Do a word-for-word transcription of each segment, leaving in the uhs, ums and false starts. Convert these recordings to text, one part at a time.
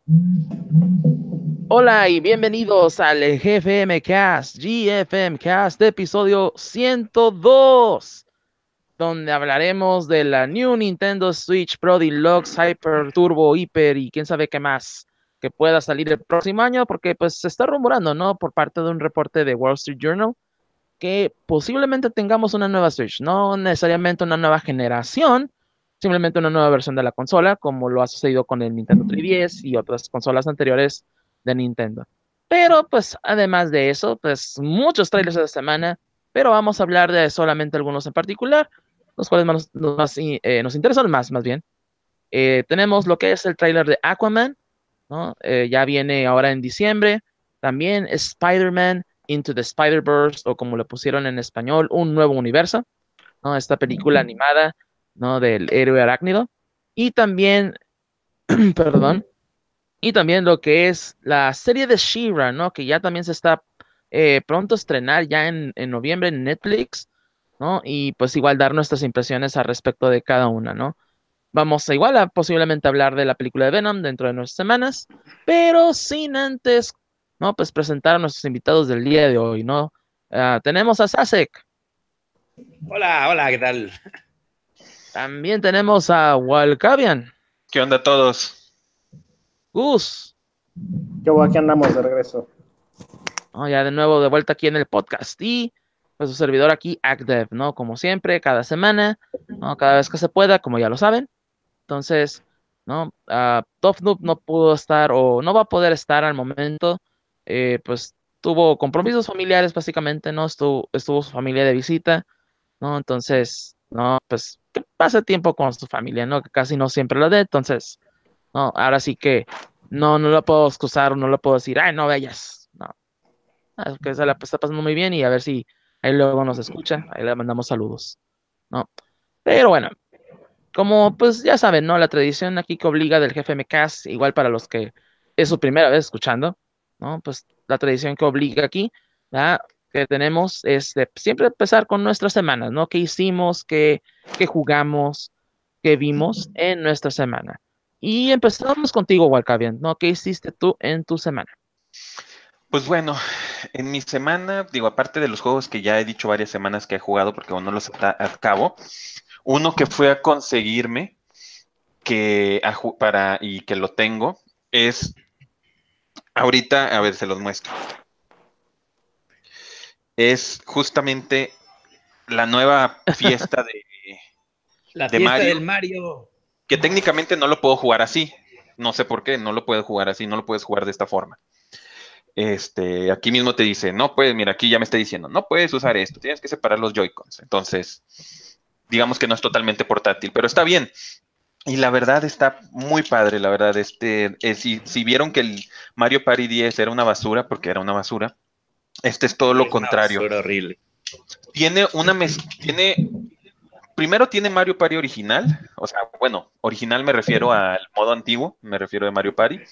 Hola y bienvenidos al G F M Cast, G F M Cast, episodio ciento dos, donde hablaremos de la New Nintendo Switch Pro Deluxe Hyper Turbo Hyper y quién sabe qué más que pueda salir el próximo año, porque pues se está rumorando, ¿no? Por parte de un reporte de Wall Street Journal que posiblemente tengamos una nueva Switch, no necesariamente una nueva generación, simplemente una nueva versión de la consola, como lo ha sucedido con el Nintendo tres D S y otras consolas anteriores de Nintendo. Pero pues además de eso, pues muchos trailers de la semana, pero vamos a hablar de solamente algunos en particular, los cuales más, nos, más, eh, nos interesan más, más bien. Eh, tenemos lo que es el trailer de Aquaman, ¿no? Eh, ya viene ahora en diciembre. También Spider-Man Into the Spider-Verse, o como lo pusieron en español, Un Nuevo Universo, ¿no? Esta película animada, ¿no? Del héroe arácnido. Y también, perdón, y también lo que es la serie de She-Ra, ¿no? Que ya también se está eh, pronto a estrenar ya en, en noviembre en Netflix, ¿no? Y pues igual dar nuestras impresiones al respecto de cada una, ¿no? Vamos a igual a posiblemente hablar de la película de Venom dentro de nuestras semanas, pero sin antes, ¿no? Pues presentar a nuestros invitados del día de hoy, ¿no? Ah, tenemos a Sasek, Hola, hola, ¿qué tal? también tenemos a Walkavian, ¿Qué onda a todos? Gus, Yo aquí andamos de regreso. ¿no? Ya de nuevo de vuelta aquí en el podcast y pues su servidor aquí, ActDev, ¿no? Como siempre, cada semana, ¿no? Cada vez que se pueda, como ya lo saben. Entonces, ¿no? Uh, Top Noob no pudo estar o no va a poder estar al momento, eh, pues tuvo compromisos familiares básicamente, ¿no? Estuvo, estuvo su familia de visita, ¿no? Entonces, no, pues que pase tiempo con su familia, ¿no? Que casi no siempre lo dé, entonces, no, ahora sí que no, no lo puedo excusar, no lo puedo decir, ay, no vayas, no, es que se la está pasando muy bien y a ver si ahí luego nos escucha, ahí le mandamos saludos, ¿no? Pero bueno. Como pues ya saben, ¿no? La tradición aquí que obliga del jefe M K S, igual para los que es su primera vez escuchando, ¿no? Pues la tradición que obliga aquí, ¿verdad? Que tenemos es de siempre empezar con nuestras semanas, ¿no? ¿Qué hicimos? ¿Qué, qué jugamos? ¿Qué vimos en nuestra semana? Y empezamos contigo, Walcavian, ¿no? ¿Qué hiciste tú en tu semana? Pues bueno, en mi semana, digo, aparte de los juegos que ya he dicho varias semanas que he jugado porque aún no los ata- acabo, uno que fue a conseguirme que a ju- para y que lo tengo es ahorita, a ver, se los muestro. Es justamente la nueva fiesta de, La de fiesta Mario, del Mario. que técnicamente no lo puedo jugar así. No sé por qué, no lo puedo jugar así, no lo puedes jugar de esta forma. Este, aquí mismo te dice, no puedes, mira, aquí ya me está diciendo, no puedes usar esto, tienes que separar los Joy-Cons. Entonces, digamos que no es totalmente portátil, pero está bien. Y la verdad está muy padre, la verdad. Este, eh, si, si vieron que el Mario Party diez era una basura, porque era una basura, este es todo lo Es una contrario. basura horrible. Tiene una mez- tiene, primero tiene Mario Party original, o sea, bueno, original me refiero al modo antiguo, me refiero de Mario Party.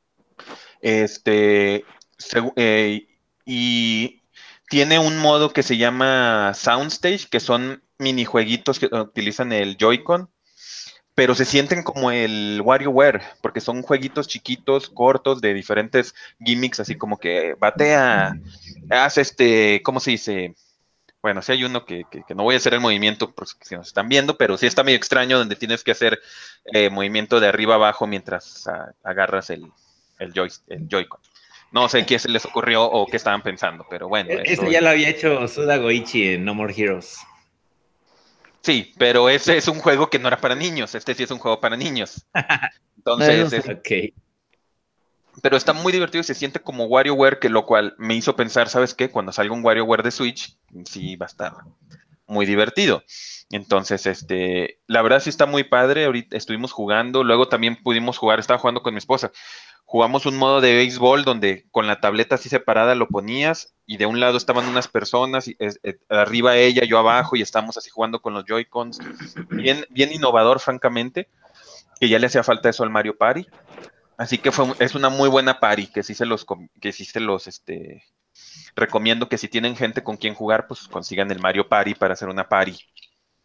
Este, segu- eh, y tiene un modo que se llama Soundstage, que son minijueguitos que utilizan el Joy-Con, pero se sienten como el WarioWare, porque son jueguitos chiquitos, cortos, de diferentes gimmicks, así como que batea, haz este, ¿cómo se dice? Bueno, sí hay uno que, que- que no voy a hacer el movimiento porque si nos están viendo, pero sí está medio extraño donde tienes que hacer eh, movimiento de arriba abajo mientras ah, agarras el, el, joy, el Joy-Con. No sé qué se les ocurrió o qué estaban pensando, pero bueno, E- Ese eso ya es. lo había hecho Suda Goichi en No More Heroes. Sí, pero ese es un juego que no era para niños. Este sí es un juego para niños. Eso Entonces, sí. es, Ok. pero está muy divertido y se siente como WarioWare, que lo cual me hizo pensar, ¿sabes qué? Cuando salga un WarioWare de Switch, sí va a estar muy divertido. Entonces, este, la verdad sí está muy padre. Ahorita estuvimos jugando, luego también pudimos jugar, estaba jugando con mi esposa. Jugamos un modo de béisbol donde con la tableta así separada lo ponías y de un lado estaban unas personas, y, es- eh, arriba ella, yo abajo y estábamos así jugando con los Joy-Cons. Bien, bien innovador, francamente, que ya le hacía falta eso al Mario Party. Así que fue, es una muy buena party, que sí se los, com- que sí se los, este, recomiendo que si tienen gente con quien jugar, pues consigan el Mario Party para hacer una party.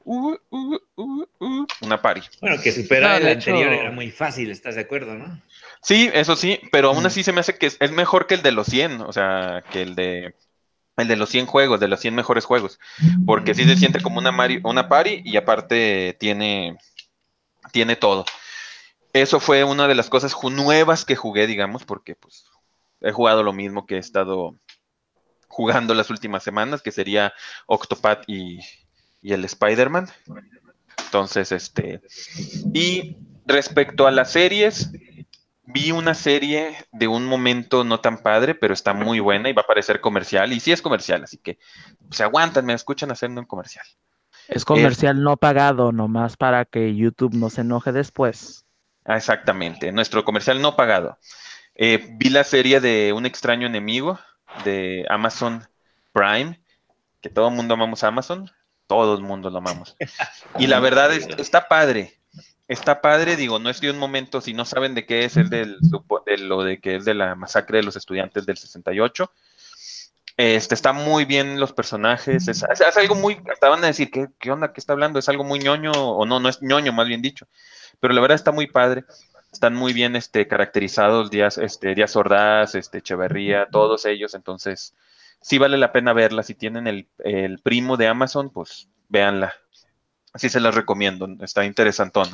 uh, uh, uh, uh, una party. Bueno, que superar No, el de anterior hecho- era muy fácil, ¿estás de acuerdo, no? Sí, eso sí, pero aún Mm. así se me hace que es, es mejor que el de los cien, o sea, que el de el de los cien juegos, de los cien mejores juegos, porque sí se siente como una Mario, una party y aparte tiene tiene todo. Eso fue una de las cosas ju- nuevas que jugué, digamos, porque pues he jugado lo mismo que he estado jugando las últimas semanas, que sería Octopath y, y el Spider-Man. Entonces, este, y respecto a las series, vi una serie de un momento no tan padre, pero está muy buena y va a parecer comercial, y sí es comercial, así que se aguantan, me escuchan haciendo un comercial. Es Es, comercial no pagado, nomás para que YouTube no se enoje después. ah, exactamente, nuestro comercial no pagado. Eh, vi la serie de Un extraño enemigo de Amazon Prime, que todo el mundo amamos Amazon, todo el mundo lo amamos. Y la verdad es, está padre, está padre, digo, no es de un momento, si no saben de qué es, es del, supo- de lo de que es de la masacre de los estudiantes del sesenta y ocho. Este, está muy bien los personajes, es, es- es algo muy, hasta van a decir, ¿qué, qué onda? ¿Qué está hablando? ¿Es algo muy ñoño? O no, no es ñoño, más bien dicho. Pero la verdad está muy padre. Están muy bien este, caracterizados Díaz, este, Díaz Ordaz, este, Echeverría, todos ellos. Entonces, sí vale la pena verla. Si tienen el, el primo de Amazon, pues véanla. Así se las recomiendo. Está interesantona.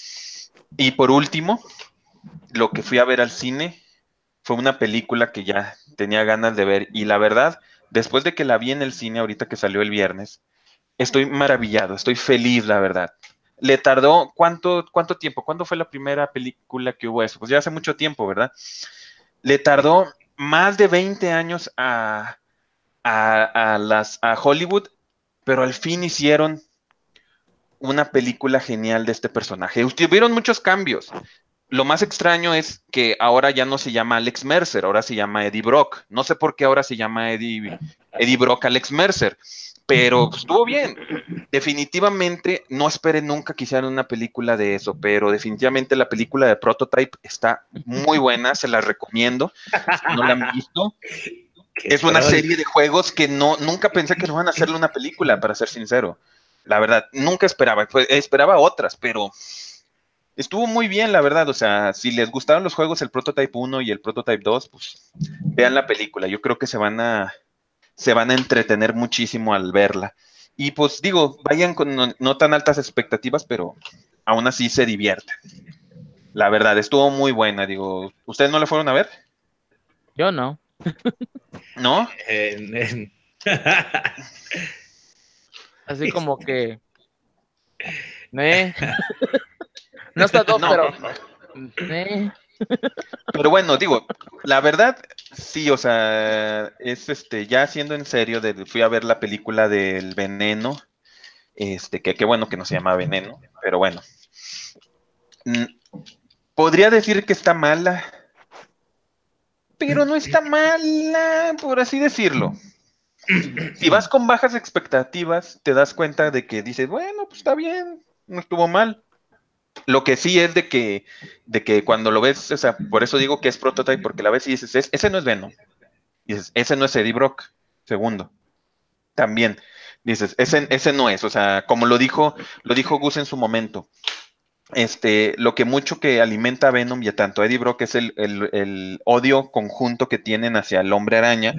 Y por último, lo que fui a ver al cine fue una película que ya tenía ganas de ver. Y la verdad, después de que la vi en el cine, ahorita que salió el viernes, estoy maravillado, estoy feliz, la verdad. Le tardó, ¿cuánto, cuánto tiempo? ¿Cuándo fue la primera película que hubo eso? Pues ya hace mucho tiempo, ¿verdad? Le tardó más de veinte años a, a, a las, a Hollywood, pero al fin hicieron una película genial de este personaje. Hubieron muchos cambios. Lo más extraño es que ahora ya no se llama Alex Mercer, ahora se llama Eddie Brock. No sé por qué ahora se llama Eddie, Eddie Brock Alex Mercer, pero pues, estuvo bien. Definitivamente no esperen nunca que hicieran una película de eso, pero definitivamente la película de Prototype está muy buena, se la recomiendo. Si no la han visto, Qué es una troll. serie de juegos que no, nunca pensé que no van a hacerle una película, para ser sincero. La verdad, nunca esperaba, pues, esperaba otras, pero estuvo muy bien, la verdad. O sea, si les gustaron los juegos, el Prototype uno y el Prototype dos, pues vean la película. Yo creo que se van a, se van a entretener muchísimo al verla. Y pues digo, vayan con no, no tan altas expectativas, pero aún así se divierten. La verdad, estuvo muy buena. Digo, ¿ustedes no la fueron a ver? Yo no. ¿No? Eh, Así como que, eh, no está top, No. pero, eh. Pero bueno, digo, la verdad, sí, o sea, es este, ya siendo en serio, de, fui a ver la película del Veneno, este, que qué bueno que no se llama Veneno, pero bueno. Mm, podría decir que está mala, pero no está mala, por así decirlo. Si vas con bajas expectativas, te das cuenta de que dices, bueno, pues está bien, no estuvo mal. Lo que sí es de que, de que cuando lo ves, o sea, por eso digo que es Prototype, porque la ves y dices, "Es- ese no es Venom. Y dices, ese no es Eddie Brock, segundo. También dices, ese, ese no es, o sea, como lo dijo, lo dijo Gus en su momento. Este, lo que mucho que alimenta a Venom y a tanto a Eddie Brock es el, el- el odio conjunto que tienen hacia el hombre araña.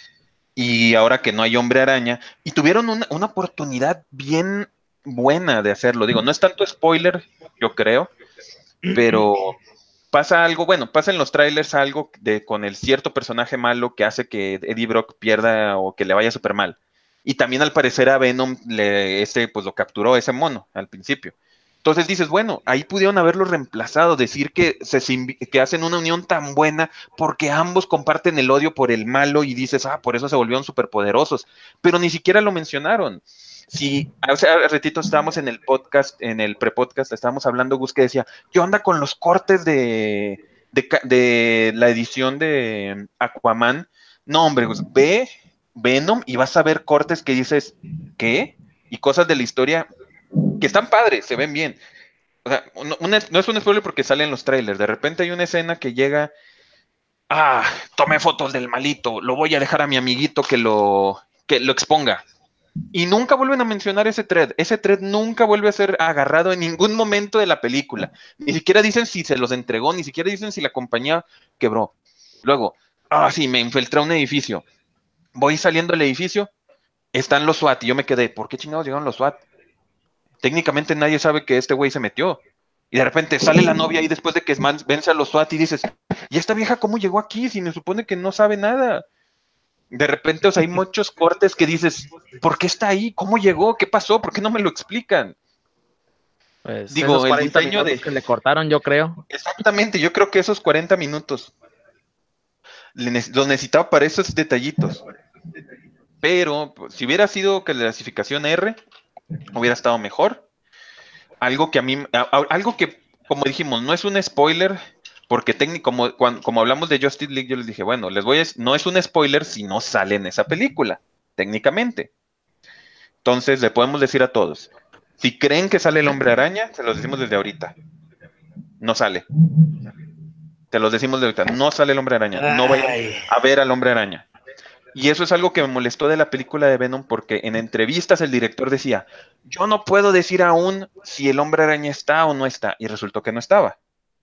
Y ahora que no hay hombre araña, y tuvieron una, una oportunidad bien buena de hacerlo. Digo, no es tanto spoiler, yo creo, pero pasa algo, bueno, pasa en los trailers algo de con el cierto personaje malo que hace que Eddie Brock pierda o que le vaya súper mal. Y también al parecer a Venom le, ese, pues lo capturó ese mono al principio. Entonces dices, bueno, ahí pudieron haberlo reemplazado, decir que, se, simbi- que hacen una unión tan buena porque ambos comparten el odio por el malo y dices, ah, por eso se volvieron superpoderosos. Pero ni siquiera lo mencionaron. Si hace ratito estábamos en el podcast, en el pre-podcast, estábamos hablando, Gus, que decía, ¿qué onda con los cortes de, de, ca- de la edición de Aquaman? No, hombre, Gus, ve Venom y vas a ver cortes que dices, ¿qué? Y cosas de la historia que están padres, se ven bien. O sea, no, una- no es un spoiler porque salen los trailers. De repente hay una escena que llega, ah, tomé fotos del malito, lo voy a dejar a mi amiguito que lo, que lo exponga. Y nunca vuelven a mencionar ese thread. Ese thread nunca vuelve a ser agarrado en ningún momento de la película. Ni siquiera dicen si se los entregó, ni siquiera dicen si la compañía quebró. Luego, ah, sí, me infiltré a un edificio. Voy saliendo del edificio, están los SWAT y yo me quedé, ¿por qué chingados llegaron los SWAT? Técnicamente nadie sabe que este güey se metió. Y de repente sale la novia ahí después de que vence a los SWAT y dices, ¿y esta vieja cómo llegó aquí? Si me supone que no sabe nada. De repente, o sea, hay muchos cortes que dices, ¿por qué está ahí? ¿Cómo llegó? ¿Qué pasó? ¿Por qué no me lo explican? Pues Digo, esos el cuarenta diseño minutos de... que le cortaron, yo creo. Exactamente, yo creo que esos cuarenta minutos le ne- los necesitaba para esos detallitos. Pero pues, si hubiera sido clasificación R, hubiera estado mejor. Algo que a mí, a- a- algo que, como dijimos, no es un spoiler, porque técnico, como, cuan- como hablamos de Justice League, yo les dije, bueno, les voy a, no es un spoiler si no sale en esa película, técnicamente. Entonces, le podemos decir a todos, si creen que sale el Hombre Araña, se los decimos desde ahorita, no sale. Te los decimos desde ahorita, no sale el Hombre Araña, no vayan Ay, a ver al Hombre Araña. Y eso es algo que me molestó de la película de Venom, porque en entrevistas el director decía, yo no puedo decir aún si el Hombre Araña está o no está, y resultó que no estaba.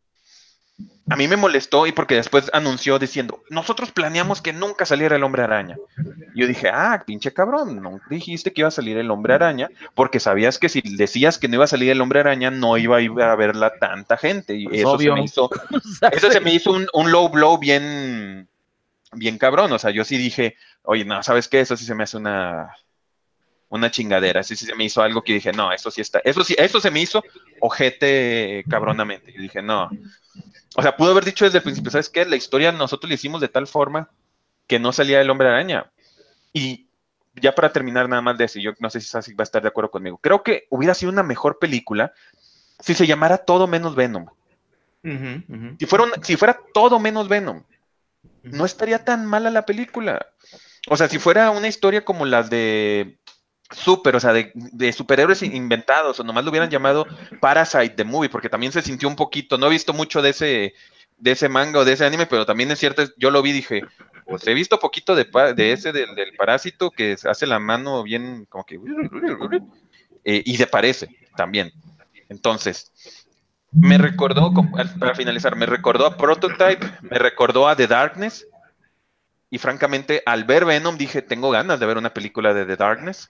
A mí me molestó y porque después anunció diciendo, nosotros planeamos que nunca saliera el Hombre Araña. Y yo dije, ah, pinche cabrón, no dijiste que iba a salir el Hombre Araña, porque sabías que si decías que no iba a salir el Hombre Araña, no iba a ir a verla tanta gente. Y Pues eso se obvio. me hizo, O sea, eso sí. se me hizo un, un low blow bien, bien cabrón. O sea, yo sí dije, oye, no, ¿sabes qué? Eso sí se me hace una, una chingadera. Eso sí se me hizo algo que dije, no, eso sí está, eso sí, eso se me hizo ojete cabronamente. Yo dije, no. O sea, pudo haber dicho desde el principio, ¿sabes qué? La historia nosotros la hicimos de tal forma que no salía el Hombre Araña. Y ya para terminar nada más de eso, yo no sé si Sassi va a estar de acuerdo conmigo. Creo que hubiera sido una mejor película si se llamara Todo menos Venom. ujú, ujú, Si fuera, un- si fuera todo menos Venom, ujú. no estaría tan mala la película. O sea, si fuera una historia como las de Super, o sea, de, de superhéroes inventados, o nomás lo hubieran llamado Parasite the Movie, porque también se sintió un poquito, no he visto mucho de ese, de ese manga o de ese anime, pero también es cierto, yo lo vi y dije, pues he visto poquito de, pa- de ese del, del parásito que hace la mano bien, como que, eh, y se parece también. Entonces, me recordó, como- al- para finalizar, me recordó a Prototype, me recordó a The Darkness, y francamente, al ver Venom dije, tengo ganas de ver una película de The Darkness.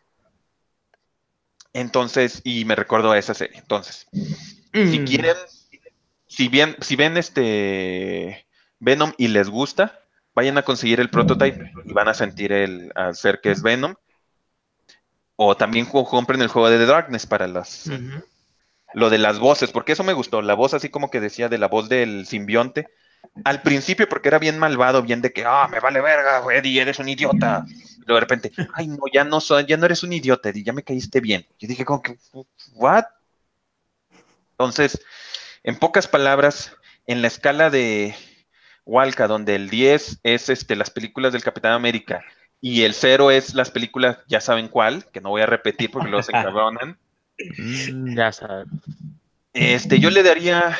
Entonces, y me recordó a esa serie. Entonces, si Mm. quieren, si bien, si ven este Venom y les gusta, vayan a conseguir el prototype y van a sentir el hacer que es Venom. O también ju- compren el juego de The Darkness para las Ujú. lo de las voces, porque eso me gustó. La voz así como que decía de la voz del simbionte. Al principio, porque era bien malvado, bien de que, ah, me vale verga, Eddie, eres un idiota. Y luego de repente, ay, no, ya no soy, ya no eres un idiota, Eddie, ya me caíste bien. Yo dije, como que, ¿what? Entonces, en pocas palabras, en la escala de Walca, donde el diez es este, las películas del Capitán América y el cero es las películas, ya saben cuál, que no voy a repetir porque luego se encabronan, Mm, ya sabes. este, yo le daría,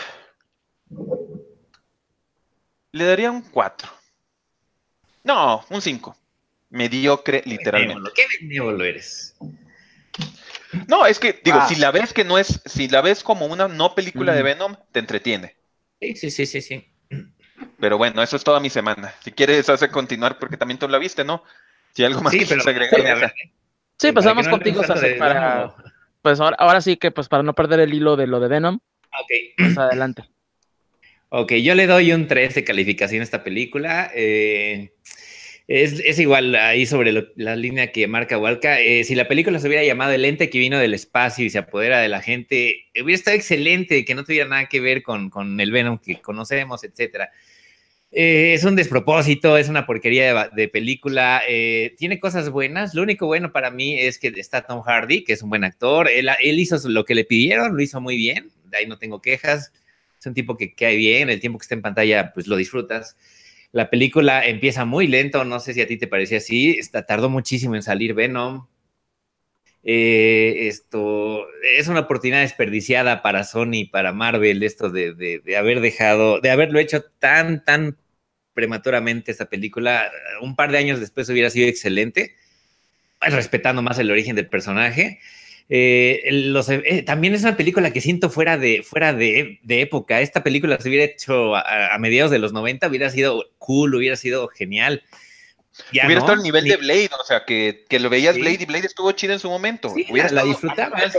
le daría un cuatro. No, un cinco. Mediocre, literalmente. Benévolo, qué benévolo eres. No, es que, digo, si Ah, la ves que no es, si la ves como una no película de Mm. Venom, te entretiene. Sí, sí, sí, sí, sí. Pero bueno, eso es toda mi semana. Si quieres, hace continuar, porque también tú la viste, ¿no? Si algo más Sí, pero quieres agregar Sí, de a ver, esa. sí, pues para que vamos no hablemos contigo, tanto Sase, de Venom. para, o- pues ahora, ahora sí que pues para no perder el hilo de lo de Venom, pues Ok. adelante. Ok, yo le doy un tres de calificación a esta película. Eh, es, es igual ahí sobre lo- la línea que marca Walca. Eh, si la película se hubiera llamado El ente que vino del espacio y se apodera de la gente, hubiera estado excelente, que no tuviera nada que ver con, con el Venom que conocemos, etcétera. Eh, es un despropósito, es una porquería de, de película. Eh, tiene cosas buenas. Lo único bueno para mí es que está Tom Hardy, que es un buen actor. Él, él hizo lo que le pidieron, lo hizo muy bien. De ahí no tengo quejas. Es un tipo que cae bien. El tiempo que está en pantalla, pues lo disfrutas. La película empieza muy lento. No sé si a ti te parecía así. Está, tardó muchísimo en salir Venom. Eh, esto es una oportunidad desperdiciada para Sony, para Marvel, esto de, de, de haber dejado, de haberlo hecho tan, tan prematuramente esta película. Un par de años después hubiera sido excelente. respetando más el origen del personaje. Eh, los, eh, también es una película que siento fuera de, fuera de, de época. Esta película se hubiera hecho a, a mediados de los noventa, hubiera sido cool, hubiera sido genial. Ya hubiera no, estado al nivel ni, de Blade, o sea, que, que lo veías sí, Blade y Blade estuvo chido en su momento. Sí, hubiera la, la estado disfrutabas.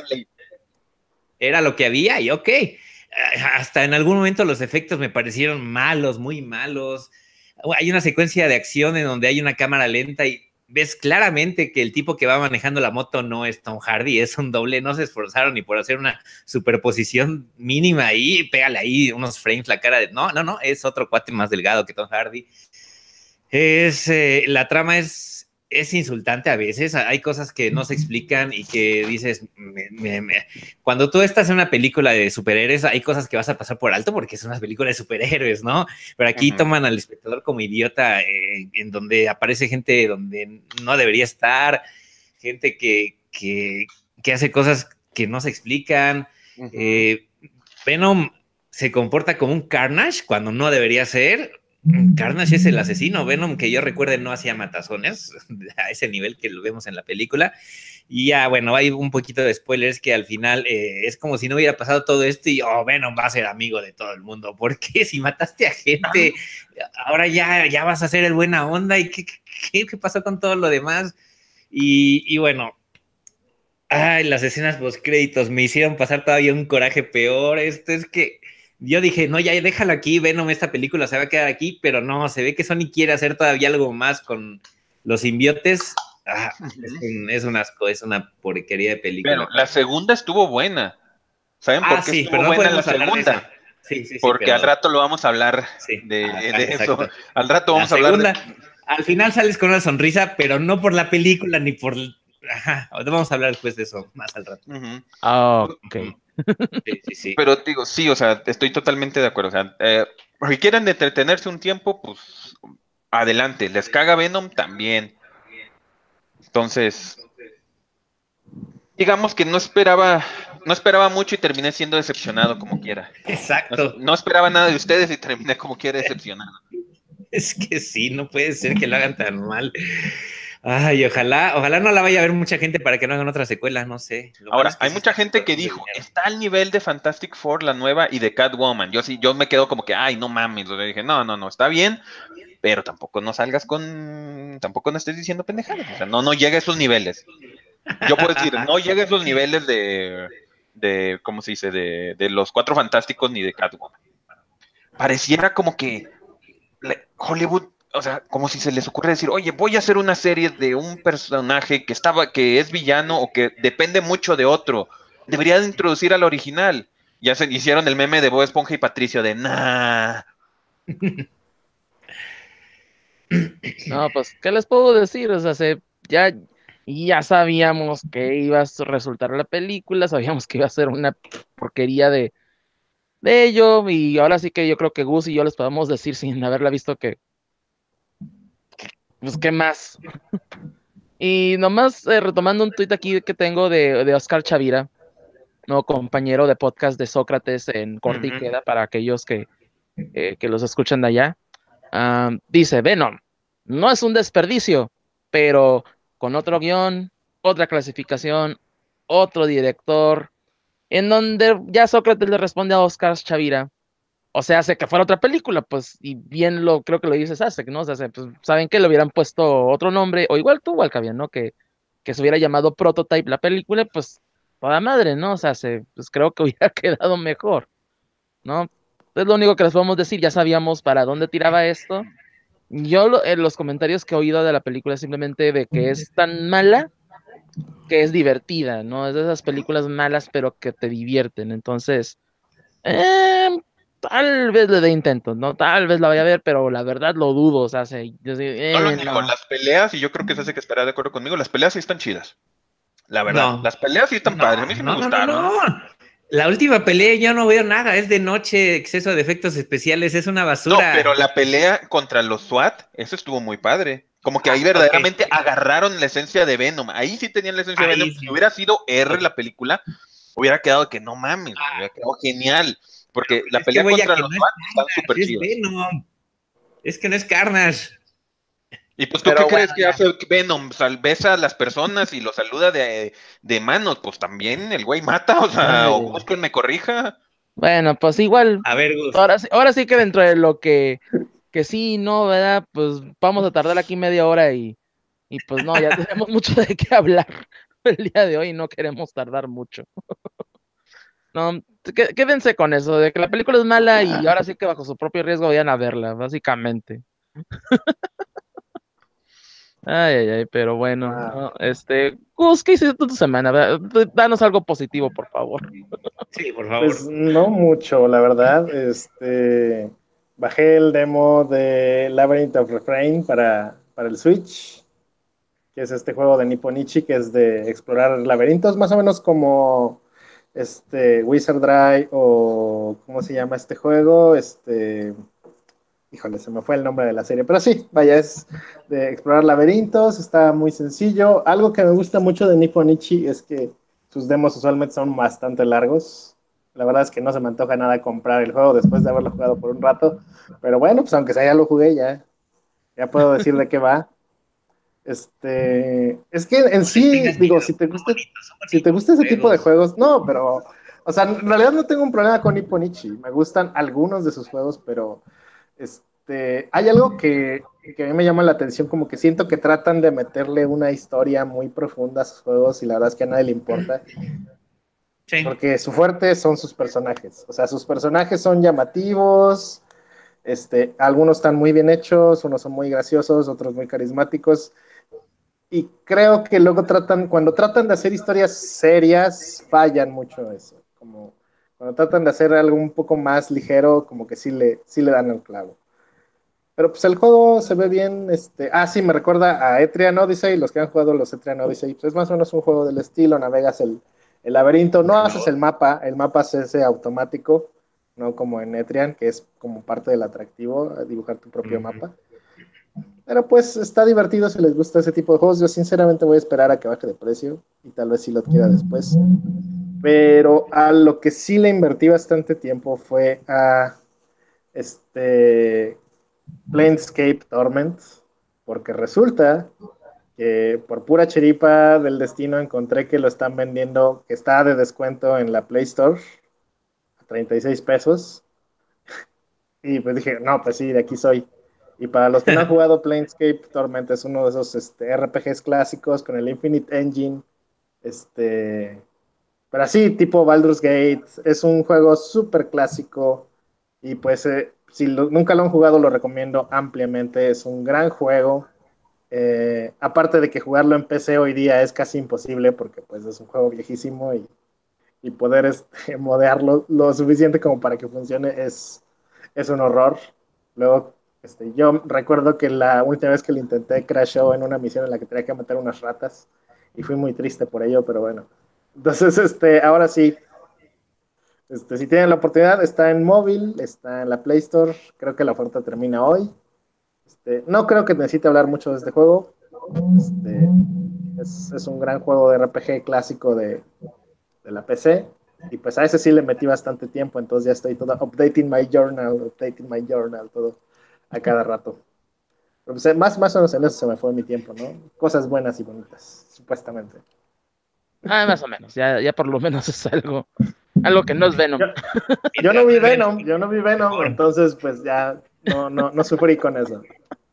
Era lo que había y ok. Hasta en algún momento los efectos me parecieron malos, muy malos. Hay una secuencia de acción en donde hay una cámara lenta y ves claramente que el tipo que va manejando la moto no es Tom Hardy, es un doble. No se esforzaron ni por hacer una superposición mínima ahí, pégale ahí unos frames la cara de... No, no, no, es otro cuate más delgado que Tom Hardy. Es, eh, la trama es, es insultante a veces, hay cosas que no se explican y que dices, me, me, me. Cuando tú estás en una película de superhéroes, hay cosas que vas a pasar por alto porque es una película de superhéroes, ¿no? Pero aquí uh-huh. toman al espectador como idiota, eh, en donde aparece gente donde no debería estar, gente que, que, que hace cosas que no se explican. Uh-huh. eh, Venom se comporta como un Carnage cuando no debería ser. Carnage es el asesino. Venom, que yo recuerde, no hacía matazones a ese nivel que lo vemos en la película. Y ya, bueno, hay un poquito de spoilers que al final eh, es como si no hubiera pasado todo esto y, oh, Venom va a ser amigo de todo el mundo. ¿Por qué? Si mataste a gente, ahora ya, ya vas a ser el buena onda. ¿Y qué, qué, qué pasó con todo lo demás? Y, y bueno, ay, las escenas postcréditos me hicieron pasar todavía un coraje peor. Esto es que yo dije, no, ya déjalo aquí, Venom, esta película se va a quedar aquí, pero no, se ve que Sony quiere hacer todavía algo más con los simbiotes. Ah, uh-huh. es, un, es un asco, es una porquería de película. Pero la segunda estuvo buena. ¿Saben ah, por qué sí, estuvo pero no buena la segunda? Sí, sí, sí. Porque pero... al rato lo vamos a hablar sí, de, ajá, de eso. Al rato vamos la a hablar segunda, de... Al final sales con una sonrisa, pero no por la película ni por... Ajá, vamos a hablar después de eso, más al rato. Uh-huh. Oh, ok. Uh-huh. Sí, sí, sí. Pero digo, sí, o sea, estoy totalmente de acuerdo. O sea, eh, si quieren entretenerse un tiempo, pues adelante. Les caga Venom también. Entonces, digamos que no esperaba, no esperaba mucho y terminé siendo decepcionado como quiera. Exacto. No, no esperaba nada de ustedes y terminé como quiera decepcionado. Es que sí, no puede ser que lo hagan tan mal. Ay, ojalá, ojalá no la vaya a ver mucha gente para que no hagan otra secuela, no sé. Lo Ahora, es que hay mucha gente que dijo, está al nivel de Fantastic Four, la nueva, y de Catwoman. Yo sí, yo me quedo como que, ay, no mames. Le dije, no, no, no, está bien, pero tampoco no salgas con, tampoco no estés diciendo pendejadas. O sea, no, no llega a esos niveles. Yo puedo decir, no llega a esos niveles de, de ¿cómo se dice? De, de los Cuatro Fantásticos ni de Catwoman. Pareciera como que Hollywood, o sea, como si se les ocurre decir, oye, voy a hacer una serie de un personaje que estaba, que es villano o que depende mucho de otro. Debería de introducir al original. Ya se hicieron el meme de Bob Esponja y Patricio de nah. No, pues, ¿qué les puedo decir? O sea, se, ya, ya sabíamos que iba a resultar la película, sabíamos que iba a ser una porquería de, de ello, y ahora sí que yo creo que Gus y yo les podemos decir sin haberla visto que, pues, ¿qué más? Y nomás eh, retomando un tuit aquí que tengo de, de Oscar Chavira, no compañero de podcast de Sócrates en Corte uh-huh. y Queda, para aquellos que, eh, que los escuchan de allá, um, dice, Venom, no es un desperdicio, pero con otro guión, otra clasificación, otro director, en donde ya Sócrates le responde a Oscar Chavira, o sea, hace que fuera otra película, pues, y bien lo, creo que lo dices hace, ¿no? O sea, pues, saben que le hubieran puesto otro nombre, o igual tú, Alcabian, ¿no? Que, que se hubiera llamado Prototype la película, pues, toda madre, ¿no? O sea, se, pues creo que hubiera quedado mejor, ¿no? Es lo único que les podemos decir, ya sabíamos para dónde tiraba esto. Yo lo, en los comentarios que he oído de la película simplemente de que es tan mala que es divertida, ¿no? Es de esas películas malas pero que te divierten, entonces... Eh, tal vez le dé intentos, ¿no? Tal vez la vaya a ver, pero la verdad lo dudo, o sea, se, yo, eh, no lo niego, no. Las peleas, y yo creo que se hace que estará de acuerdo conmigo, las peleas sí están chidas. La verdad, no. las peleas sí están no, padres, a mí sí no, me gustaron. No, no, no. La última pelea yo no veo nada, es de noche, exceso de efectos especiales, es una basura. No, pero la pelea contra los SWAT, eso estuvo muy padre. Como que ahí ah, verdaderamente okay. agarraron la esencia de Venom. Ahí sí tenían la esencia ahí de Venom. Sí. Si hubiera sido R la película, hubiera quedado que no mames, ah. hubiera quedado genial. Porque pero la pelea contra los no SWAT están súper chidos. Es que no es Carnage. ¿Y pues tú Pero qué bueno, crees que ya. hace Venom? O sea, besa a las personas y los saluda de, de manos. Pues también el güey mata, o sea, o Ay, Gus me corrija. bueno, pues igual, A ver, Gus. ahora sí, ahora sí que dentro de lo que, que sí, no, ¿verdad? Pues vamos a tardar aquí media hora y, y pues no, ya tenemos mucho de qué hablar el día de hoy y no queremos tardar mucho. No, qué- quédense con eso, de que la película es mala y ahora sí que bajo su propio riesgo vayan a verla, básicamente. Ay, ay, ay, pero bueno, Wow. no, este, Gus, ¿qué hiciste tu semana? Da- Danos algo positivo, por favor. Sí, por Pues favor. no mucho, la verdad. Este, bajé el demo de Labyrinth of Refrain para, para el Switch, que es este juego de Nipponichi, que es de explorar laberintos, más o menos como este Wizard Dry o ¿cómo se llama este juego? Este, híjole, se me fue el nombre de la serie, pero sí, vaya, es de explorar laberintos, está muy sencillo. Algo que me gusta mucho de Nipponichi es que sus demos usualmente son bastante largos. La verdad es que no se me antoja nada comprar el juego después de haberlo jugado por un rato, pero bueno, pues aunque sea ya lo jugué, ya, ya puedo decir de qué va. Este, es que en No les sí, tengas digo, miedo. si te Son gusta, bonitos, son si te bonitos gusta ese tipo de juegos. juegos, no, pero, o sea, en realidad no tengo un problema con Nipponichi. Me gustan algunos de sus juegos, pero este, hay algo que, que a mí me llama la atención, como que siento que tratan de meterle una historia muy profunda a sus juegos y la verdad es que a nadie le importa, Sí. porque su fuerte son sus personajes. O sea, sus personajes son llamativos, este, algunos están muy bien hechos, unos son muy graciosos, otros muy carismáticos. Y creo que luego tratan, cuando tratan de hacer historias serias, fallan mucho eso. Como cuando tratan de hacer algo un poco más ligero, como que sí le, sí le dan el clavo. Pero pues el juego se ve bien. Este, ah, sí, me recuerda a Etrian Odyssey. Los que han jugado los Etrian Odyssey, pues es más o menos un juego del estilo. Navegas el, el laberinto, no haces el mapa, el mapa es ese automático, no como en Etrian, que es como parte del atractivo, dibujar tu propio Ujú. mapa. Pero pues está divertido si les gusta ese tipo de juegos. Yo sinceramente voy a esperar a que baje de precio y tal vez sí lo adquiera después. Pero a lo que sí le invertí bastante tiempo fue a este Planescape Torment, porque resulta que por pura chiripa del destino encontré que lo están vendiendo, que está de descuento en la Play Store a treinta y seis pesos. Y pues dije, no, pues sí, de aquí soy. Y para los que no han jugado Planescape Torment, es uno de esos este, R P Gs clásicos con el Infinite Engine. Este, pero así, tipo Baldur's Gate. Es un juego súper clásico. Y pues, eh, si lo, nunca lo han jugado, lo recomiendo ampliamente. Es un gran juego. Eh, aparte de que jugarlo en P C hoy día es casi imposible porque pues es un juego viejísimo y, y poder este, modearlo lo suficiente como para que funcione es, es un horror. Luego, este, yo recuerdo que la última vez que lo intenté crashó en una misión en la que tenía que matar unas ratas y fui muy triste por ello, pero bueno. Entonces, este, ahora sí, este, si tienen la oportunidad, está en móvil, está en la Play Store, creo que la oferta termina hoy. Este, no creo que necesite hablar mucho de este juego. Este, es, es un gran juego de R P G clásico de, de la P C. Y pues a ese sí le metí bastante tiempo, entonces ya estoy todo updating my journal, updating my journal, todo a cada rato. Pero pues, más, más o menos en eso se me fue mi tiempo, ¿no? Cosas buenas y bonitas, supuestamente. Ah, más o menos, ya, ya por lo menos es algo, algo que no es Yo, Venom. yo no Mientras no vi es Venom, Venom, yo no vi Venom, mejor. entonces pues ya no, no, no sufrí con eso.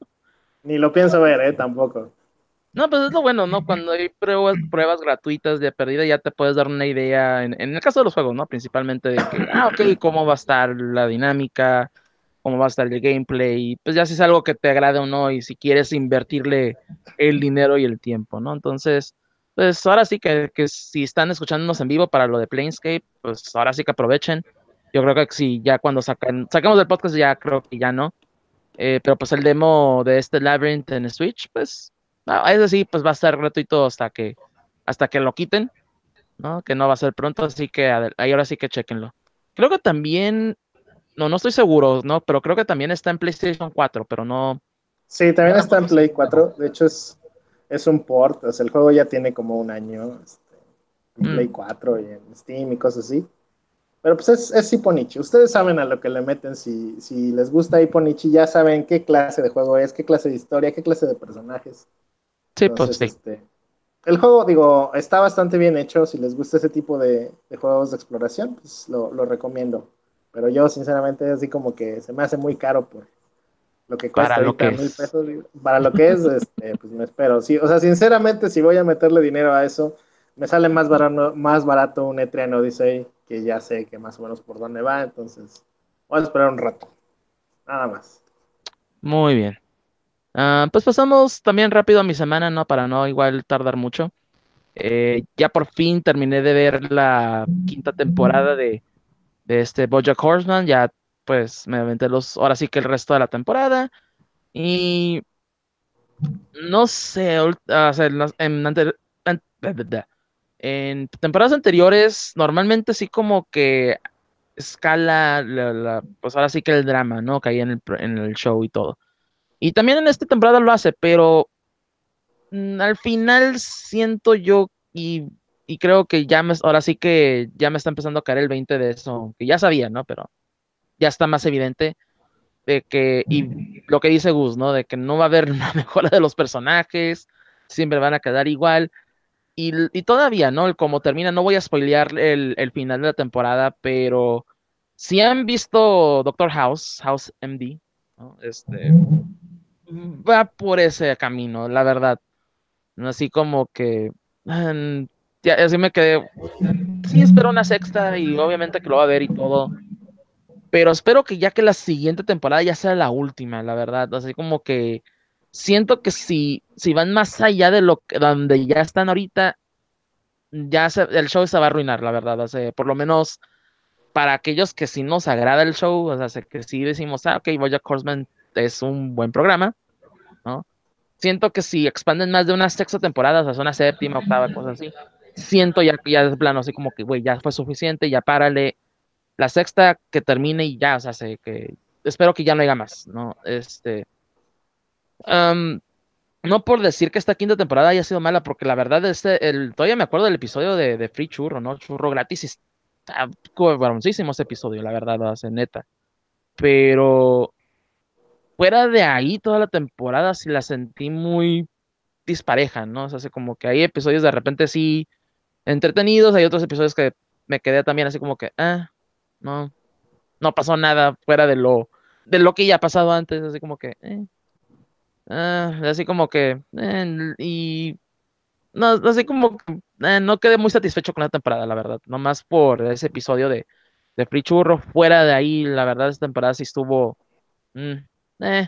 Ni lo pienso ver, ¿eh? Tampoco. No, pues es lo bueno, ¿no? Cuando hay pruebas, pruebas gratuitas de perdida, ya te puedes dar una idea, en, en el caso de los juegos, ¿no? Principalmente de que, ah, ok, cómo va a estar la dinámica, cómo va a estar el gameplay, pues ya si es algo que te agrade o no, y si quieres invertirle el dinero y el tiempo, ¿no? Entonces, pues ahora sí que, que si están escuchándonos en vivo para lo de Planescape, pues ahora sí que aprovechen. Yo creo que si ya cuando sacan, saquemos del podcast ya creo que ya no. Eh, pero pues el demo de este Labyrinth en Switch, pues, no, es así, pues va a estar gratuito hasta que, hasta que lo quiten, ¿no? Que no va a ser pronto, así que adel- ahí ahora sí que chequenlo. Creo que también, no, no estoy seguro, ¿no? Pero creo que también está en PlayStation cuatro, pero no, Sí, no también está en tampoco Play seguro. cuatro. De hecho, es, es un port. O sea, el juego ya tiene como un año este, en Mm, Play cuatro y en Steam y cosas así. Pero pues es, es Ipponichi. Ustedes saben a lo que le meten. Si, si les gusta Ipponichi, ya saben qué clase de juego es, qué clase de historia, qué clase de personajes. Sí, pues Entonces, sí. este, el juego, digo, está bastante bien hecho. Si les gusta ese tipo de, de juegos de exploración, pues lo, lo recomiendo. Pero yo, sinceramente, así como que se me hace muy caro por lo que Para cuesta lo ahorita que mil es. pesos. digo, Para lo que es, este, pues me espero. Sí, o sea, sinceramente, si voy a meterle dinero a eso, me sale más barato, más barato un Etrian Odyssey, que ya sé que más o menos por dónde va. Entonces, voy a esperar un rato. Nada más. Muy bien. Ah, pues pasamos también rápido a mi semana, ¿no? Para no igual tardar mucho. Eh, ya por fin terminé de ver la quinta temporada de, de este BoJack Horseman. Ya pues me aventé los, ahora sí que el resto de la temporada. Y no sé, ul- ah, o sea, en, las- en ante- an- bla, bla, bla. En temporadas anteriores, normalmente sí como que escala, la, la- pues ahora sí que el drama, ¿no? Caía en el, pro- en el show y todo. Y también en esta temporada lo hace, pero mm, al final siento yo y, y creo que ya me, ahora sí que ya me está empezando a caer el veinte de eso, que ya sabía, ¿no? Pero ya está más evidente de que, y lo que dice Gus, ¿no? De que no va a haber una mejora de los personajes, siempre van a quedar igual. Y, y todavía, ¿no? El cómo termina, no voy a spoilear el, el final de la temporada, pero si han visto Doctor House, House M D, ¿no? Este, va por ese camino, la verdad. ¿No? Así como que, mm, ya, así me quedé, sí espero una sexta y obviamente que lo va a ver y todo, pero espero que ya que la siguiente temporada ya sea la última, la verdad. Así como que siento que si, si van más allá de lo que, donde ya están ahorita, ya se- el show se va a arruinar, la verdad. O sea, por lo menos para aquellos que sí nos agrada el show, o sea, sé que sí decimos, ah, ok, BoJack Horseman es un buen programa, ¿no? Siento que si expanden más de unas sexta temporadas, o sea, una séptima, octava, cosas así, siento ya que ya es plano, así como que, güey, ya fue suficiente, ya párale. La sexta que termine y ya, o sea, sé que espero que ya no haya más, ¿no? Este, am, no por decir que esta quinta temporada haya sido mala, porque la verdad, este, el, todavía me acuerdo del episodio de, de Free Churro, ¿no? Churro gratis, y está cabroncísimo ese episodio, la verdad, o sea, neta. Pero fuera de ahí, toda la temporada sí la sentí muy dispareja, ¿no? O sea, así como que hay episodios de repente sí entretenidos, hay otros episodios que me quedé también así como que, ah, no, no pasó nada fuera de lo, de lo que ya ha pasado antes, así como que, eh, ah, así como que, eh, y no, así como que, eh, no quedé muy satisfecho con la temporada, la verdad, nomás por ese episodio de, de Free Churro, fuera de ahí, la verdad, esta temporada sí estuvo, mm, eh,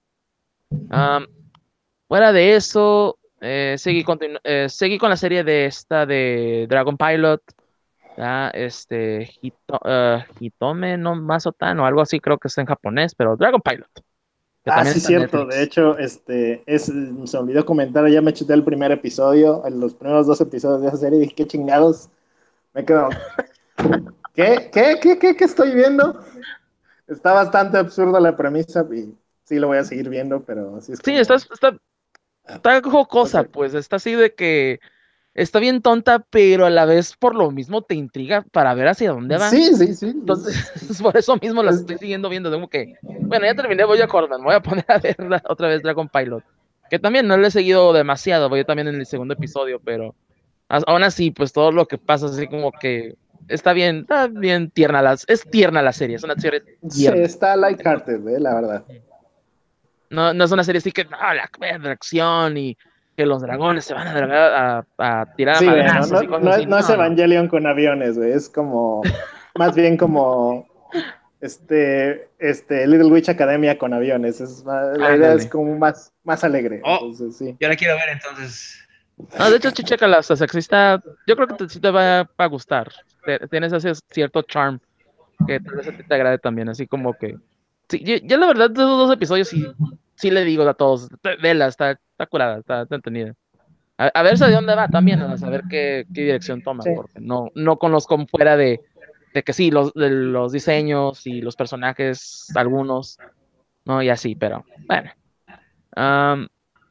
am, fuera de eso, eh, seguí, continu- eh, seguí con la serie de esta de Dragon Pilot, ¿ya? Este, Hito- eh, Hitome no Mazotan o algo así, creo que está en japonés, pero Dragon Pilot, que Ah, también sí, está en cierto. De Netflix. hecho, este, es, se olvidó comentar, ya me chuté el primer episodio, en los primeros dos episodios de esa serie, y dije, qué chingados. Me quedo, ¿qué? ¿Qué? ¿Qué? ¿Qué? ¿Qué estoy viendo? Está bastante absurda la premisa y sí lo voy a seguir viendo, pero así es Sí, está, como, está, está ok. jocosa, pues está así de que está bien tonta, pero a la vez por lo mismo te intriga para ver hacia dónde va. Sí, sí, sí. Entonces, Es, por eso mismo las es- estoy siguiendo viendo. Como que, bueno, ya terminé, voy a Horseman, me voy a poner a ver la- otra vez Dragon Pilot. Que también no le he seguido demasiado, voy también en el segundo episodio, pero as- aún así, pues todo lo que pasa, así como que está bien, está bien tierna las, es tierna la serie, es una serie sí, tierna. está No, lighthearted, eh, la verdad. no, no es una serie así que, no, la, la acción y que los dragones se van a, dragar a, a tirar a Sí, güey, no, madrazos no, y cosas no, así. es- no es No, no. Evangelion con aviones, güey. Es como, más bien como este, este Little Witch Academia con aviones. Es más- la idea es Ándale. como más, más alegre. Oh, Entonces, sí. yo la quiero ver entonces. No, de hecho, sí, chécala, o sea, sexista, yo creo que te, sí te va a gustar. Te- tienes ese cierto charm que tal vez a ti te agrade también, así como que. Sí, yo, yo la verdad de esos dos episodios sí, sí le digo a todos, "Ve- vela, está, está curada, está, está entretenida. A, a ver de dónde va también, a saber qué, qué dirección toma, Sí. porque no, no conozco fuera de, de que sí, los, de los diseños y los personajes, algunos, no, y así, pero bueno. Am,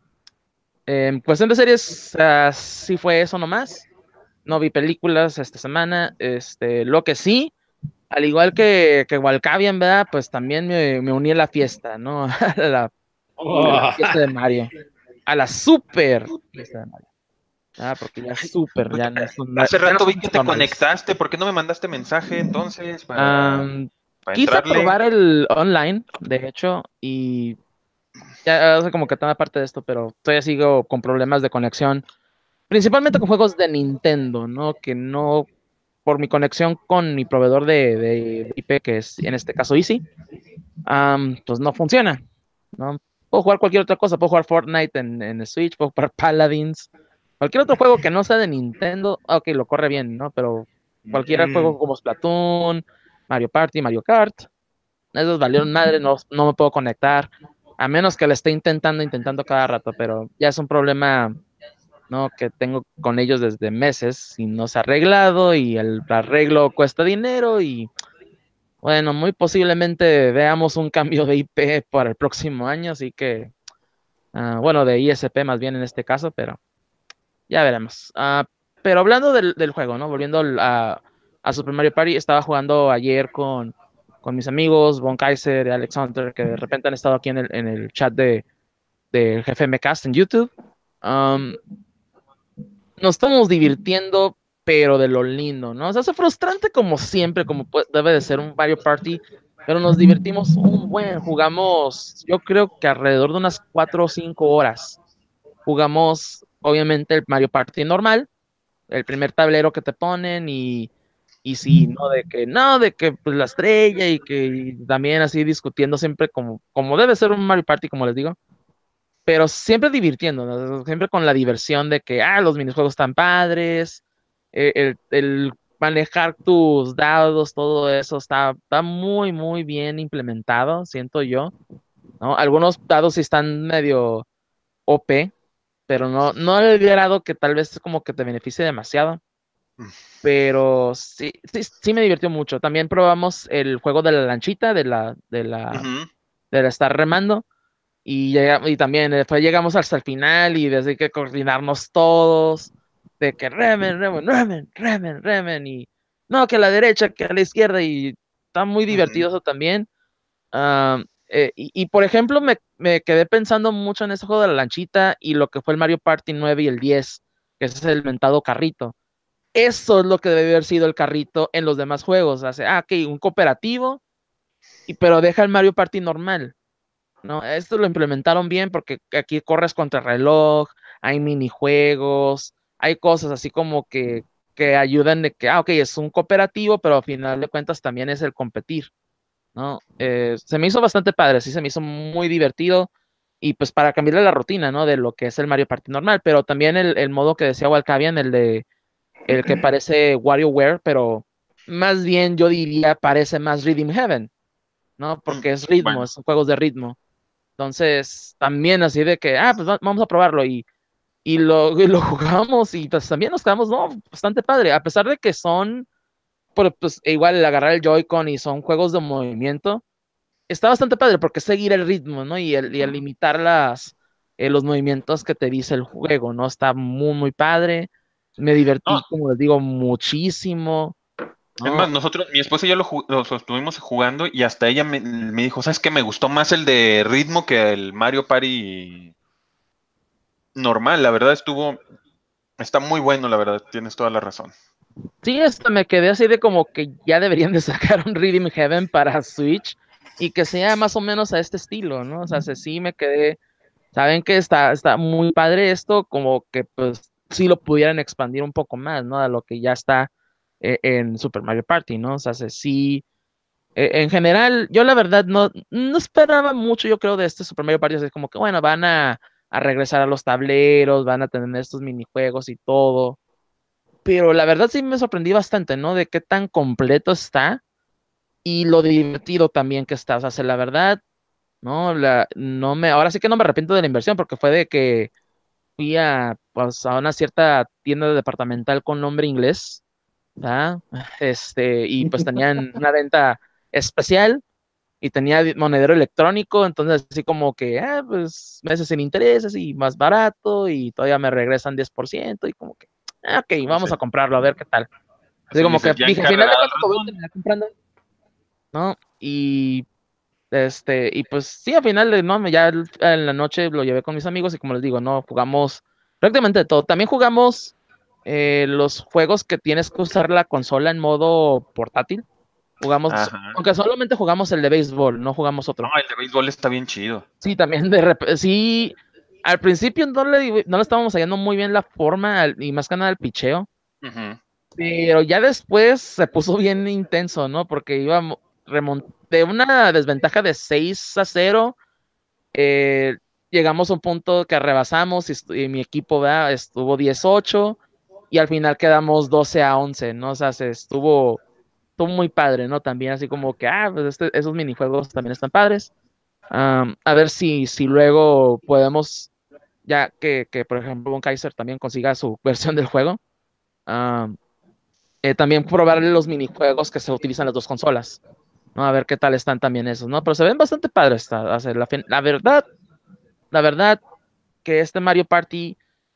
en cuestión de series, ah, sí fue eso nomás. No vi películas esta semana. Este, lo que sí. al igual que, que Walcavian, ¿verdad? Pues también me, me uní a la fiesta, ¿no? A la, a la Oh. fiesta de Mario. A la super fiesta de Mario. Ah, porque ya es Ay, super, oye, ya no son, hace ya no rato vi que somos te normales. conectaste. ¿Por qué no me mandaste mensaje entonces para, Am, para quise entrarle? probar el online, de hecho, y ya hace como que toda parte de esto, pero todavía sigo con problemas de conexión, principalmente con juegos de Nintendo, ¿no? Que no, por mi conexión con mi proveedor de, de I P, que es en este caso Easy, am, pues no funciona, ¿no? Puedo jugar cualquier otra cosa, puedo jugar Fortnite en, en Switch, puedo jugar Paladins, cualquier otro juego que no sea de Nintendo, ah, ok, lo corre bien, ¿no? Pero cualquier Mm. juego como Splatoon, Mario Party, Mario Kart, esos valieron madre, no, no me puedo conectar, a menos que lo esté intentando, intentando cada rato, pero ya es un problema, ¿no? Que tengo con ellos desde meses y no se ha arreglado y el arreglo cuesta dinero y bueno, muy posiblemente veamos un cambio de I P para el próximo año, así que, ah, bueno, de I S P más bien en este caso, pero ya veremos. Ah, pero hablando del, del juego, ¿no? Volviendo al- a, a Super Mario Party, estaba jugando ayer con, con mis amigos, Von Kaiser y Alex Hunter, que de repente han estado aquí en el, en el chat de, de G F M Cast en YouTube. Am, Nos estamos divirtiendo, pero de lo lindo, ¿no? O sea, es frustrante como siempre, como pue- debe de ser un Mario Party, pero nos divertimos un buen. Jugamos, yo creo que alrededor de unas cuatro o cinco horas. Jugamos, obviamente, el Mario Party normal, el primer tablero que te ponen y, y sí, ¿no? De que no, de que pues la estrella y que y también así discutiendo siempre como, como debe ser un Mario Party, como les digo, pero siempre divirtiendo, ¿no? Siempre con la diversión de que, ah, los minijuegos están padres, eh, el, el manejar tus dados, todo eso está, está muy, muy bien implementado, siento yo, ¿no? Algunos dados sí están medio O P, pero no, no al grado que tal vez como que te beneficie demasiado, pero sí, sí, sí me divirtió mucho. También probamos el juego de la lanchita, de la, de la, Ujú. de la estar remando. Y, llega- y también después llegamos hasta el final y desde que coordinarnos todos, de que remen, remen, remen, remen, remen, y no, que a la derecha, que a la izquierda, y está muy divertido Ujú. eso también. Ah, eh, y, y, por ejemplo, me, me quedé pensando mucho en ese juego de la lanchita y lo que fue el Mario Party nueve y el diez, que ese es el mentado carrito. Eso es lo que debe haber sido el carrito en los demás juegos. Hace, ah, ok, un cooperativo, y, pero deja el Mario Party normal. No, esto lo implementaron bien porque aquí corres contra reloj, hay minijuegos, hay cosas así como que, que ayudan de que, ah, ok, es un cooperativo, pero al final de cuentas también es el competir, ¿no? Eh, se me hizo bastante padre, sí, se me hizo muy divertido y pues para cambiarle la rutina, ¿no? De lo que es el Mario Party normal, pero también el, el modo que decía Walcavian, el de, el que parece WarioWare, pero más bien yo diría parece más Rhythm Heaven, ¿no? Mm. Porque es ritmo, Bueno, son juegos de ritmo. Entonces, también así de que, ah, pues va- vamos a probarlo y, y lo, y lo jugamos y pues también nos quedamos, no, bastante padre, a pesar de que son, pero, pues igual el agarrar el Joy-Con y son juegos de movimiento, está bastante padre porque es seguir el ritmo, ¿no? Y el, y el limitar las, eh, los movimientos que te dice el juego, ¿no? Está muy, muy padre, me no, divertí, como les digo, muchísimo, es más, ¿no? nosotros, mi esposa y yo lo, ju- lo estuvimos jugando y hasta ella me, me dijo, ¿sabes qué? Me gustó más el de ritmo que el Mario Party normal. La verdad estuvo, está muy bueno, la verdad, tienes toda la razón. Sí, hasta me quedé así de como que ya deberían de sacar un Rhythm Heaven para Switch y que sea más o menos a este estilo, ¿no? O sea, se- sí me quedé, saben que está, está muy padre esto, como que pues sí lo pudieran expandir un poco más, ¿no? A lo que ya está eh, en Super Mario Party, ¿no? O sea, se- sí, eh, en general, yo la verdad no, no esperaba mucho, yo creo, de este Super Mario Party, así como que, bueno, van a, a regresar a los tableros, van a tener estos minijuegos y todo, pero la verdad sí me sorprendí bastante, ¿no? De qué tan completo está y lo divertido también que está. O sea, se- la verdad, no, la, no me, ahora sí que no me arrepiento de la inversión porque fue de que fui a, pues, a una cierta tienda departamental con nombre inglés, ¿verdad? Este, y pues tenían una venta especial y tenía di- monedero electrónico, entonces así como que, ah, pues meses sin intereses y más barato y todavía me regresan diez por ciento y como que, ah, ok, Como vamos dice, a comprarlo a ver qué tal. Así así como dice que el dije, a Giancarlo final de al cuentas lo voy a ratón. terminar comprando. ¿no? Y este, y pues sí, al final de, no, ya el- en la noche lo llevé con mis amigos y como les digo, no, jugamos prácticamente de todo. También jugamos eh, los juegos que tienes que usar la consola en modo portátil. Jugamos, Ajá. aunque solamente jugamos el de béisbol, no jugamos No, otro. el de béisbol está bien chido. Sí, también de repente, sí, al principio no le, no le estábamos hallando muy bien la forma al- y más que nada el picheo, Ujú. pero ya después se puso bien intenso, ¿no? Porque íbamos remon- de una desventaja de seis a cero, eh, llegamos a un punto que rebasamos y, estu- y mi equipo, ¿verdad? Estuvo diez ocho y al final quedamos doce a once, ¿no? O sea, se estuvo, estuvo muy padre, ¿no? También así como que, ah, pues este- esos minijuegos también están padres. Am, a ver si, si luego podemos, ya que, que por ejemplo Von Kaiser también consiga su versión del juego, am, eh, también probar los minijuegos que se utilizan en las dos consolas, ¿no? A ver qué tal están también esos, ¿no? Pero se ven bastante padres, esta- o sea, la, fin- la verdad, la verdad que este Mario Party,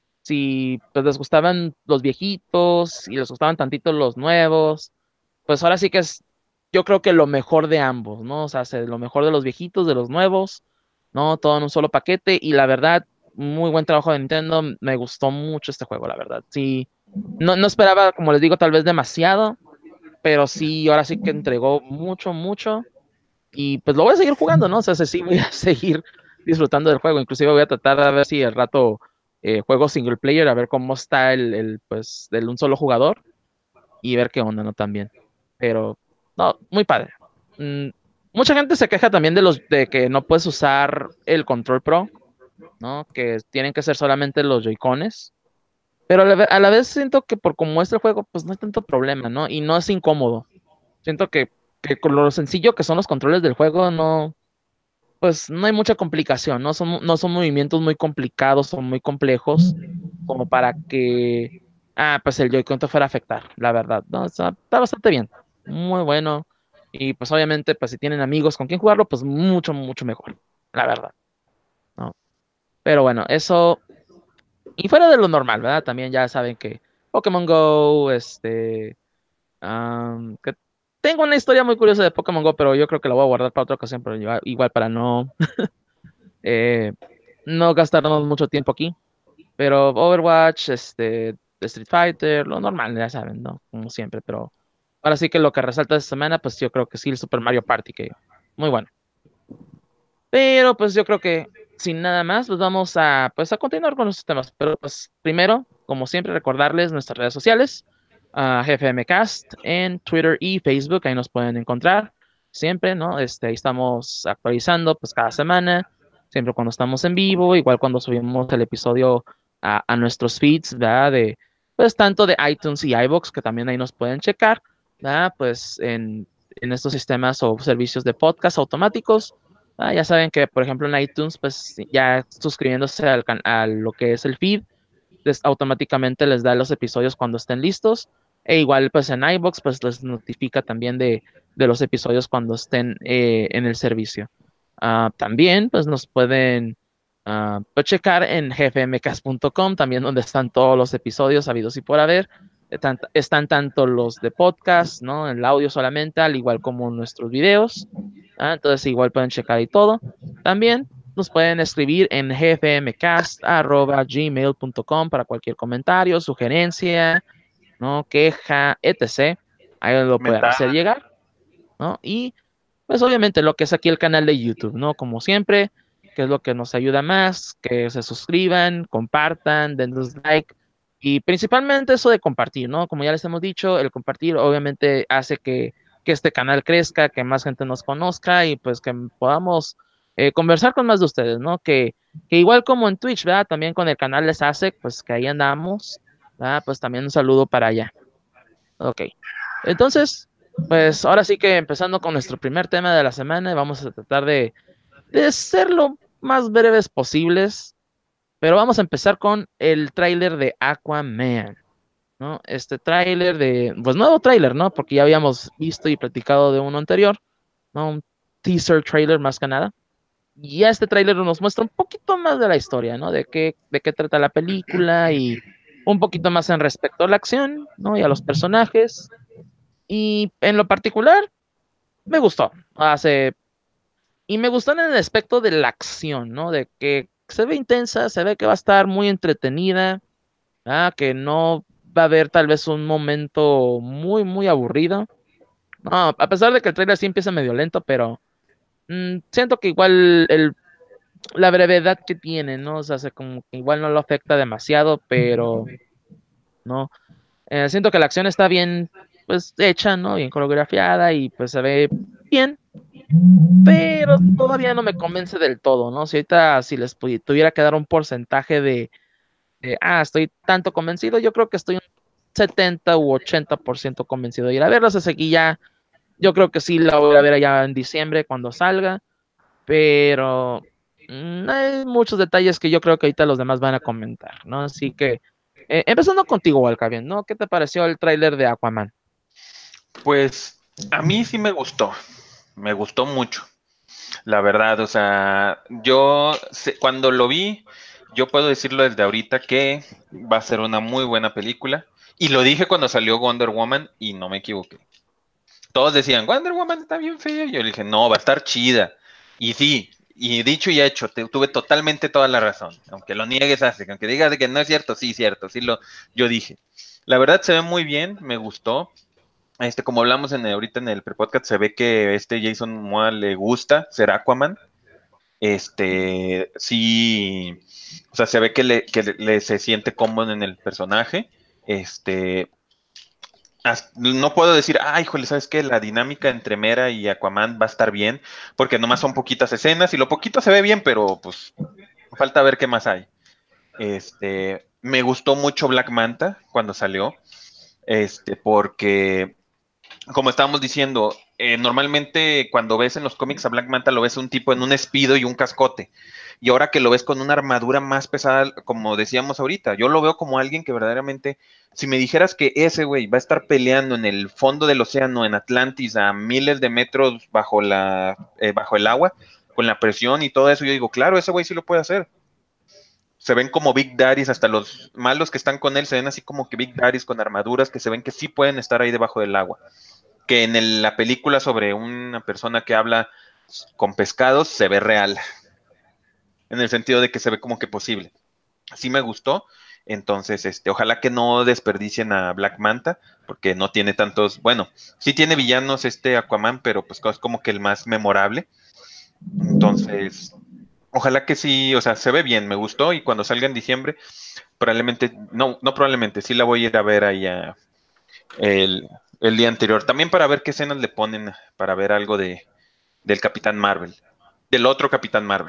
si pues les gustaban los viejitos y les gustaban tantito los nuevos, pues ahora sí que es, yo creo que lo mejor de ambos, ¿no? O sea, se- lo mejor de los viejitos, de los nuevos, ¿no? Todo en un solo paquete y la verdad, muy buen trabajo de Nintendo, me gustó mucho este juego, la verdad. Sí, no, no esperaba, como les digo, tal vez demasiado, pero sí, ahora sí que entregó mucho, mucho y pues lo voy a seguir jugando, ¿no? O sea, sí voy a seguir disfrutando del juego, inclusive voy a tratar de ver si el rato eh, juego single player, a ver cómo está el, el pues, del un solo jugador y ver qué onda, ¿no? También. Pero, no, muy padre. Mm, mucha gente se queja también de los de que no puedes usar el Control Pro, ¿no? Que tienen que ser solamente los Joy-Cones. Pero a la, ve- a la vez siento que por cómo es el juego, pues no hay tanto problema, ¿no? Y no es incómodo. Siento que, que con lo sencillo que son los controles del juego, no, pues no hay mucha complicación, ¿no? Son, no son movimientos muy complicados, son muy complejos, como para que, ah, pues el Joy-Con te fuera a afectar, la verdad, ¿no? O sea, está bastante bien, muy bueno. Y pues obviamente, pues si tienen amigos con quien jugarlo, pues mucho, mucho mejor, la verdad, ¿no? Pero bueno, eso, y fuera de lo normal, ¿verdad? También ya saben que Pokémon Go, este, am, que tengo una historia muy curiosa de Pokémon Go, pero yo creo que la voy a guardar para otra ocasión, pero igual, igual para no, eh, no gastarnos mucho tiempo aquí. Pero Overwatch, este, Street Fighter, lo normal, ya saben, ¿no? Como siempre, pero ahora sí que lo que resalta esta semana, pues yo creo que sí, el Super Mario Party, que muy bueno. Pero pues yo creo que sin nada más, pues vamos a, pues a continuar con los temas. Pero pues primero, como siempre, recordarles nuestras redes sociales, a G F M Cast en Twitter y Facebook, ahí nos pueden encontrar siempre, ¿no? Este, ahí estamos actualizando pues cada semana, siempre cuando estamos en vivo, igual cuando subimos el episodio a, a nuestros feeds, ¿verdad? De, pues tanto de iTunes y iVoox, que también ahí nos pueden checar, ¿verdad? Pues en, en estos sistemas o servicios de podcast automáticos. Ah, ya saben que, por ejemplo, en iTunes, pues ya suscribiéndose al can- a lo que es el feed, les- automáticamente les da los episodios cuando estén listos. E igual, pues en iVoox, pues les notifica también de, de los episodios cuando estén eh, en el servicio. Ah, también, pues nos pueden ah, pues, checar en g f m cast punto com, también donde están todos los episodios habidos y por haber. Están, están tanto los de podcast, ¿no? El audio solamente, al igual como nuestros videos. Ah, entonces igual pueden checar y todo. También nos pueden escribir en g f m cast arroba gmail punto com para cualquier comentario, sugerencia, ¿no? Queja, etcétera. Ahí lo pueden hacer Mental. llegar, ¿no? Y pues obviamente lo que es aquí el canal de YouTube, ¿no? Como siempre, que es lo que nos ayuda más, que se suscriban, compartan, denles like y principalmente eso de compartir, ¿no? Como ya les hemos dicho, el compartir obviamente hace que, que este canal crezca, que más gente nos conozca y pues que podamos eh, conversar con más de ustedes, ¿no? Que, que igual como en Twitch, ¿verdad? También con el canal les hace, pues que ahí andamos, ¿verdad? Pues también un saludo para allá. Ok. Entonces, pues ahora sí que empezando con nuestro primer tema de la semana, vamos a tratar de, de ser lo más breves posibles, pero vamos a empezar con el tráiler de Aquaman, ¿no? Este tráiler de, pues nuevo tráiler, ¿no? Porque ya habíamos visto y platicado de uno anterior, ¿no? Un teaser trailer más que nada. Y ya este tráiler nos muestra un poquito más de la historia, ¿no? De qué, de qué trata la película y un poquito más en respecto a la acción, ¿no? Y a los personajes. Y en lo particular, me gustó. Hace, y me gustó en el aspecto de la acción, ¿no? De que se ve intensa, se ve que va a estar muy entretenida, ah, que no va a haber tal vez un momento muy, muy aburrido. No, a pesar de que el trailer sí empieza medio lento, pero mm, siento que igual el, la brevedad que tiene, ¿no? O sea, se como que igual no lo afecta demasiado, pero no. Eh, siento que la acción está bien, pues, hecha, ¿no? Bien coreografiada y pues se ve bien, pero todavía no me convence del todo, ¿no? Si ahorita, si les pu- tuviera que dar un porcentaje de, de, ah, estoy tanto convencido, yo creo que estoy un setenta u ochenta por ciento convencido de ir a verlos, así que ya, yo creo que sí la voy a ver allá en diciembre cuando salga, pero mm, hay muchos detalles que yo creo que ahorita los demás van a comentar, ¿no? Así que, eh, empezando contigo, Walcavian, ¿no? ¿Qué te pareció el tráiler de Aquaman? Pues a mí sí me gustó, me gustó mucho, la verdad, o sea, yo sé- cuando lo vi, yo puedo decirlo desde ahorita que va a ser una muy buena película, y lo dije cuando salió Wonder Woman y no me equivoqué. Todos decían, Wonder Woman está bien fea, y yo le dije, no, va a estar chida, y sí, y dicho y hecho, te- tuve totalmente toda la razón, aunque lo niegues, hace, aunque digas de que no es cierto, sí, cierto, sí lo, yo dije. La verdad se ve muy bien, me gustó. Este, como hablamos en, ahorita en el pre-podcast, se ve que este Jason Momoa le gusta ser Aquaman. Este, sí, o sea, se ve que le, que le, le se siente cómodo en el personaje. Este, as- no puedo decir, ah, híjole, ¿sabes qué? La dinámica entre Mera y Aquaman va a estar bien, porque nomás son poquitas escenas y lo poquito se ve bien, pero pues falta ver qué más hay. Este, me gustó mucho Black Manta cuando salió, este, porque como estábamos diciendo, eh, normalmente cuando ves en los cómics a Black Manta lo ves un tipo en un espido y un cascote. Y ahora que lo ves con una armadura más pesada, como decíamos ahorita, yo lo veo como alguien que verdaderamente, si me dijeras que ese güey va a estar peleando en el fondo del océano, en Atlantis, a miles de metros bajo la, eh, bajo el agua, con la presión y todo eso, yo digo, claro, ese güey sí lo puede hacer. Se ven como Big Daddies, hasta los malos que están con él se ven así como que Big Daddies con armaduras que se ven que sí pueden estar ahí debajo del agua, que en el- la película sobre una persona que habla con pescados se ve real, en el sentido de que se ve como que posible. Sí me gustó, entonces, este, ojalá que no desperdicien a Black Manta, porque no tiene tantos, bueno, sí tiene villanos este Aquaman, pero pues es como que el más memorable. Entonces, ojalá que sí, o sea, se ve bien, me gustó y cuando salga en diciembre, probablemente, no, no probablemente, sí la voy a ir a ver ahí a- el, el día anterior, también para ver qué escenas le ponen, para ver algo de, del Capitán Marvel, del otro Capitán Marvel,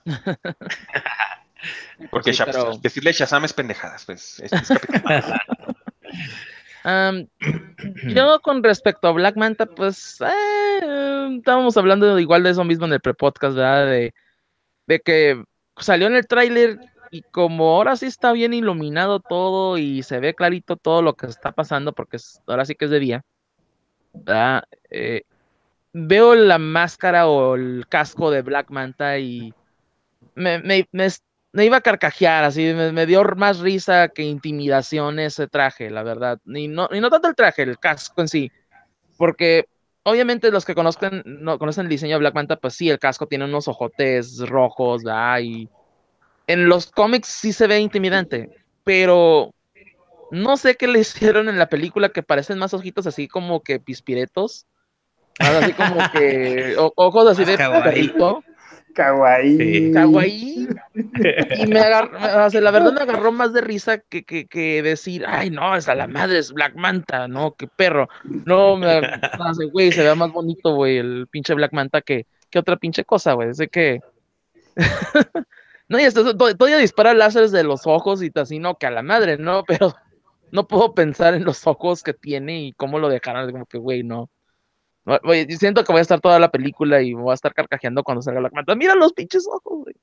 Pues porque sí, Sha- pero decirle Shazam es pendejadas, pues este es Capitán Marvel. am, yo con respecto a Black Manta, pues eh, estábamos hablando igual de eso mismo en el pre-podcast, ¿verdad? De, de que salió en el tráiler y como ahora sí está bien iluminado todo y se ve clarito todo lo que está pasando, porque es- ahora sí que es de día, ¿verdad? Eh, veo la máscara o el casco de Black Manta y me, me, me, me iba a carcajear, así, me, me dio más risa que intimidación ese traje, la verdad. Y no, y no tanto el traje, el casco en sí, porque obviamente los que conozcan, no, conocen el diseño de Black Manta, pues sí, el casco tiene unos ojotes rojos, ¿verdad? Y en los cómics sí se ve intimidante, pero no sé qué le hicieron en la película que parecen más ojitos así como que pispiretos, más así como que o- ojos así Más de kawaii. perrito, Sí. Kawaii. kawaii. Y me agarró, o sea, la verdad me agarró más de risa que, que, que decir, ay, no, esa la madre es Black Manta, no, qué perro. No, me, no sé, güey, se ve más bonito, güey, el pinche Black Manta que, que otra pinche cosa, güey. Sé que, no, y esto, to- todavía dispara láseres de los ojos y así, no, que a la madre, no, pero no puedo pensar en los ojos que tiene y cómo lo dejaron, como que, güey, no. No, güey, siento que voy a estar toda la película y me voy a estar carcajeando cuando salga Black Manta. Mira los pinches ojos, güey.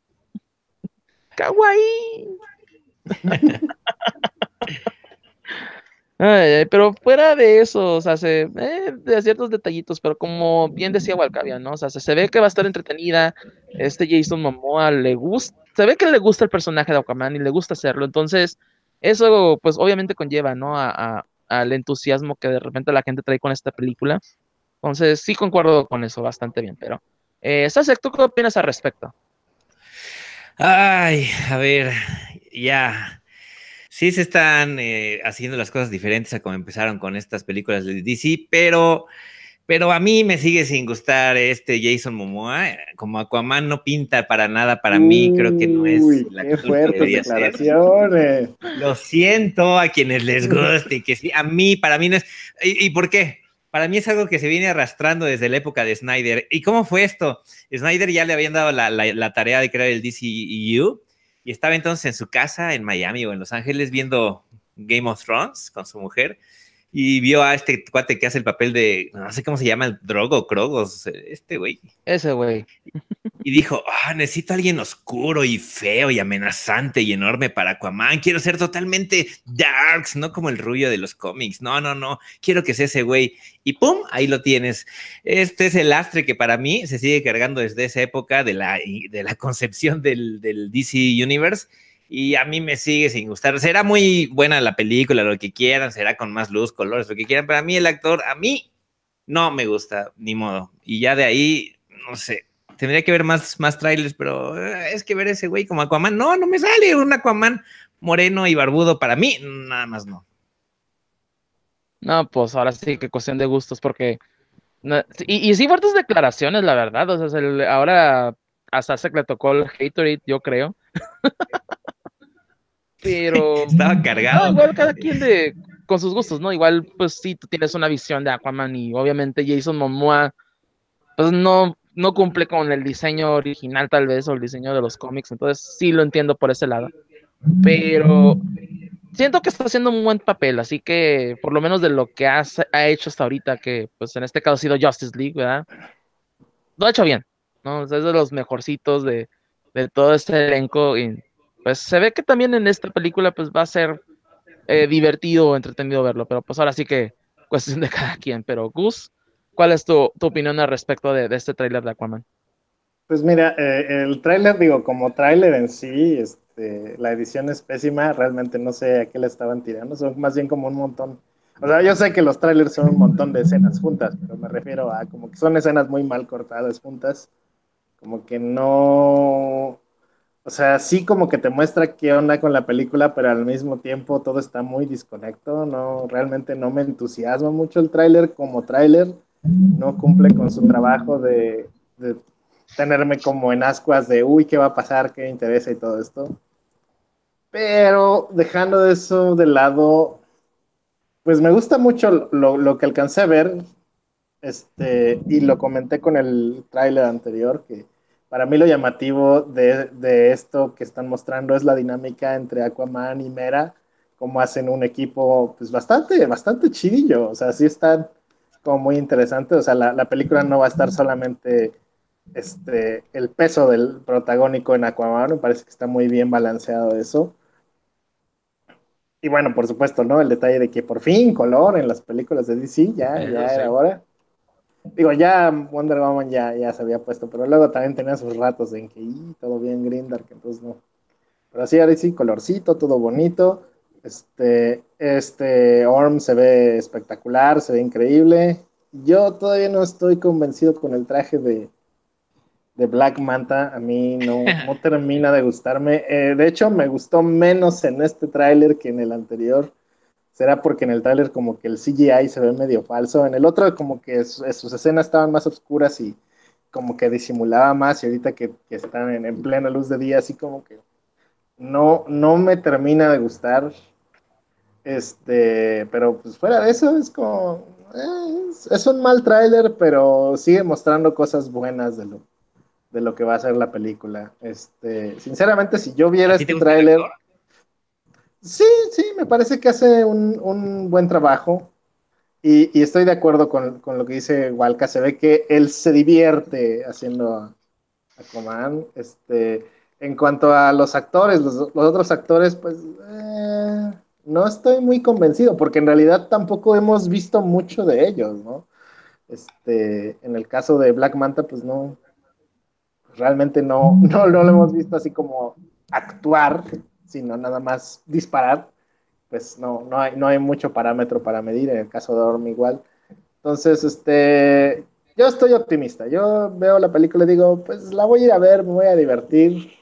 Kawaii. Ay, ay, pero fuera de eso, o sea, se, eh, de ciertos detallitos, pero como bien decía Walcavia, ¿no? O sea, se, se ve que va a estar entretenida, este Jason Momoa le gusta, se ve que le gusta el personaje de Aquaman y le gusta hacerlo, entonces eso pues obviamente conlleva, ¿no? A, a- al entusiasmo que de repente la gente trae con esta película. Entonces, sí concuerdo con eso bastante bien, pero... Eh, Sasek, ¿tú qué opinas al respecto? Ay, a ver, ya. Sí se están eh, haciendo las cosas diferentes a como empezaron con estas películas de D C, pero, pero a mí me sigue sin gustar este Jason Momoa. Como Aquaman no pinta para nada para mí, creo que no es Uy, el qué actor que fuertes debería ser. declaraciones. Lo siento a quienes les guste, y que sí, a mí, para mí no es. ¿Y, y por qué? Para mí es algo que se viene arrastrando desde la época de Snyder. ¿Y cómo fue esto? Snyder ya le habían dado la, la, la tarea de crear el D C E U y estaba entonces en su casa en Miami o en Los Ángeles viendo Game of Thrones con su mujer y vio a este cuate que hace el papel de, no sé cómo se llama, el Drogo, Krogos, este güey. Ese güey. Y dijo, ah, necesito a alguien oscuro y feo y amenazante y enorme para Aquaman. Quiero ser totalmente darks, no como el rubio de los cómics. No, no, no. Quiero que sea ese güey. Y pum, ahí lo tienes. Este es el lastre que para mí se sigue cargando desde esa época de la, de la concepción del, del D C Universe. Y a mí me sigue sin gustar. Será muy buena la película, lo que quieran, será con más luz, colores, lo que quieran. Pero a mí el actor, a mí no me gusta, ni modo. Y ya de ahí, no sé, tendría que ver más, más trailers, pero eh, es que ver ese güey como Aquaman, no, no me sale un Aquaman moreno y barbudo para mí, nada más no. No, pues ahora sí que cuestión de gustos, porque... no- y, y sí, fuertes declaraciones, la verdad. O sea, se le- ahora a Sasek le tocó el Haterade, yo creo. Pero... Estaba No, cargado. igual cada quien de... con sus gustos, ¿no? Igual, pues sí, tú tienes una visión de Aquaman y obviamente Jason Momoa, pues no, no cumple con el diseño original tal vez o el diseño de los cómics, entonces sí lo entiendo por ese lado. Pero siento que está haciendo un buen papel, así que por lo menos de lo que has- ha hecho hasta ahorita, que pues en este caso ha sido Justice League, ¿verdad? Lo ha hecho bien, ¿no? O sea, es de los mejorcitos de, de todo este elenco y pues se ve que también en esta película pues va a ser eh, divertido o entretenido verlo, pero pues ahora sí que cuestión de cada quien. Pero Gus, ¿cuál es tu, tu opinión al respecto de, de este tráiler de Aquaman? Pues mira, eh, el tráiler, digo, como tráiler en sí, este, la edición es pésima, realmente no sé a qué le estaban tirando, son más bien como un montón. O sea, yo sé que los trailers son un montón de escenas juntas, pero me refiero a como que son escenas muy mal cortadas juntas, como que no, o sea, sí como que te muestra qué onda con la película, pero al mismo tiempo todo está muy desconecto, no, realmente no me entusiasma mucho el tráiler como tráiler, no cumple con su trabajo de, de tenerme como en ascuas de, uy, ¿qué va a pasar? ¿Qué me interesa y todo esto? Pero dejando eso de lado, pues me gusta mucho lo, lo que alcancé a ver, este, y lo comenté con el tráiler anterior, que para mí lo llamativo de, de esto que están mostrando es la dinámica entre Aquaman y Mera, cómo hacen un equipo pues bastante, bastante chidillo, o sea, sí están como muy interesantes, o sea, la, la película no va a estar solamente este, el peso del protagónico en Aquaman, me parece que está muy bien balanceado eso. Y bueno, por supuesto, ¿no? El detalle de que por fin color en las películas de D C, ya, Eso ya sí. era hora. Digo, ya Wonder Woman ya, ya se había puesto, pero luego también tenía sus ratos en que y, todo bien Grindark, entonces no. Pero así, ahora sí, colorcito, todo bonito. Este, este Orm se ve espectacular, se ve increíble. Yo todavía no estoy convencido con el traje de, de Black Manta. A mí no, no termina de gustarme. Eh, de hecho, me gustó menos en este tráiler que en el anterior. Será porque en el tráiler como que el C G I se ve medio falso. En el otro como que sus, sus escenas estaban más oscuras y como que disimulaba más. Y ahorita que, que están en, en, plena luz de día, así como que no, no me termina de gustar. Este, pero pues fuera de eso es como... eh, es, es, un mal tráiler, pero sigue mostrando cosas buenas de lo, de lo que va a ser la película. Este, sinceramente, si yo viera ¿A ti te este gusta el tráiler... actor? Sí, sí, me parece que hace un, un buen trabajo. Y, y, estoy de acuerdo con, con, lo que dice Walca. Se ve que él se divierte haciendo a, a Aquaman. Este, en cuanto a los actores, los, los otros actores, pues eh, no estoy muy convencido, porque en realidad tampoco hemos visto mucho de ellos, ¿no? Este, en el caso de Black Manta, pues no, realmente no, no, no lo hemos visto así como actuar, sino nada más disparar. Pues no, no hay, no hay mucho parámetro para medir. En el caso de Orm igual. Entonces, este, yo estoy optimista. Yo veo la película y digo, pues la voy a ir a ver, me voy a divertir.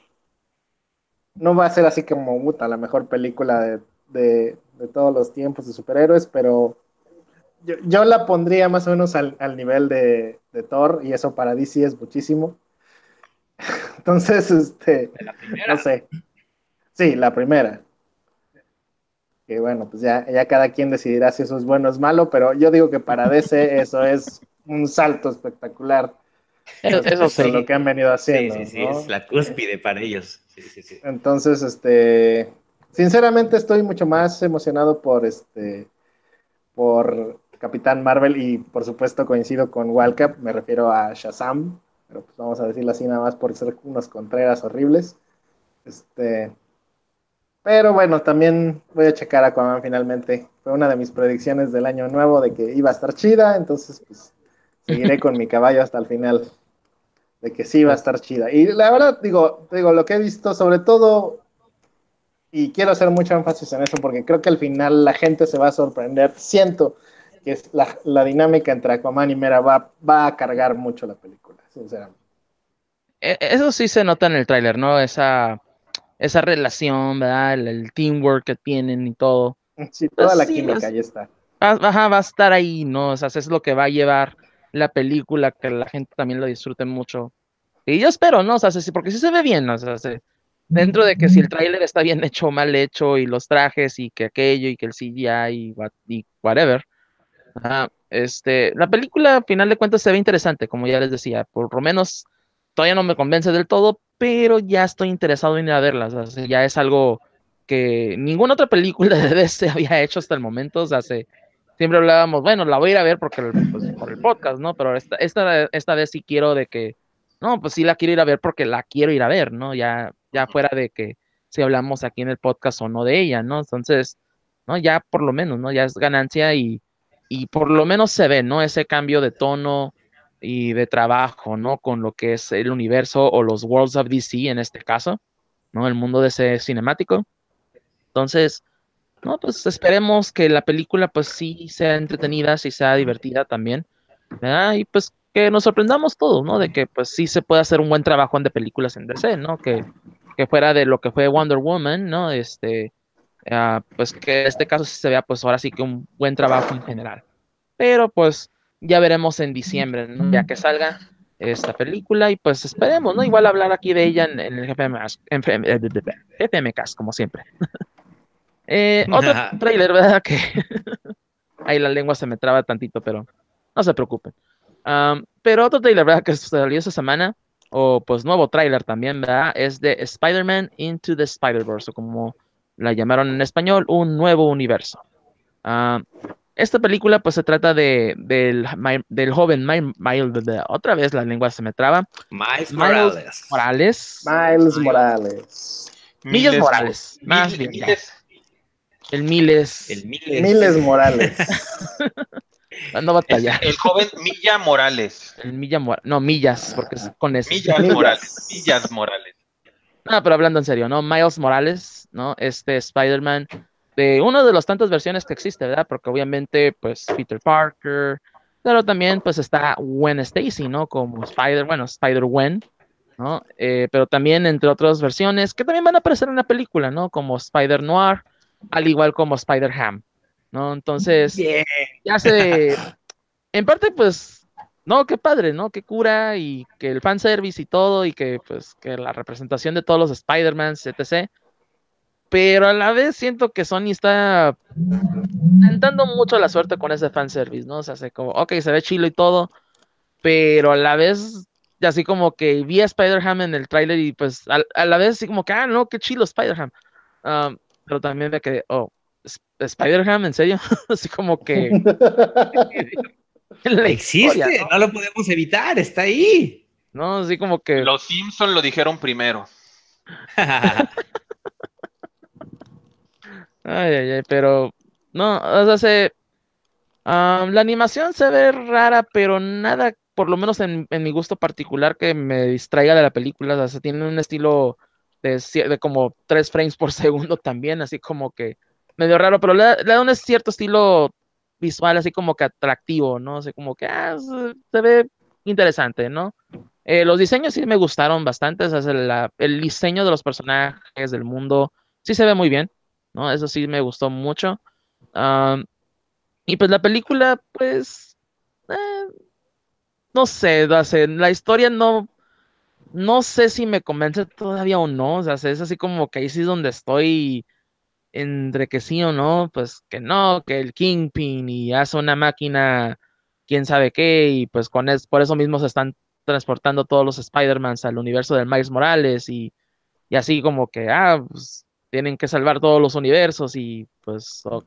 No va a ser así como puta, la mejor película de, de, de todos los tiempos de superhéroes, pero yo, yo la pondría más o menos al, al nivel de, de Thor, y eso para D C es muchísimo. Entonces, este, De la no primera. sé. Sí, la primera. Que bueno, pues ya, ya cada quien decidirá si eso es bueno o es malo, pero yo digo que para D C eso es un salto espectacular E- Eso respecto a lo sí. que han venido Sí, sí, haciendo, sí, es ¿no? la cúspide para ellos. Sí, sí, sí. Entonces, este, sinceramente estoy mucho más emocionado por este, por Capitán Marvel, y por supuesto coincido con Walcap, me refiero a Shazam, pero pues vamos a decirlo así nada más por ser unos contreras horribles. Este, pero bueno, también voy a checar a Aquaman finalmente. Fue una de mis predicciones del año nuevo de que iba a estar chida, entonces pues seguiré con mi caballo hasta el final, de que sí va a Pues, estar chida. Y la verdad, digo, digo, lo que he visto, sobre todo, y quiero hacer mucho énfasis en eso, porque creo que al final la gente se va a sorprender. Siento que es la, la dinámica entre Aquaman y Mera va, va a cargar mucho la película, sinceramente. e- eso sí se nota en el tráiler, ¿no? Esa, esa relación, ¿verdad? El, el teamwork que tienen y todo. Sí, Pues toda la sí, química vas- ahí está. va, ajá, va a estar ahí, ¿no? O sea, es lo que va a llevar la película, que la gente también lo disfrute mucho. Y yo espero, ¿no? O sea, sí, porque sí se ve bien, ¿no? O sea, se- dentro de que si el tráiler está bien hecho o mal hecho, y los trajes y que aquello y que el C G I y, what- y whatever. Ajá, este, la película, a final de cuentas, se ve interesante, como ya les decía. Por lo menos todavía no me convence del todo, pero ya estoy interesado en ir a verla. O sea, ya es algo que ninguna otra película de D C había hecho hasta el momento. O sea, se- siempre hablábamos, bueno, la voy a ir a ver porque el- pues, por el podcast, ¿no? Pero esta, esta, esta vez sí quiero de que, no, pues sí la quiero ir a ver porque la quiero ir a ver, ¿no? Ya, ya fuera de que si hablamos aquí en el podcast o no de ella, ¿no? Entonces, ¿no? Ya por lo menos, ¿no? Ya es ganancia, y y por lo menos se ve, ¿no? Ese cambio de tono y de trabajo, ¿no? Con lo que es el universo o los Worlds of D C en este caso, ¿no? El mundo de ese cinemático. Entonces, no, pues esperemos que la película pues sí sea entretenida, sí sea divertida también, ¿verdad? Y pues que nos sorprendamos todos, ¿no? De que pues sí se puede hacer un buen trabajo de películas en D C, ¿no? Que, que fuera de lo que fue Wonder Woman, ¿no? Este, ah, pues que en este caso sí se vea pues ahora sí que un buen trabajo en general. Pero pues ya veremos en diciembre, ¿no? Ya que salga esta película, y pues esperemos, ¿no? Igual hablar aquí de ella en, en el G P M, en F M eh, de- de- de- G P M Cast, como siempre. Eh, otro trailer, ¿verdad? Que ahí la lengua se me traba tantito, pero no se preocupen. Am, pero otro trailer, ¿verdad? Que salió esta semana, o pues nuevo trailer también, ¿verdad? Es de Spider-Man Into the Spider-Verse, o como la llamaron en español, un nuevo universo. Ah, esta película pues se trata de, del, Mi- del joven Mi- Miles, otra vez la lengua se me traba, Miles Miles Morales. Morales, Miles Miles. Morales. Millas Miles, mo- Morales, más mil- bien ya, miles, el El Miles, Miles Miles. Morales. no es batallar, el joven Milla Morales. el Milla Mor- no, Millas, porque es con S. Millas Morales, Millas. Millas Morales. No, pero hablando en serio, ¿no? Miles Morales, ¿no? Este Spider-Man, de una de las tantas versiones que existe, ¿verdad? Porque obviamente, pues, Peter Parker, pero también, pues, está Gwen Stacy, ¿no? Como Spider, bueno, Spider-Gwen, ¿no? Eh, pero también entre otras versiones que también van a aparecer en la película, ¿no? Como Spider-Noir, al igual como Spider-Ham, ¿no? Entonces, Bien. ya se, en parte, pues, no, qué padre, ¿no? Qué cura, y que el fanservice y todo, y que, pues, que la representación de todos los Spider-Mans, etcétera. Pero a la vez siento que Sony está tentando mucho la suerte con ese fanservice, ¿no? O sea, se como, ok, se ve chilo y todo, pero a la vez, así como que vi a Spider-Ham en el tráiler, y pues a, a la vez así como que, ah, no, qué chilo Spider-Ham. Um, pero también me quedé, oh, ¿es- ¿Spider-Ham? ¿En serio? Así como que en la historia, Existe, ¿no? no lo podemos evitar, está ahí. ¿No? Así como que, Los Simpson lo dijeron primero. ay, ay, ay, pero no, o sea, se, ah, la animación se ve rara, pero nada, por lo menos en, en mi gusto particular, que me distraiga de la película. O sea, se tiene un estilo de, cier- de como tres frames por segundo también, así como que medio raro, pero le, da le da un cierto estilo visual así como que atractivo, ¿no? Así como que ah, se, se ve interesante, ¿no? Eh, los diseños sí me gustaron bastante, o sea, la- el diseño de los personajes del mundo sí se ve muy bien, ¿no? Eso sí me gustó mucho. Am, y pues la película, pues, eh, no sé, no sé, la historia no, no sé si me convence todavía o no, o sea, es así como que ahí sí es donde estoy entre que sí o no, pues que no, que el Kingpin y hace una máquina, quién sabe qué, y pues con es, por eso mismo se están transportando todos los Spider-Mans al universo del Miles Morales y, y así como que, ah, pues tienen que salvar todos los universos y pues ok,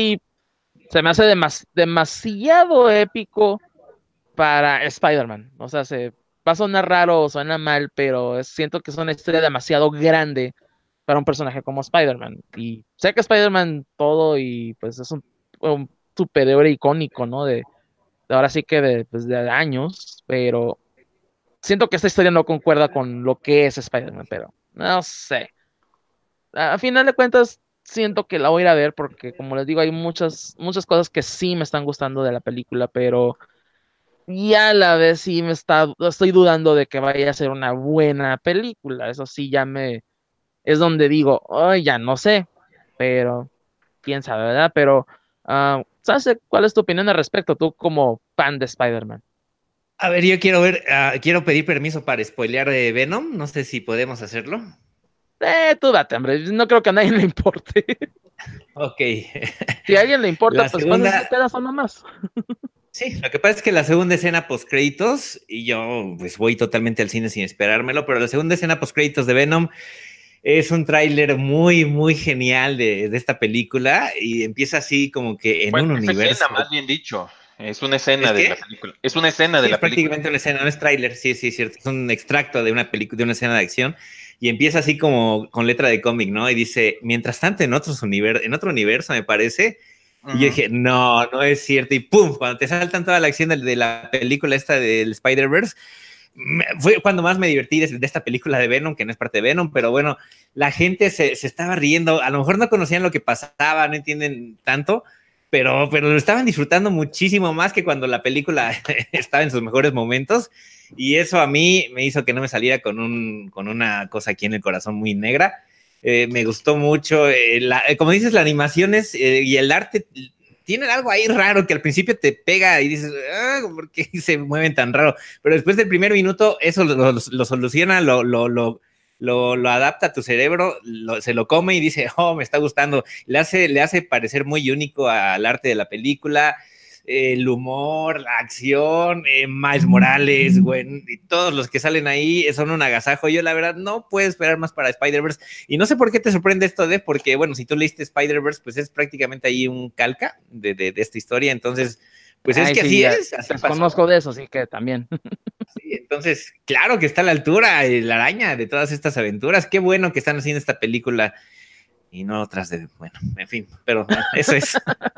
se me hace demas- demasiado épico para Spider-Man, o sea, se va a sonar raro o suena mal, pero es- siento que es una historia demasiado grande para un personaje como Spider-Man. Y sé que Spider-Man todo y pues es un, un superhéroe icónico, ¿no? De, de ahora sí que de, pues, de años, pero siento que esta historia no concuerda con lo que es Spider-Man, pero no sé. A, a final de cuentas, siento que la voy a ir a ver porque, como les digo, hay muchas, muchas cosas que sí me están gustando de la película, pero y a la vez sí me está, estoy dudando de que vaya a ser una buena película. Eso sí ya me, es donde digo, ay, ya no sé, pero quién sabe, ¿verdad? Pero, ah, ¿sabes cuál es tu opinión al respecto, tú como fan de Spider-Man? A ver, yo quiero ver, ah, quiero pedir permiso para spoilear de Venom. No sé si podemos hacerlo. Eh, tú date, hombre, no creo que a nadie le importe. Ok. Si a alguien le importa, La pues pasa ese segunda, pedazo nomás. sí, lo que pasa es que la segunda escena post créditos, y yo pues voy totalmente al cine sin esperármelo, pero la segunda escena post créditos de Venom es un tráiler muy, muy genial de, de esta película y empieza así como que en Bueno, un es escena, universo. más bien dicho. Es una escena ¿Es de la qué? película. Es una escena de Sí, es la película. prácticamente una escena, no es tráiler, sí, sí, es cierto. Es un extracto de una película, de una escena de acción y empieza así como con letra de cómic, ¿no? Y dice, mientras tanto, en otros univer en otro universo, me parece. Y yo Ujú. dije, no, no es cierto. Y pum, cuando te saltan toda la acción de, de la película esta del Spider-Verse, fue cuando más me divertí de, de, esta película de Venom, que no es parte de Venom, pero bueno, la gente se, se estaba riendo, a lo mejor no conocían lo que pasaba, no entienden tanto, pero, pero lo estaban disfrutando muchísimo más que cuando la película estaba en sus mejores momentos, y eso a mí me hizo que no me saliera con, un, con una cosa aquí en el corazón muy negra. Eh, me gustó mucho, eh, la, eh, como dices, la animación es, eh, y el arte tienen algo ahí raro que al principio te pega y dices, ah, ¿por qué se mueven tan raro? Pero después del primer minuto eso lo, lo, lo soluciona, lo, lo, lo, lo, lo adapta a tu cerebro, lo, se lo come y dice, oh, me está gustando. Le hace, le hace parecer muy único al arte de la película, eh, el humor, la acción, eh, Miles Morales, güey, y todos los que salen ahí son un agasajo. Yo, la verdad, no puedo esperar más para Spider-Verse. Y no sé por qué te sorprende esto de, porque, bueno, si tú leíste Spider-Verse, pues es prácticamente ahí un calca de, de, de esta historia. Entonces, pues es Ay, que sí, así ya es, así pasó. desconozco de eso, así que también. Sí, entonces, claro que está a la altura la araña de todas estas aventuras. Qué bueno que están haciendo esta película y no otras de, bueno, en fin, pero bueno, eso es.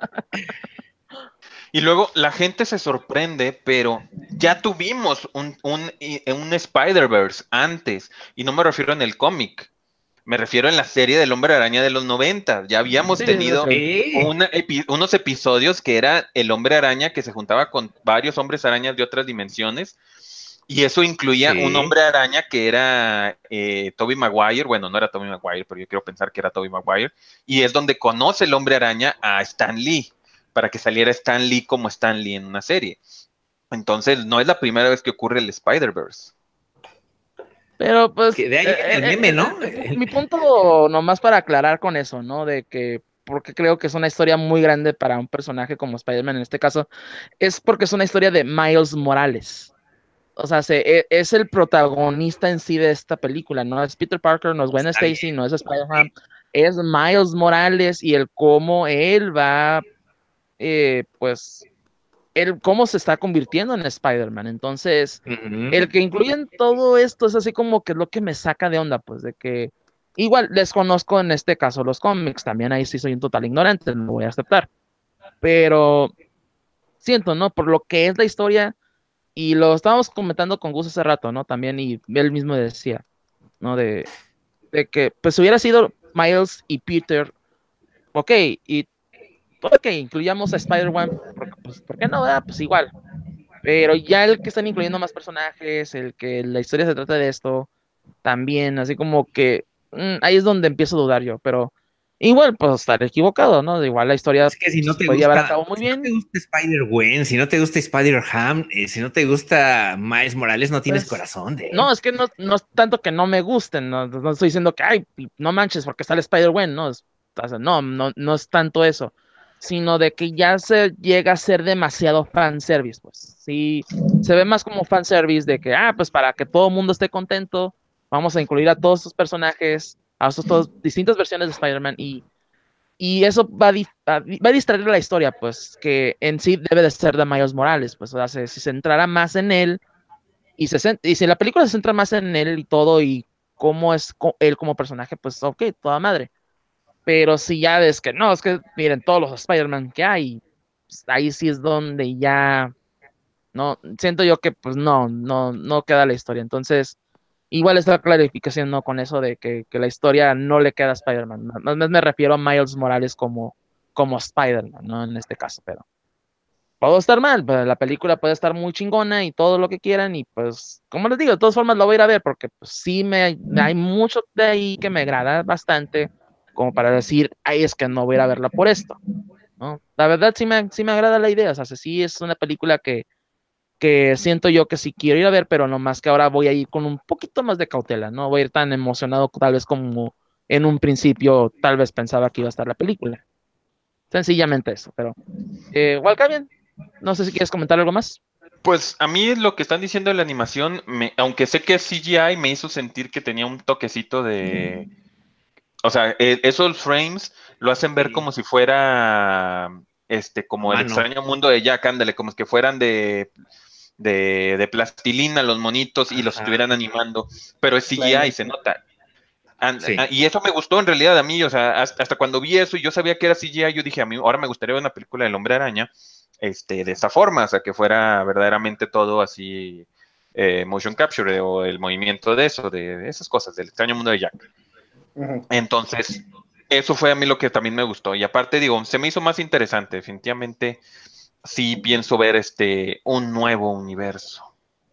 Y luego la gente se sorprende, pero ya tuvimos un, un, un Spider-Verse antes, y no me refiero en el cómic, me refiero en la serie del Hombre Araña de los noventa. Ya habíamos Sí, sí, tenido sí. Sí. una epi- unos episodios que era el Hombre Araña que se juntaba con varios hombres arañas de otras dimensiones, y eso incluía un Sí. Hombre Araña que era eh, Tobey Maguire. Bueno, no era Tobey Maguire, pero yo quiero pensar que era Tobey Maguire, y es donde conoce el Hombre Araña a Stan Lee, para que saliera Stan Lee como Stan Lee en una serie. Entonces, no es la primera vez que ocurre el Spider-Verse. Pero pues, Que de ahí eh, viene el eh, meme, eh, ¿no? eh, pu- mi punto nomás para aclarar con eso, ¿no? De que, porque creo que es una historia muy grande para un personaje como Spider-Man en este caso, es porque es una historia de Miles Morales. O sea, se, e- es el protagonista en sí de esta película, no es Peter Parker, no es Gwen Está bien. Stacy, no es Spider-Man, es Miles Morales y el cómo él va, eh, pues, el cómo se está convirtiendo en Spider-Man. Entonces, Uh-huh. el que incluyen todo esto es así como que es lo que me saca de onda, pues, de que igual desconozco en este caso los cómics, también ahí sí soy un total ignorante, no voy a aceptar, pero siento, ¿no? Por lo que es la historia. Y lo estábamos comentando con Gus hace rato, ¿no? También, y él mismo decía, ¿no? De, de que, pues, hubiera sido Miles y Peter, ok, y ok, incluyamos a Spider-Man, porque, pues, ¿por qué no? ¿verdad? Pues igual. Pero ya el que están incluyendo más personajes, el que la historia se trata de esto, también, así como que mm, ahí es donde empiezo a dudar yo, pero igual, pues estar equivocado, ¿no? Igual la historia Es que si no se te puede llevar a gusta, cabo muy si no te bien. gusta Spider-Gwen, si no te gusta Spider-Ham, eh, si no te gusta Miles Morales, no tienes Pues, corazón, no, de. es que no, no es tanto que no me gusten, no, no estoy diciendo que, ay, no manches porque sale Spider-Man, no, es- o sea, no, no, no es tanto eso, sino de que ya se llega a ser demasiado fanservice, pues, sí, se ve más como fanservice de que, ah, pues para que todo el mundo esté contento, vamos a incluir a todos sus personajes, a sus todos, distintas versiones de Spider-Man y, y eso va a, di- a- va a distraer la historia, pues, que en sí debe de ser de Miles Morales, pues, o sea, se- si se centrara más en él y, se, cen- y si la película se centra más en él y todo y cómo es co- él como personaje, pues ok, toda madre. Pero si ya ves que no, es que miren todos los Spider-Man que hay, pues, ahí sí es donde ya, no, siento yo que pues no, no, no queda la historia. Entonces, igual está la clarificación, ¿no? Con eso de que, que la historia no le queda a Spider-Man. Más más me refiero a Miles Morales como, como Spider-Man, ¿no? En este caso, pero puedo estar mal, pero la película puede estar muy chingona y todo lo que quieran y pues, como les digo, de todas formas la voy a ir a ver porque pues, sí me, me- hay mucho de ahí que me agrada bastante como para decir, ay, es que no voy a ir a verla por esto, ¿no? La verdad sí me, sí me agrada la idea, o sea, sí es una película que, que siento yo que sí quiero ir a ver, pero no más que ahora voy a ir con un poquito más de cautela, no voy a ir tan emocionado tal vez como en un principio tal vez pensaba que iba a estar la película. Sencillamente eso, pero eh, igual que bien. No sé si quieres comentar algo más. Pues a mí lo que están diciendo de la animación, me- aunque sé que es C G I, me hizo sentir que tenía un toquecito de, o sea, e- esos frames lo hacen ver Sí, como si fuera, este, a como el mano. extraño mundo de Jack, ándale, como que fueran de, de, de plastilina los monitos y los Ajá, estuvieran animando, pero es C G I, se Claymation. nota. And- sí. ah, y eso me gustó en realidad a mí, o sea, hasta, hasta cuando vi eso y yo sabía que era C G I, yo dije, a mí ahora me gustaría ver una película del Hombre Araña, este, de esta forma, o sea, que fuera verdaderamente todo así, eh, motion capture, eh, o el movimiento de eso, de, de esas cosas, del extraño mundo de Jack. Ujú. Entonces, eso fue a mí lo que también me gustó. Y aparte, digo, se me hizo más interesante. Definitivamente, sí pienso ver este un nuevo universo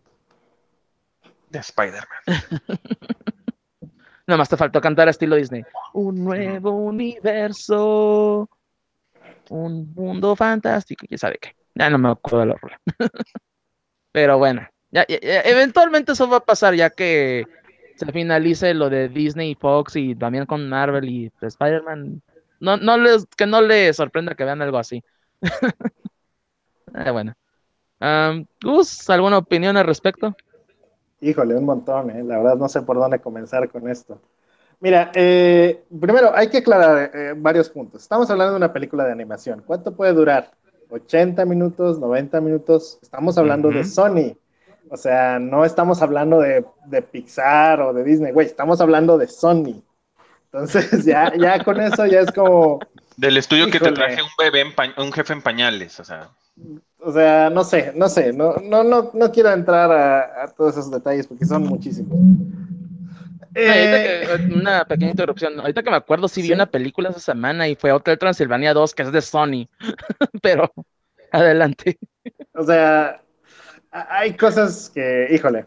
de Spider-Man. Nada más te faltó cantar a estilo Disney. Un Ujú. nuevo universo, un mundo fantástico, quién sabe qué. Ya no me acuerdo de la rola. Pero bueno, ya, ya- ya- eventualmente eso va a pasar ya que se finalice lo de Disney y Fox y también con Marvel y Spider-Man. No, no les, que no les sorprenda que vean algo así. Eh, bueno. Am, Gus, ¿alguna opinión al respecto? Híjole, un montón, ¿eh? La verdad no sé por dónde comenzar con esto. Mira, eh, primero hay que aclarar eh, varios puntos. Estamos hablando de una película de animación. ¿Cuánto puede durar? ¿ochenta minutos? ¿noventa minutos? Estamos hablando de Ujú. Sony. O sea, no estamos hablando de, de Pixar o de Disney, güey, estamos hablando de Sony. Entonces, ya, ya con eso ya es como, Del estudio que te traje híjole, un bebé, en pa- un jefe en pañales, o sea. o sea, no sé, no sé, no, no, no, no quiero entrar a, a todos esos detalles porque son muchísimos. No, y ahorita Eh, que, eh, una pequeña interrupción, ahorita que me acuerdo, sí vi una sí, película esa semana y fue Hotel Transilvania dos, que es de Sony, pero adelante. o sea, hay cosas que, híjole,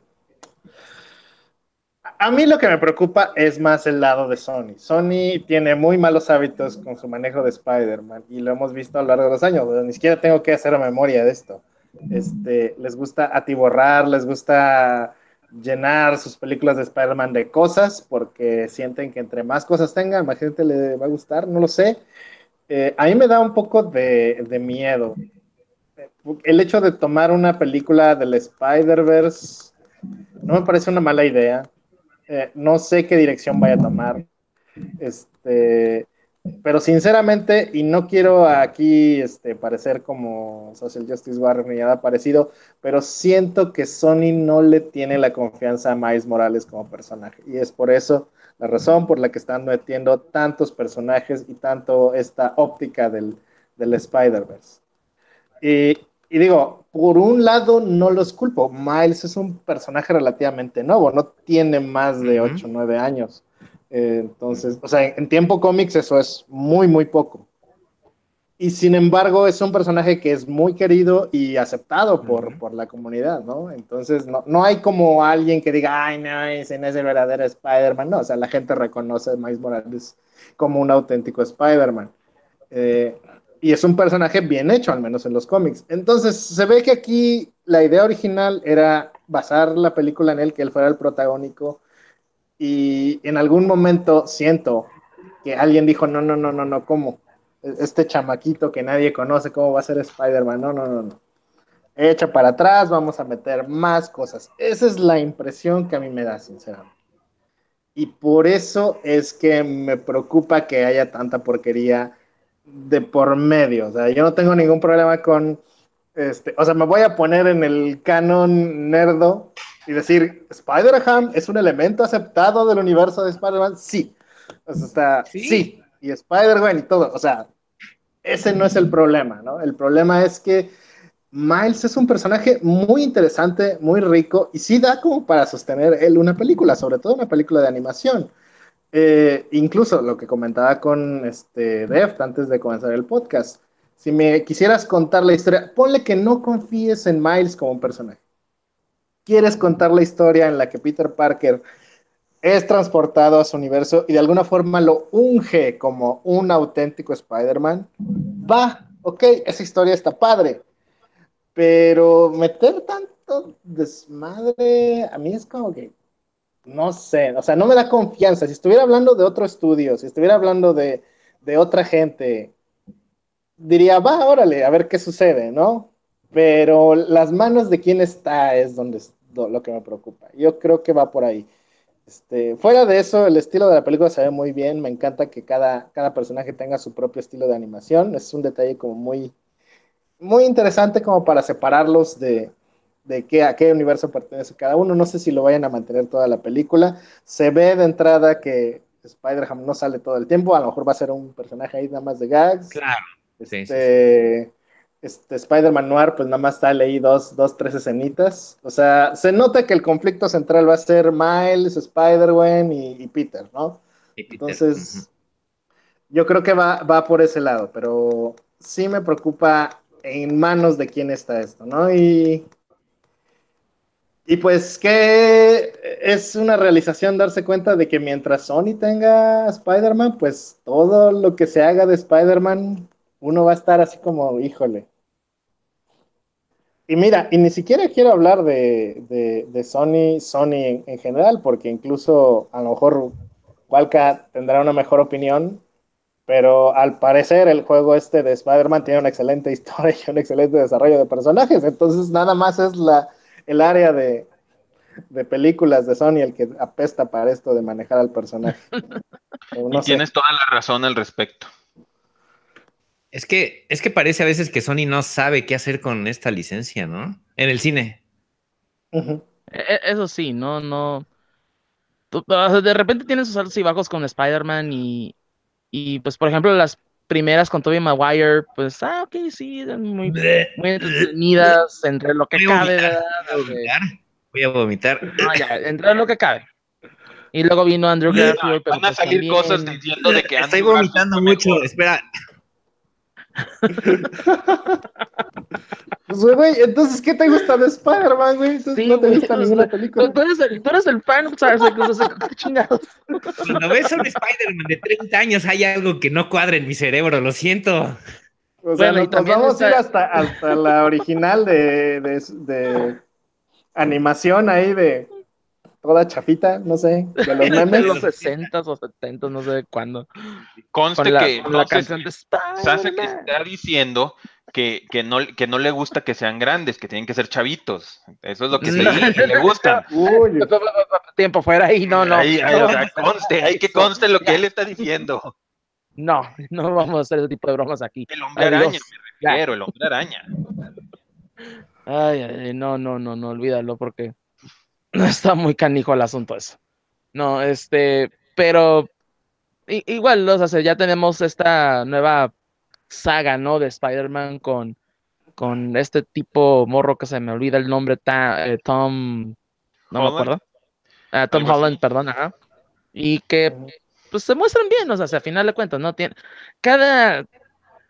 a mí lo que me preocupa es más el lado de Sony. Sony tiene muy malos hábitos con su manejo de Spider-Man y lo hemos visto a lo largo de los años. Ni siquiera tengo que hacer memoria de esto. Este, les gusta atiborrar, les gusta llenar sus películas de Spider-Man de cosas porque sienten que entre más cosas tengan, más gente le va a gustar, no lo sé. Eh, a mí me da un poco de, de miedo. El hecho de tomar una película del Spider-Verse no me parece una mala idea. Eh, no sé qué dirección vaya a tomar. Este, pero sinceramente, y no quiero aquí este, parecer como Social Justice Warrior ni nada parecido, pero siento que Sony no le tiene la confianza a Miles Morales como personaje. Y es por eso la razón por la que están metiendo tantos personajes y tanto esta óptica del, del Spider-Verse. Y, y digo, por un lado no los culpo. Miles es un personaje relativamente nuevo, no tiene más de Ujú. ocho o nueve años. Eh, entonces, o sea, en, en tiempo cómics eso es muy, muy poco. y sin embargo es un personaje que es muy querido y aceptado por, Ujú. por la comunidad, ¿no? Entonces no, no hay como alguien que diga, ay, no, ese no es el verdadero Spider-Man, no, o sea, la gente reconoce a Miles Morales como un auténtico Spider-Man. Eh, y es un personaje bien hecho, al menos en los cómics. Entonces, se ve que aquí la idea original era basar la película en él, que él fuera el protagónico, y en algún momento siento que alguien dijo, no, no, no, no, no, ¿cómo? Este chamaquito que nadie conoce, ¿cómo va a ser Spider-Man? No, no, no, no. Echa para atrás, vamos a meter más cosas. Esa es la impresión que a mí me da, sinceramente. Y por eso es que me preocupa que haya tanta porquería de por medio. O sea, yo no tengo ningún problema con, este, o sea, me voy a poner en el canon nerdo y decir, Spider-Ham es un elemento aceptado del universo de Spider-Man. Sí. O sea, está, Sí. sí. Y Spider-Man y todo. O sea, ese no es el problema, ¿no? El problema es que Miles es un personaje muy interesante, muy rico, y sí da como para sostener él una película, sobre todo una película de animación. Eh, incluso lo que comentaba con este Deft antes de comenzar el podcast. Si me quisieras contar la historia, ponle que no confíes en Miles como un personaje. Quieres contar la historia en la que Peter Parker es transportado a su universo y de alguna forma lo unge como un auténtico Spider-Man. Va, ok, esa historia está padre, pero meter tanto desmadre a mí es como que no sé, o sea, no me da confianza. Si estuviera hablando de otro estudio, si estuviera hablando de, de otra gente, diría, va, órale, a ver qué sucede, ¿no? Pero las manos de quién está es donde es lo que me preocupa. Yo creo que va por ahí. Este, fuera de eso, el estilo de la película se ve muy bien. Me encanta que cada, cada personaje tenga su propio estilo de animación. Es un detalle como muy, muy interesante como para separarlos de, de qué, a qué universo pertenece cada uno. No sé si lo vayan a mantener toda la película. Se ve de entrada que Spider-Man no sale todo el tiempo. A lo mejor va a ser un personaje ahí nada más de gags. Claro. Sí, sí, sí. Este, este Spider-Man Noir, pues nada más sale ahí dos, dos, tres escenitas. O sea, se nota que el conflicto central va a ser Miles, Spider-Man y, y Peter, ¿no? Y Peter. Ujú. Entonces, yo creo que va, va por ese lado, pero sí me preocupa en manos de quién está esto, ¿no? Y, y pues que es una realización darse cuenta de que mientras Sony tenga Spider-Man, pues todo lo que se haga de Spider-Man, uno va a estar así como, híjole. Y mira, y ni siquiera quiero hablar de, de, de Sony, Sony en, en general, porque incluso a lo mejor Walca tendrá una mejor opinión. Pero al parecer el juego este de Spider-Man tiene una excelente historia y un excelente desarrollo de personajes. Entonces nada más es la, el área de, de películas de Sony el que apesta para esto de manejar al personaje. O Y no sé. tienes toda la razón al respecto. Es que, es que parece a veces que Sony no sabe qué hacer con esta licencia, ¿no? En el cine. Ujú. E- e- Eso sí, no, no. tú- o sea, de repente tienen sus altos y bajos con Spider-Man y, y pues por ejemplo las primeras con Tobey Maguire, pues ah, ok, sí, eran muy, Bleh, muy bleh, bleh. entretenidas entre lo que Voy a cabe, vomitar, ¿verdad? voy a De- vomitar, voy a vomitar. no, ya, entre lo que cabe. Y luego vino Andrew Bleh, Garfield, pero Van a pues salir cosas también. diciendo bleh. de que Estoy Andrew Garfield vomitando fue mucho. mejor. Espera, Pues güey, entonces, ¿qué te gusta de Spider-Man, güey? Entonces Sí, no te güey, gusta o sea, ninguna tú, película. tú eres el, tú eres el fan, o sea, o sea, ¿qué chingados? cuando ves a un Spider-Man de treinta años, hay algo que no cuadra en mi cerebro, lo siento. O sea, Bueno, y nos, nos también vamos a ir está, hasta, hasta la original de, de, de animación ahí de toda chafita, no sé, de los de De los los memes. ochenta. sesentas o setentas, no sé de cuándo, con Conste la, que con la entonces canción de Sase que Spider-Man. está diciendo que, que no, que no le gusta que sean grandes, que tienen que ser chavitos. Eso es lo que No, leí, que le no, gustan. Uy, tiempo fuera ahí, no, no, Ahí, ahí, no o vamos sea, a hacer conste, hay que eso, conste lo que ya, él está diciendo. no, no vamos a hacer ese tipo de bromas aquí, El hombre araña, adiós, me ya, refiero, el hombre araña. ay, ay, no, no, no, no, olvídalo porque no está muy canijo el asunto eso, no, este, pero i- igual, o sea, ya tenemos esta nueva saga, ¿no? De Spider-Man con, con este tipo morro que se me olvida el nombre, ta- eh, Tom, no me Holland, acuerdo, ah, Tom algo Holland, así. perdón, ajá, y que pues se muestran bien, o sea, si a final de cuentas, ¿no? Tiene, cada,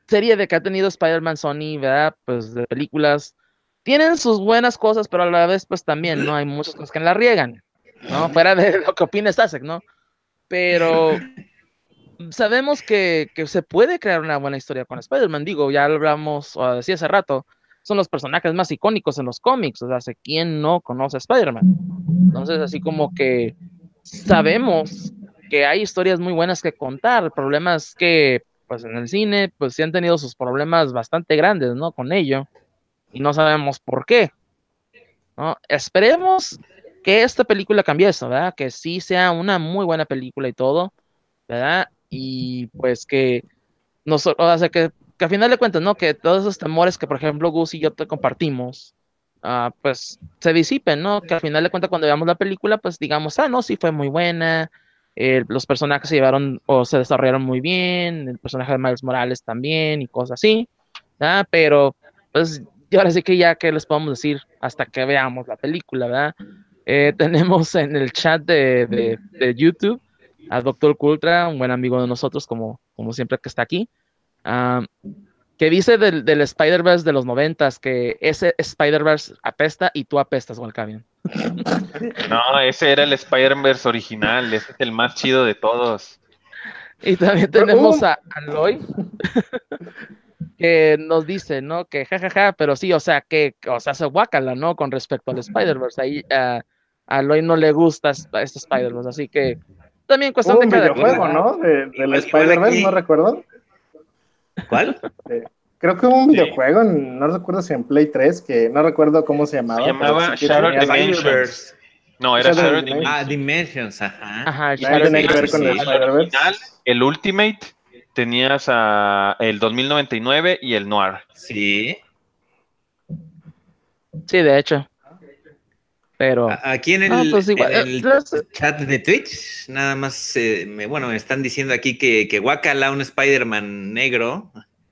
serie de que ha tenido Spider-Man Sony, ¿verdad? Pues de películas, tienen sus buenas cosas, pero a la vez, pues también, ¿no? Hay muchas cosas que la riegan, ¿no? Fuera de lo que opina Stasek, ¿no? Pero sabemos que, que se puede crear una buena historia con Spider-Man. Digo, ya lo hablamos, o decía hace rato, son los personajes más icónicos en los cómics. O sea, sé quién no conoce a Spider-Man. Entonces, así como que sabemos que hay historias muy buenas que contar. El problema es que, pues en el cine, pues sí han tenido sus problemas bastante grandes, ¿no? Con ello. Y no sabemos por qué, ¿no? Esperemos que esta película cambie eso, ¿verdad? Que sí sea una muy buena película y todo, ¿verdad? Y pues que nosotros, o sea, que, que a final de cuentas, ¿no? Que todos esos temores que, por ejemplo, Gus y yo te compartimos, ah, pues se disipen, ¿no? Que al final de cuentas, cuando veamos la película, pues digamos, ah, no, sí fue muy buena, eh, los personajes se llevaron o se desarrollaron muy bien, el personaje de Miles Morales también y cosas así, ¿verdad? Pero, pues, yo ahora sí que ya, ¿qué les podemos decir hasta que veamos la película, ¿verdad? Eh, tenemos en el chat de, de, de YouTube a Doctor Cultra, un buen amigo de nosotros, como, como siempre que está aquí, ah, que dice del, del Spider-Verse de los noventas que ese Spider-Verse apesta y tú apestas, Walcavian. No, ese era el Spider-Verse original, ese es el más chido de todos. Y también Pero, tenemos uh, a Aloy, que nos dice, ¿no? Que jajaja, pero sí, o sea, que, o sea, se guácala, ¿no? Con respecto al Spider-Verse. Ahí ah, a Aloy no le gusta este este Spider-Verse, así que también cuestión hubo de un cada quien, videojuego, ¿verdad? ¿no? De, del Igual, igual Spider-Verse, no aquí. recuerdo. ¿Cuál? Eh, creo que hubo un Sí. videojuego, en- no recuerdo si en Play tres, que no recuerdo cómo se Se llamaba, pero llamaba sí que Shattered tenías Dimensions. Spider-Verse. No, era Shadow Shattered Dimension. Ah, Dimensions. Dimensions, ajá. Ajá, el Y También Shattered tenía Sí, que ver sí, con el Dimension. sí. el original, Spider-Verse. el Ultimate, tenías a el dos mil noventa y nueve y el Noir. Sí. Sí, de hecho, pero, A- Aquí en no, el, pues igual, en eh, el las- chat de Twitch, nada más, eh, me, bueno, me están diciendo aquí que, que guacala un Spider-Man negro.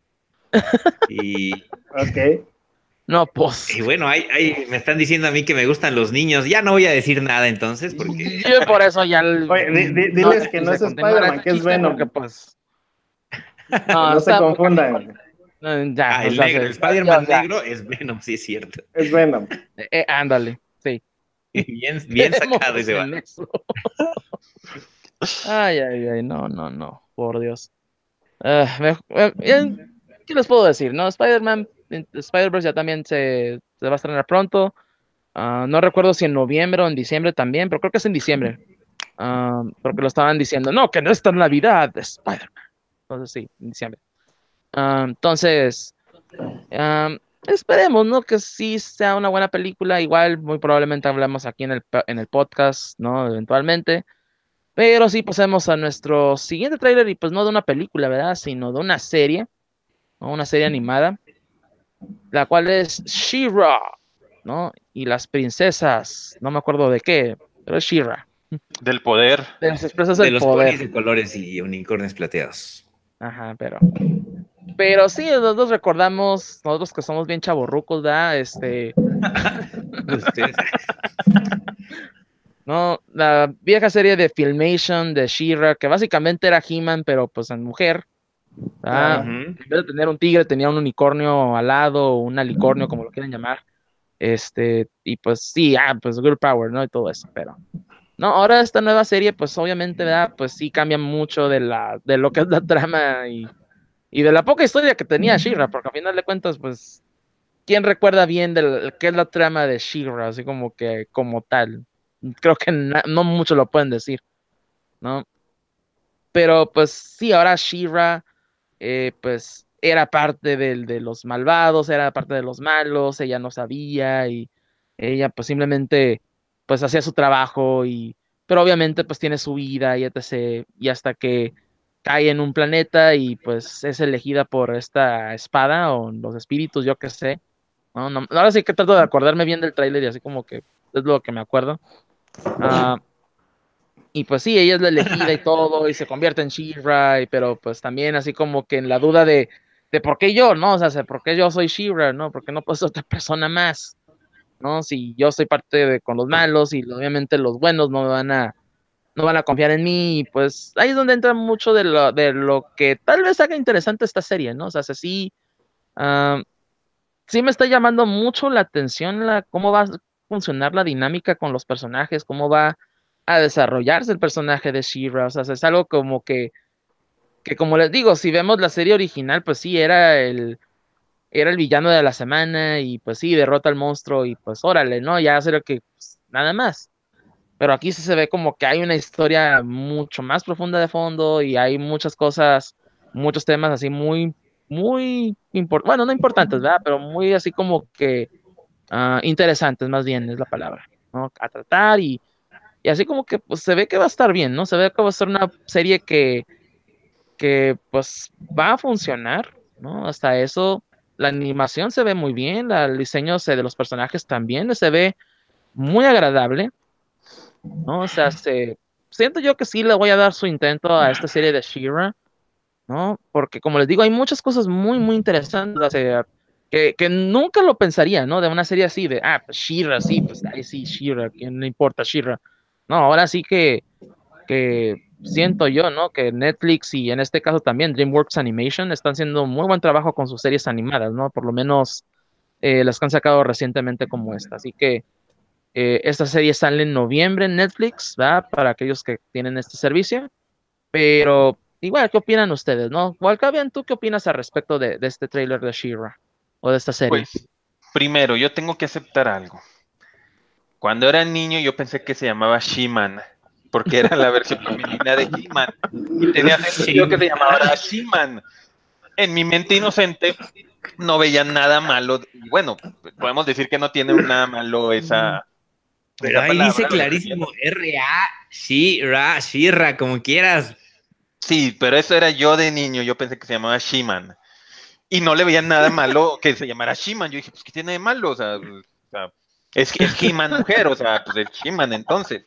Y, Ok. no, pues. y bueno, hay, hay- me están diciendo a mí que me gustan los niños. Ya no voy a decir nada entonces, porque Yo por eso ya Oye, di- di- mm, no diles le que no quise es continuar Spider-Man, este que es chiste porque Venom. pues Que no, no se está muy canijo. confundan. Eh, Ya, ah, o el sea, negro, el se- ya, ya, Spider-Man ya. negro es Venom, sí es cierto. Es Venom. Eh, eh, ándale, sí. Bien, bien sacado Quedémonos ese va. en eso. Ay, ay, ay, no, no, no, por Dios. Ah, me- eh, eh, ¿qué les puedo decir? No, Spider-Man, eh, Spider-Verse ya también se, se va a estrenar pronto. Ah, no recuerdo si en noviembre o en diciembre también, pero creo que es en diciembre. Ah, porque lo estaban diciendo, no, que no está en Navidad, Spider-Man. Entonces sí, en diciembre. Ah, entonces, ah, esperemos, ¿no? Que sí sea una buena película. Igual, muy probablemente hablamos aquí en el, po- en el podcast, ¿no? Eventualmente. Pero sí pasemos a nuestro siguiente tráiler y pues no de una película, ¿verdad? Sino de una serie, ¿no? Una serie animada, la cual es She-Ra, ¿no? Y las princesas, no me acuerdo de qué, pero es She-Ra. Del poder. De las expresas De del los ponis poder. de colores y unicornios plateados. Ajá, pero. Pero sí, nosotros recordamos, nosotros que somos bien chavorrucos, ¿verdad? Este, Ustedes, ¿no? La vieja serie de Filmation de She-Ra, que básicamente era He-Man, pero pues en mujer, ¿verdad? Ajá. ujú. En vez de tener un tigre, tenía un unicornio alado, o un alicornio, como lo quieran llamar. Este, y pues sí, ah, pues Girl Power, ¿no? Y todo eso, pero. No, ahora esta nueva serie, pues obviamente, ¿verdad? Pues sí cambia mucho de la, de lo que es la trama y, y de la poca historia que tenía She-Ra, porque al final de cuentas, pues ¿quién recuerda bien de qué es la trama de She-Ra? Así como que, como tal. Creo que na- no mucho lo pueden decir, ¿no? Pero pues sí, ahora She-Ra, eh, pues era parte del, de los malvados, era parte de los malos, ella no sabía y ella pues simplemente pues hacía su trabajo y, pero obviamente pues tiene su vida y etcétera. Y hasta que cae en un planeta y pues es elegida por esta espada o los espíritus, yo qué sé. No, no, ahora sí que trato de acordarme bien del tráiler y así como que es lo que me acuerdo. Ah, y pues sí, ella es la elegida y todo, y se convierte en She-Ra, y- pero pues también así como que en la duda de, de por qué yo, ¿no? O sea, se- ¿por qué yo soy She-Ra, ¿no? ¿Por qué no puedo ser otra persona más? ¿No? Si yo soy parte de con los malos y obviamente los buenos no me van a, no van a confiar en mí, y pues ahí es donde entra mucho de lo, de lo que tal vez haga interesante esta serie, ¿no? O sea, si sí, ah, sí me está llamando mucho la atención la, cómo va a funcionar la dinámica con los personajes, cómo va a desarrollarse el personaje de She-Ra, o sea, es algo como que, que como les digo, si vemos la serie original, pues sí, era el, era el villano de la semana, y pues sí, derrota al monstruo, y pues órale, ¿no? Ya hace lo que, pues, nada más. Pero aquí sí se ve como que hay una historia mucho más profunda de fondo, y hay muchas cosas, muchos temas así muy, muy importantes, bueno, no importantes, ¿verdad? Pero muy así como que ah, interesantes, más bien es la palabra, ¿no? A tratar, y, y así como que pues se ve que va a estar bien, ¿no? Se ve que va a ser una serie que, que pues va a funcionar, ¿no? Hasta eso, la animación se ve muy bien, la- el diseño se- de los personajes también se ve muy agradable, ¿no? O sea, se, siento yo que sí le voy a dar su intento a esta serie de She-Ra, ¿no? Porque como les digo, hay muchas cosas muy, muy interesantes, o sea, que, que nunca lo pensaría, ¿no? De una serie así, de, ah, pues She-Ra, sí, pues, ahí sí, She-Ra, ¿quién le importa She-Ra? No, ahora sí que, que siento yo, ¿no? Que Netflix y en este caso también DreamWorks Animation están haciendo un muy buen trabajo con sus series animadas, ¿no? Por lo menos eh, las que han sacado recientemente como esta. Así que eh, esta serie sale en noviembre en Netflix, ¿va? Para aquellos que tienen este servicio. Pero igual, ¿qué opinan ustedes, no? Walcavian, ¿tú qué opinas al respecto de, de este tráiler de She-Ra o de esta serie? Pues, primero, yo tengo que aceptar algo. Cuando era niño yo pensé que se llamaba She-Man, porque era la versión femenina de He-Man. Y tenía sentido que se llamaba She-Man. En mi mente inocente no veía nada malo. Y bueno, podemos decir que no tiene nada malo esa, Pero esa ahí dice palabra, lo estoy clarísimo, viendo. R A, She-Ra, She-Ra, como quieras. Sí, pero eso era yo de niño, yo pensé que se llamaba She-Man. Y no le veía nada malo que se llamara She-Man. Yo dije, pues, ¿qué tiene de malo? O sea, o sea, es, es He-Man mujer, o sea, pues es She-Man entonces.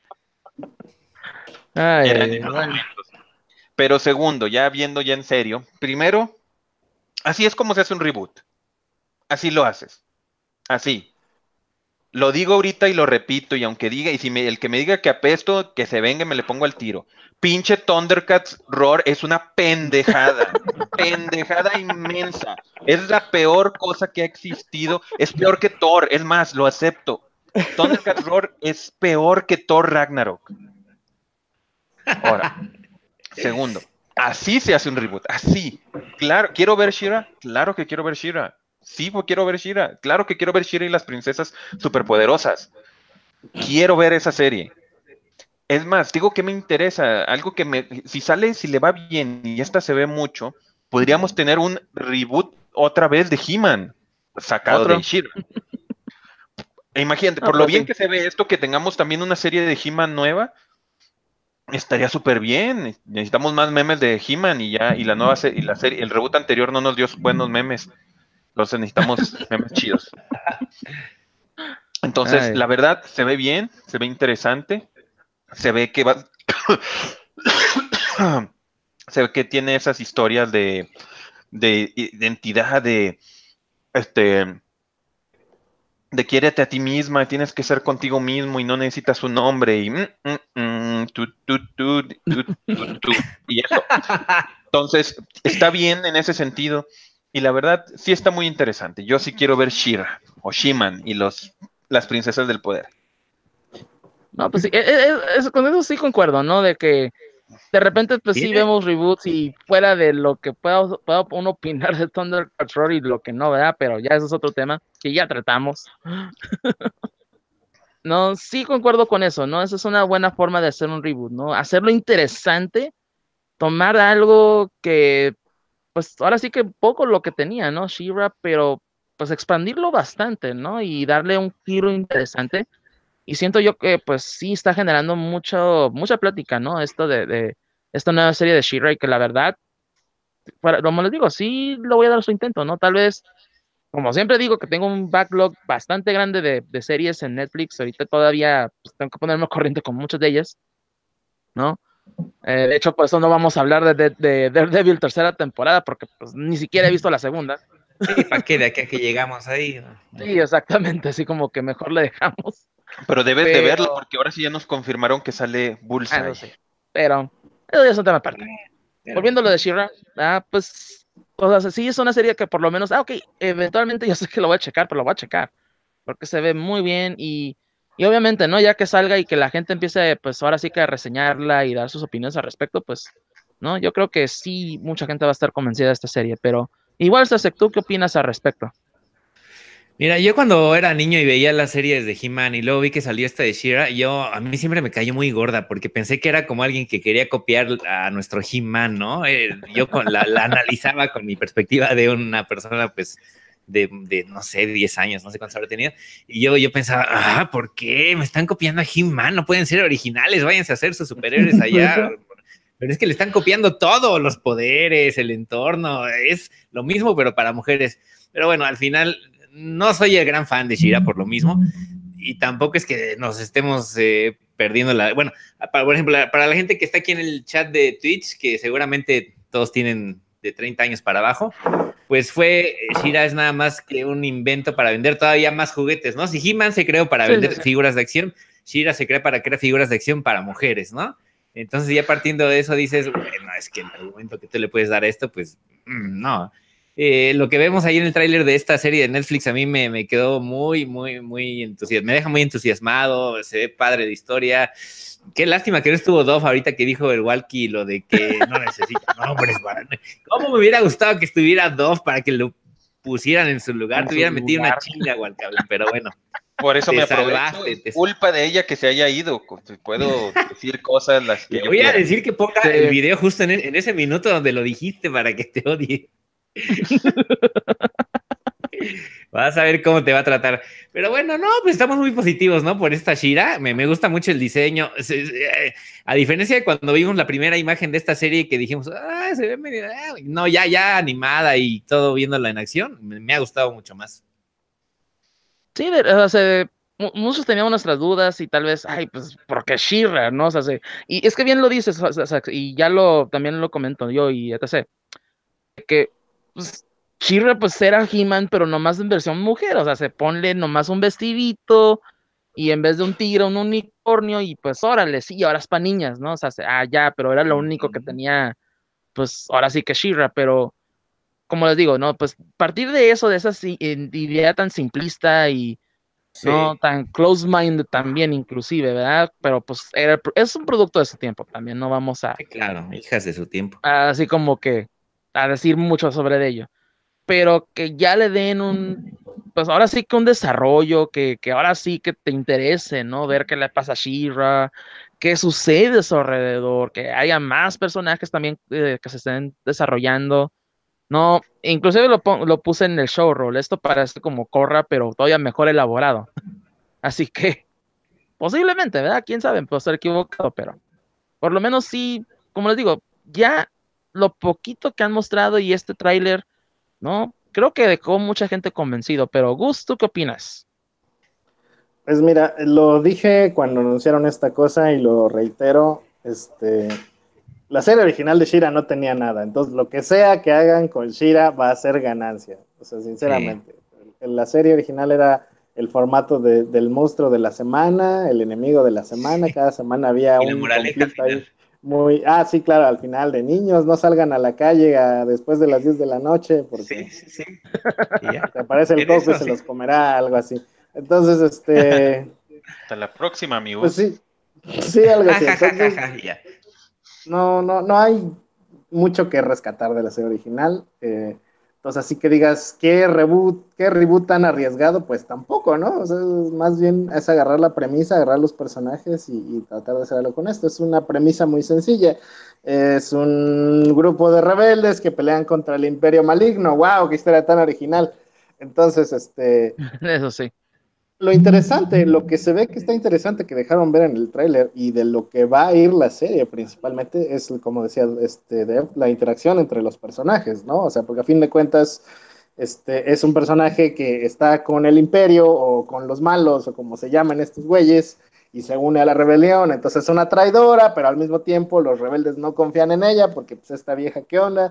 Ay, Eran ay, ay, esos bueno. momentos. Pero segundo, ya viendo ya en serio, primero, así es como se hace un reboot. Así lo haces. Así. Lo digo ahorita y lo repito, y aunque diga, y si me- el que me diga que apesto, que se venga, y me le pongo al tiro. Pinche Thundercats Roar es una pendejada. Pendejada inmensa. Es la peor cosa que ha existido. Es peor que Thor. Es más, lo acepto. Thundercats Roar es peor que Thor Ragnarok. Ahora, segundo, así se hace un reboot. Así. Claro, ¿quiero ver Shira? Claro que quiero ver Shira. Sí, pues, quiero ver Shira. Claro que quiero ver Shira y las princesas superpoderosas. Quiero ver esa serie. Es más, digo que me interesa, algo que me, si sale, si le va bien y esta se ve mucho, podríamos tener un reboot otra vez de He-Man, sacado de Otro. She-Ra. E imagínate, No, por lo pues bien sí. que se ve esto, que tengamos también una serie de He-Man nueva, estaría súper bien. Necesitamos más memes de He-Man y ya, y la nueva serie, y la serie, el reboot anterior no nos dio buenos memes, entonces necesitamos memes chidos. Entonces, Ay, la verdad, se ve bien, se ve interesante, se ve que va, se ve que tiene esas historias de, de identidad, de, este, de quiérete a ti misma, tienes que ser contigo mismo y no necesitas un nombre y, mm, mm, mm, tu, tu, tu, tu, tu, tu, y eso. Entonces, está bien en ese sentido y la verdad sí está muy interesante. Yo sí quiero ver Shira o She-Man y los, las princesas del poder. no, pues sí, e- e- e- es- con eso sí concuerdo, ¿no? De que de repente, pues sí Tiene, vemos reboots, y fuera de lo que pueda, pueda uno opinar de Thundercats Roar y lo que no, ¿verdad? Pero ya eso es otro tema que ya tratamos. No, sí concuerdo con eso, ¿no? Esa es una buena forma de hacer un reboot, ¿no? Hacerlo interesante, tomar algo que, pues ahora sí que poco lo que tenía, ¿no? She-Ra, pero pues expandirlo bastante, ¿no? Y darle un giro interesante. Y siento yo que pues sí está generando mucho, mucha plática, ¿no? Esto de, de esta nueva serie de She-Ra, y que la verdad, para- como les digo, sí lo voy a dar su intento, ¿no? Tal vez, como siempre digo, que tengo un backlog bastante grande de, de series en Netflix. Ahorita todavía pues, tengo que ponerme al corriente con muchas de ellas, ¿no? Eh, de hecho, por eso no vamos a hablar de, de, de Daredevil tercera temporada, porque pues ni siquiera he visto la segunda. Sí, ¿para qué? De aquí a que llegamos ahí. ¿No? Sí, exactamente, así como que mejor le dejamos. Pero debes de verla Pero, porque ahora sí ya nos confirmaron que sale ah, eso Bullseye. sí. Pero, eso ya es un tema aparte. Pero Volviendo a lo bueno. de She-Ra, ah, pues, o sea, sí es una serie que por lo menos, ah, ok, eventualmente yo sé que lo voy a checar, pero lo voy a checar, porque se ve muy bien y, y obviamente, ¿no? Ya que salga y que la gente empiece, pues ahora sí que a reseñarla y dar sus opiniones al respecto, pues, ¿no? Yo creo que sí, mucha gente va a estar convencida de esta serie, pero igual, Sasek, ¿tú qué opinas al respecto? Mira, yo cuando era niño y veía las series de He-Man y luego vi que salió esta de She-Ra, yo a mí siempre me cayó muy gorda porque pensé que era como alguien que quería copiar a nuestro He-Man, ¿no? Eh, yo con la, la analizaba con mi perspectiva de una persona, pues, de, de, no sé, diez años, no sé cuántos habrá tenido, y yo, yo pensaba, ah, ¿por qué? Me están copiando a He-Man, no pueden ser originales, váyanse a hacer sus superhéroes allá. Pero es que le están copiando todo, los poderes, el entorno, es lo mismo, pero para mujeres. Pero bueno, al final no soy el gran fan de Shira por lo mismo, y tampoco es que nos estemos eh, perdiendo la... Bueno, para, por ejemplo, para la gente que está aquí en el chat de Twitch, que seguramente todos tienen de treinta años para abajo, pues fue, Shira es nada más que un invento para vender todavía más juguetes, ¿no? Si He-Man se creó para Sí, sí, vender sí. figuras de acción, Shira se crea para crear figuras de acción para mujeres, ¿no? Entonces ya partiendo de eso dices, bueno, es que el argumento que tú le puedes dar a esto, pues mm, no. Eh, lo que vemos ahí en el tráiler de esta serie de Netflix a mí me, me quedó muy, muy, muy entusiasmado, me deja muy entusiasmado, se ve padre de historia. Qué lástima que no estuvo Dove ahorita que dijo el Walkie lo de que no necesita nombres. Para... ¿Cómo me hubiera gustado que estuviera Dove para que lo pusieran en su lugar? En Te su hubieran metido una lugar. chinga, Walcablín, pero bueno, Por eso te me aprovecho, salvaste. es Te... culpa de ella que se haya ido. Puedo decir cosas las que Le yo voy a quiera. decir que ponga Sí. el video justo en, en ese minuto donde lo dijiste para que te odie. Vas a ver cómo te va a tratar. Pero bueno, no, pues estamos muy positivos, ¿no? Por esta Shira. Me, me gusta mucho el diseño. Se, se, a diferencia de cuando vimos la primera imagen de esta serie que dijimos, ah, se ve medio. Ah, no, ya, ya animada y todo viéndola en acción, me, me ha gustado mucho más. Sí, de- o sea, se- mu- muchos teníamos nuestras dudas y tal vez, ay, pues, porque She-Ra, ¿no? O sea, se- y es que bien lo dices, o sea, o sea, y ya lo, también lo comento yo y etcétera, que, pues, She-Ra, pues, era He-Man, pero nomás en versión mujer, o sea, se ponle nomás un vestidito y en vez de un tigre, un unicornio y pues, órale, sí, ahora es para niñas, ¿no? O sea, se- ah, ya, pero era lo único que tenía, pues, ahora sí que She-Ra, pero, como les digo, ¿no? Pues, partir de eso, de esa si- eh, idea tan simplista y no Sí, tan close-minded también inclusive, ¿verdad? Pero pues era, es un producto de su tiempo también, no vamos a, sí, claro, hijas de su tiempo. a así como que a decir mucho sobre ello, pero que ya le den un, pues ahora sí que un desarrollo, que, que ahora sí que te interese, ¿no? Ver qué le pasa a She-Ra, qué sucede a su alrededor, que haya más personajes también eh, que se estén desarrollando. No, inclusive lo, pon- lo puse en el showroll, esto parece como Corra, pero todavía mejor elaborado. Así que posiblemente, ¿verdad? Quién sabe, puedo estar equivocado, pero por lo menos sí, como les digo, ya lo poquito que han mostrado y este tráiler, ¿no? Creo que dejó mucha gente convencido, pero Gus, ¿tú qué opinas? Pues mira, lo dije cuando anunciaron esta cosa y lo reitero, este, la serie original de Shira no tenía nada, entonces lo que sea que hagan con Shira va a ser ganancia, o sea, Sí. sinceramente. La serie original era el formato de, del monstruo de la semana, el enemigo de la semana, cada semana había Y la un moraleja al conflicto final. ahí muy, ah, sí, claro, al final de niños, no salgan a la calle a, después de las diez de la noche porque Sí, sí, sí. Y ya. te aparece el En coco y eso, se sí. los comerá, algo así. Entonces, este, Hasta la próxima, pues amigos. sí, sí, algo Ja, así. ja, ja, ja, Entonces, ja, ya. no, no, no hay mucho que rescatar de la serie original. Eh, entonces, así que digas, ¿qué reboot, qué reboot tan arriesgado? Pues tampoco, ¿no? O sea, más bien es agarrar la premisa, agarrar los personajes y, y tratar de hacer algo con esto. Es una premisa muy sencilla. Es un grupo de rebeldes que pelean contra el Imperio Maligno. ¡Wow! ¡Qué historia tan original! Entonces, este, Eso sí. lo interesante, lo que se ve que está interesante que dejaron ver en el tráiler y de lo que va a ir la serie principalmente es, como decía este, Dev, la interacción entre los personajes, ¿no? O sea, porque a fin de cuentas este, es un personaje que está con el imperio o con los malos o como se llaman estos güeyes y se une a la rebelión, entonces es una traidora, pero al mismo tiempo los rebeldes no confían en ella porque pues esta vieja, ¿qué onda?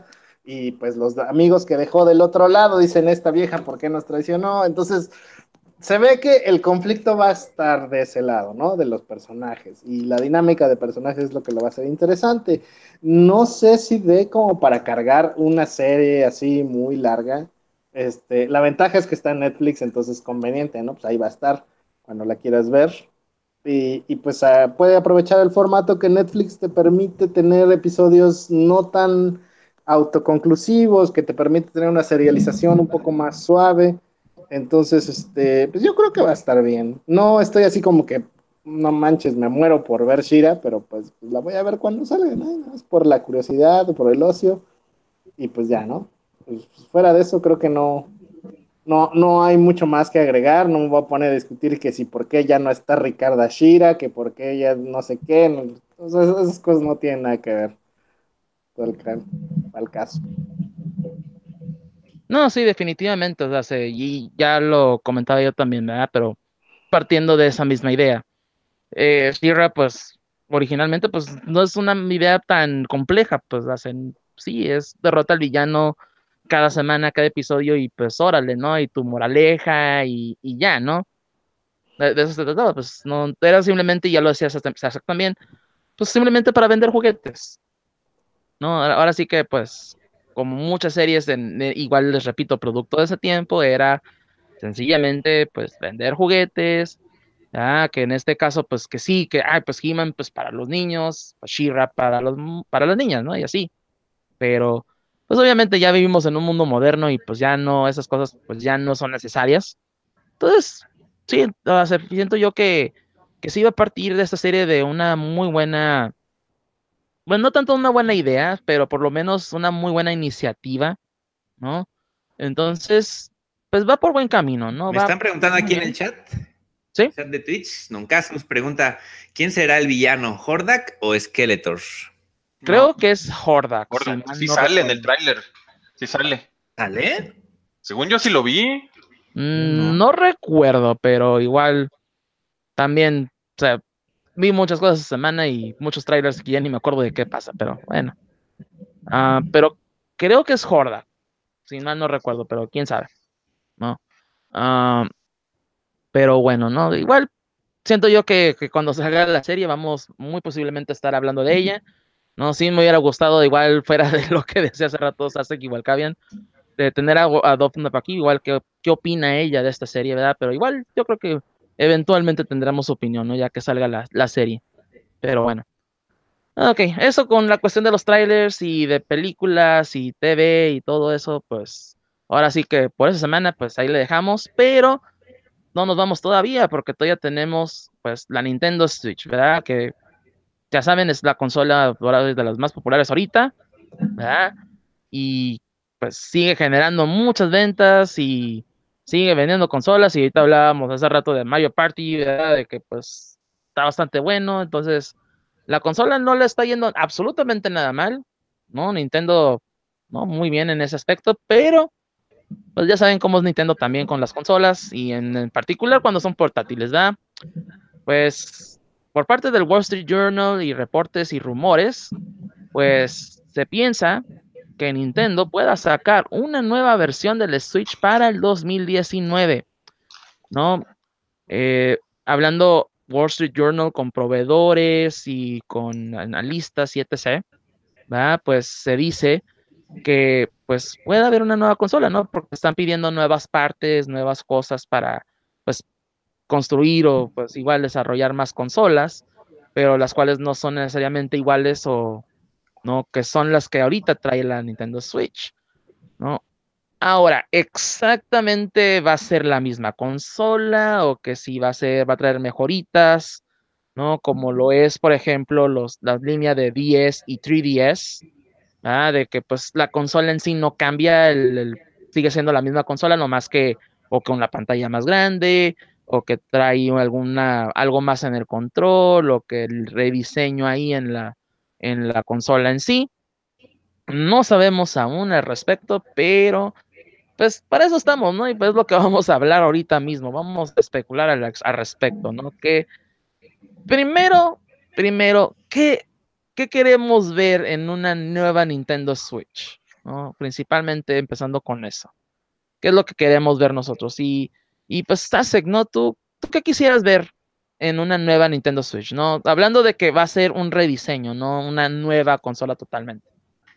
y pues los amigos que dejó del otro lado dicen, esta vieja, ¿por qué nos traicionó? Entonces, se ve que el conflicto va a estar de ese lado, ¿no? De los personajes. Y la dinámica de personajes es lo que lo va a hacer interesante. No sé si de como para cargar una serie así muy larga. Este, la ventaja es que está en Netflix, entonces es conveniente, ¿no? Pues ahí va a estar cuando la quieras ver. Y, y pues uh, puede aprovechar el formato que Netflix te permite tener episodios no tan autoconclusivos, que te permite tener una serialización un poco más suave. Entonces, este, pues yo creo que va a estar bien. No estoy así como que, no manches, me muero por ver Shira, pero pues la voy a ver cuando salga, ¿no? Es por la curiosidad, por el ocio, y pues ya, ¿no? Pues fuera de eso, creo que no, no, no hay mucho más que agregar, no me voy a poner a discutir que si por qué ya no está Ricardo Shira, que por qué ya no sé qué, no, o sea, esas cosas no tienen nada que ver con el, al caso. No, sí, definitivamente, o sea, se- y ya lo comentaba yo también, ¿verdad? Pero partiendo de esa misma idea, eh, She-Ra, pues, originalmente, pues, no es una idea tan compleja, pues, hacen, sí, es derrota al villano cada semana, cada episodio, y pues, órale, ¿no? Y tu moraleja, y, y ya, ¿no? De, de eso se trataba, pues, no, era simplemente, y ya lo decía Sasha también, pues, simplemente para vender juguetes, ¿no? Ahora, ahora sí que, pues, como muchas series, en- de- igual les repito, producto de ese tiempo, era sencillamente, pues, vender juguetes. Ah, que en este caso, pues que sí, que, ay, pues He-Man, pues para los niños, pues She-Ra para los, mu- para las niñas, ¿no? Y así. Pero, pues obviamente ya vivimos en un mundo moderno y pues ya no, esas cosas, pues ya no son necesarias. Entonces, sí, o sea, siento yo que, que sí iba a partir de esta serie de una muy buena, bueno, no tanto una buena idea, pero por lo menos una muy buena iniciativa, ¿no? Entonces, pues va por buen camino, ¿no? Me Va están preguntando muy aquí en el bien, chat, ¿sí? chat de Twitch, Noncasus pregunta, ¿quién será el villano, Hordak o Skeletor? No, Creo que es Hordak, si gorda. mal Sí no sale en recuerdo. el tráiler. Sí sale. ¿Sale? Según yo sí lo vi. Yo Mm, no. no recuerdo, pero igual también, o sea, vi muchas cosas esta semana y muchos trailers que ya ni me acuerdo de qué pasa, pero bueno. Ah, pero creo que es Hordak, si mal no recuerdo, pero quién sabe, ¿no? Ah, pero bueno, ¿no? Igual siento yo que, que cuando salga la serie vamos muy posiblemente a estar hablando de ella, ¿no? Sí me hubiera gustado, igual fuera de lo que decía hace rato Sasek, igual Cavian, de tener a, a Daphne aquí, igual que qué opina ella de esta serie, ¿verdad? Pero igual yo creo que eventualmente tendremos opinión, ¿no? Ya que salga la, la serie. Pero bueno. Ok, eso con la cuestión de los trailers y de películas y T V y todo eso, pues ahora sí que por esa semana, pues ahí le dejamos, pero no nos vamos todavía porque todavía tenemos pues la Nintendo Switch, ¿verdad? Que ya saben, es la consola ahora de las más populares ahorita, ¿verdad? Y pues sigue generando muchas ventas y sigue vendiendo consolas y ahorita hablábamos hace rato de Mario Party, ¿verdad? De que pues está bastante bueno, entonces la consola no le está yendo absolutamente nada mal, ¿no? Nintendo, ¿no? Muy bien en ese aspecto, pero pues ya saben cómo es Nintendo también con las consolas y en, en particular cuando son portátiles, ¿verdad? Pues por parte del Wall Street Journal y reportes y rumores, pues se piensa que Nintendo pueda sacar una nueva versión del Switch para el dos mil diecinueve, ¿no? Eh, hablando Wall Street Journal con proveedores y con analistas y etcétera, ¿verdad? Pues se dice que pues puede haber una nueva consola, ¿no? Porque están pidiendo nuevas partes, nuevas cosas para pues construir o pues igual desarrollar más consolas, pero las cuales no son necesariamente iguales o no, que son las que ahorita trae la Nintendo Switch, ¿no? Ahora, ¿exactamente va a ser la misma consola o que si va a ser, va a traer mejoritas, ¿no? Como lo es, por ejemplo, los, las líneas de D S y tres D S, ¿ah? De que pues la consola en sí no cambia, el, el- sigue siendo la misma consola, nomás que o con la pantalla más grande, o que trae alguna, algo más en el control, o que el rediseño ahí en la, en la consola en sí. No sabemos aún al respecto, pero pues para eso estamos, ¿no? Y pues es lo que vamos a hablar ahorita mismo. Vamos a especular al, al respecto, ¿no? Que primero, primero, ¿qué, qué queremos ver en una nueva Nintendo Switch? ¿no? Principalmente empezando con eso. ¿Qué es lo que queremos ver nosotros? Y, y pues Stasek, ¿no? ¿Tú, ¿Tú qué quisieras ver en una nueva Nintendo Switch, ¿no? Hablando de que va a ser un rediseño, ¿no? Una nueva consola totalmente.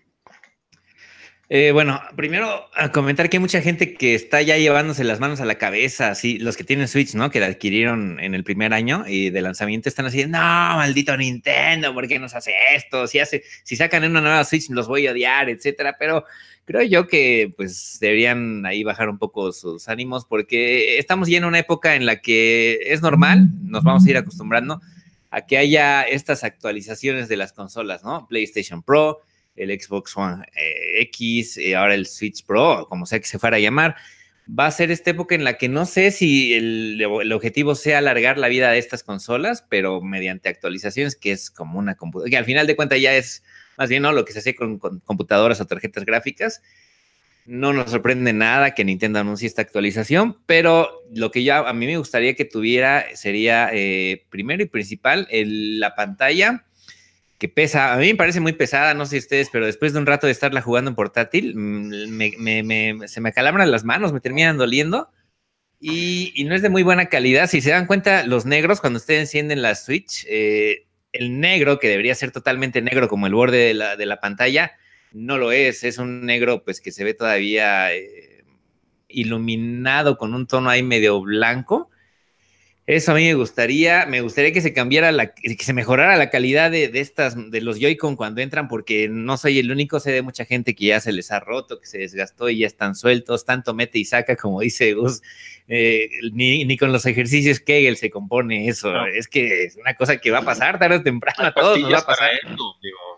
Eh, bueno, primero a comentar que hay mucha gente que está ya llevándose las manos a la cabeza, así, los que tienen Switch, ¿no? Que la adquirieron en el primer año y de lanzamiento están así, no, maldito Nintendo, ¿por qué nos hace esto? Si hace, si sacan una nueva Switch los voy a odiar, etcétera, pero creo yo que pues deberían ahí bajar un poco sus ánimos porque estamos ya en una época en la que es normal, nos vamos a ir acostumbrando a que haya estas actualizaciones de las consolas, ¿no? PlayStation Pro, el Xbox One eh, X, eh, ahora el Switch Pro, como sea que se fuera a llamar, va a ser esta época en la que no sé si el, el objetivo sea alargar la vida de estas consolas, pero mediante actualizaciones, que es como una computadora, que al final de cuentas ya es más bien, ¿no?, lo que se hace con, con computadoras o tarjetas gráficas. No nos sorprende nada que Nintendo anuncie esta actualización, pero lo que ya a mí me gustaría que tuviera sería, eh, primero y principal, el, la pantalla que pesa, a mí me parece muy pesada, no sé ustedes, pero después de un rato de estarla jugando en portátil, me, me, me, se me acalambran las manos, me terminan doliendo y, y, no es de muy buena calidad. Si se dan cuenta, los negros, cuando ustedes encienden la Switch, eh, el negro, que debería ser totalmente negro como el borde de la, de la pantalla, no lo es, es un negro pues que se ve todavía eh, iluminado con un tono ahí medio blanco. Eso a mí me gustaría, me gustaría que se cambiara, la, que se mejorara la calidad de, de estas, de los Joy-Con cuando entran, porque no soy el único, sé de mucha gente que ya se les ha roto, que se desgastó y ya están sueltos, tanto mete y saca, como dice Gus, eh, ni, ni con los ejercicios Kegel se compone eso, no. Es que es una cosa que va a pasar tarde o temprano, a todos nos va a pasar. Esto,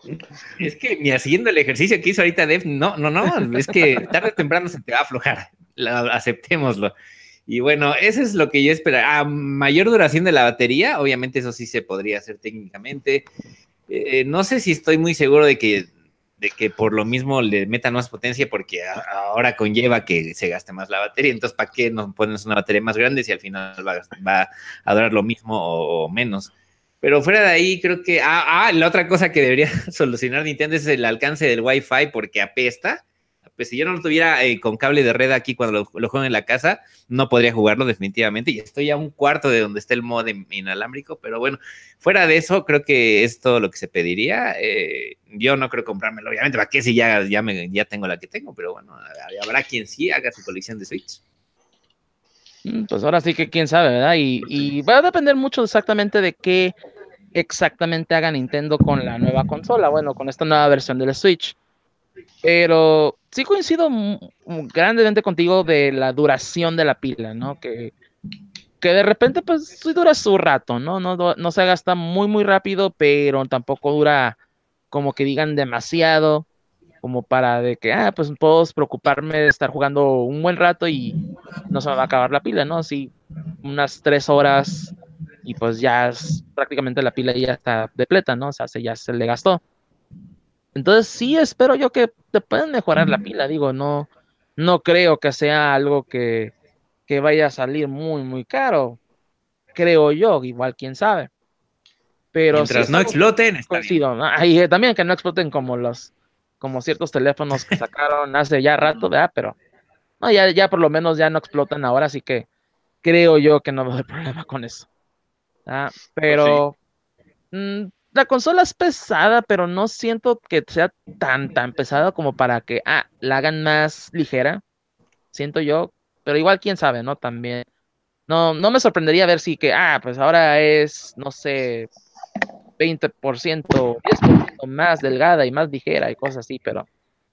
es que ni haciendo el ejercicio que hizo ahorita Def, no, no, no, es que tarde o temprano se te va a aflojar, la, aceptémoslo. Y bueno, eso es lo que yo esperaba. A mayor duración de la batería, obviamente eso sí se podría hacer técnicamente. Eh, no sé si estoy muy seguro de que, de que por lo mismo le metan más potencia, porque a, ahora conlleva que se gaste más la batería. Entonces, ¿para qué nos pones una batería más grande si al final va, va a durar lo mismo o, o menos? Pero fuera de ahí, creo que... Ah, ah, la otra cosa que debería solucionar Nintendo es el alcance del Wi-Fi, porque apesta. Pues si yo no lo tuviera eh, con cable de red aquí cuando lo, lo juego en la casa, no podría jugarlo definitivamente. Y estoy a un cuarto de donde está el modem inalámbrico, pero bueno, fuera de eso, creo que es todo lo que se pediría. Eh, yo no creo comprármelo, obviamente, ¿para qué si ya, ya, me, ya tengo la que tengo? Pero bueno, habrá quien sí haga su colección de Switch. Pues ahora sí que quién sabe, ¿verdad? Y, y va a depender mucho exactamente de qué exactamente haga Nintendo con la nueva consola, bueno, con esta nueva versión del Switch. Pero sí coincido grandemente contigo de la duración de la pila, ¿no? Que, que de repente pues sí dura su rato, ¿no? No, no, no se gasta muy, muy rápido, pero tampoco dura como que digan demasiado, como para de que, ah, pues puedo preocuparme de estar jugando un buen rato y no se me va a acabar la pila, ¿no? Sí, unas tres horas y pues ya es, prácticamente la pila ya está depleta, ¿no? O sea, se, ya se le gastó. Entonces sí espero yo que te puedan mejorar la pila, digo, no, no creo que sea algo que, que vaya a salir muy, muy caro, creo yo, igual quién sabe. Pero sí Mientras es no algo que exploten, está coincido, ¿no? Y eh, también que no exploten como los, como ciertos teléfonos que sacaron hace ya rato, ¿verdad? Pero no, ya, ya por lo menos ya no explotan ahora, así que creo yo que no va a haber problema con eso. ¿Ah? Pues sí. Pero mm, la consola es pesada, pero no siento que sea tan, tan pesada como para que, ah, la hagan más ligera, siento yo, pero igual quién sabe, ¿no? También, no, no me sorprendería ver si que, ah, pues ahora es, no sé, veinte por ciento, diez por ciento más delgada y más ligera y cosas así, pero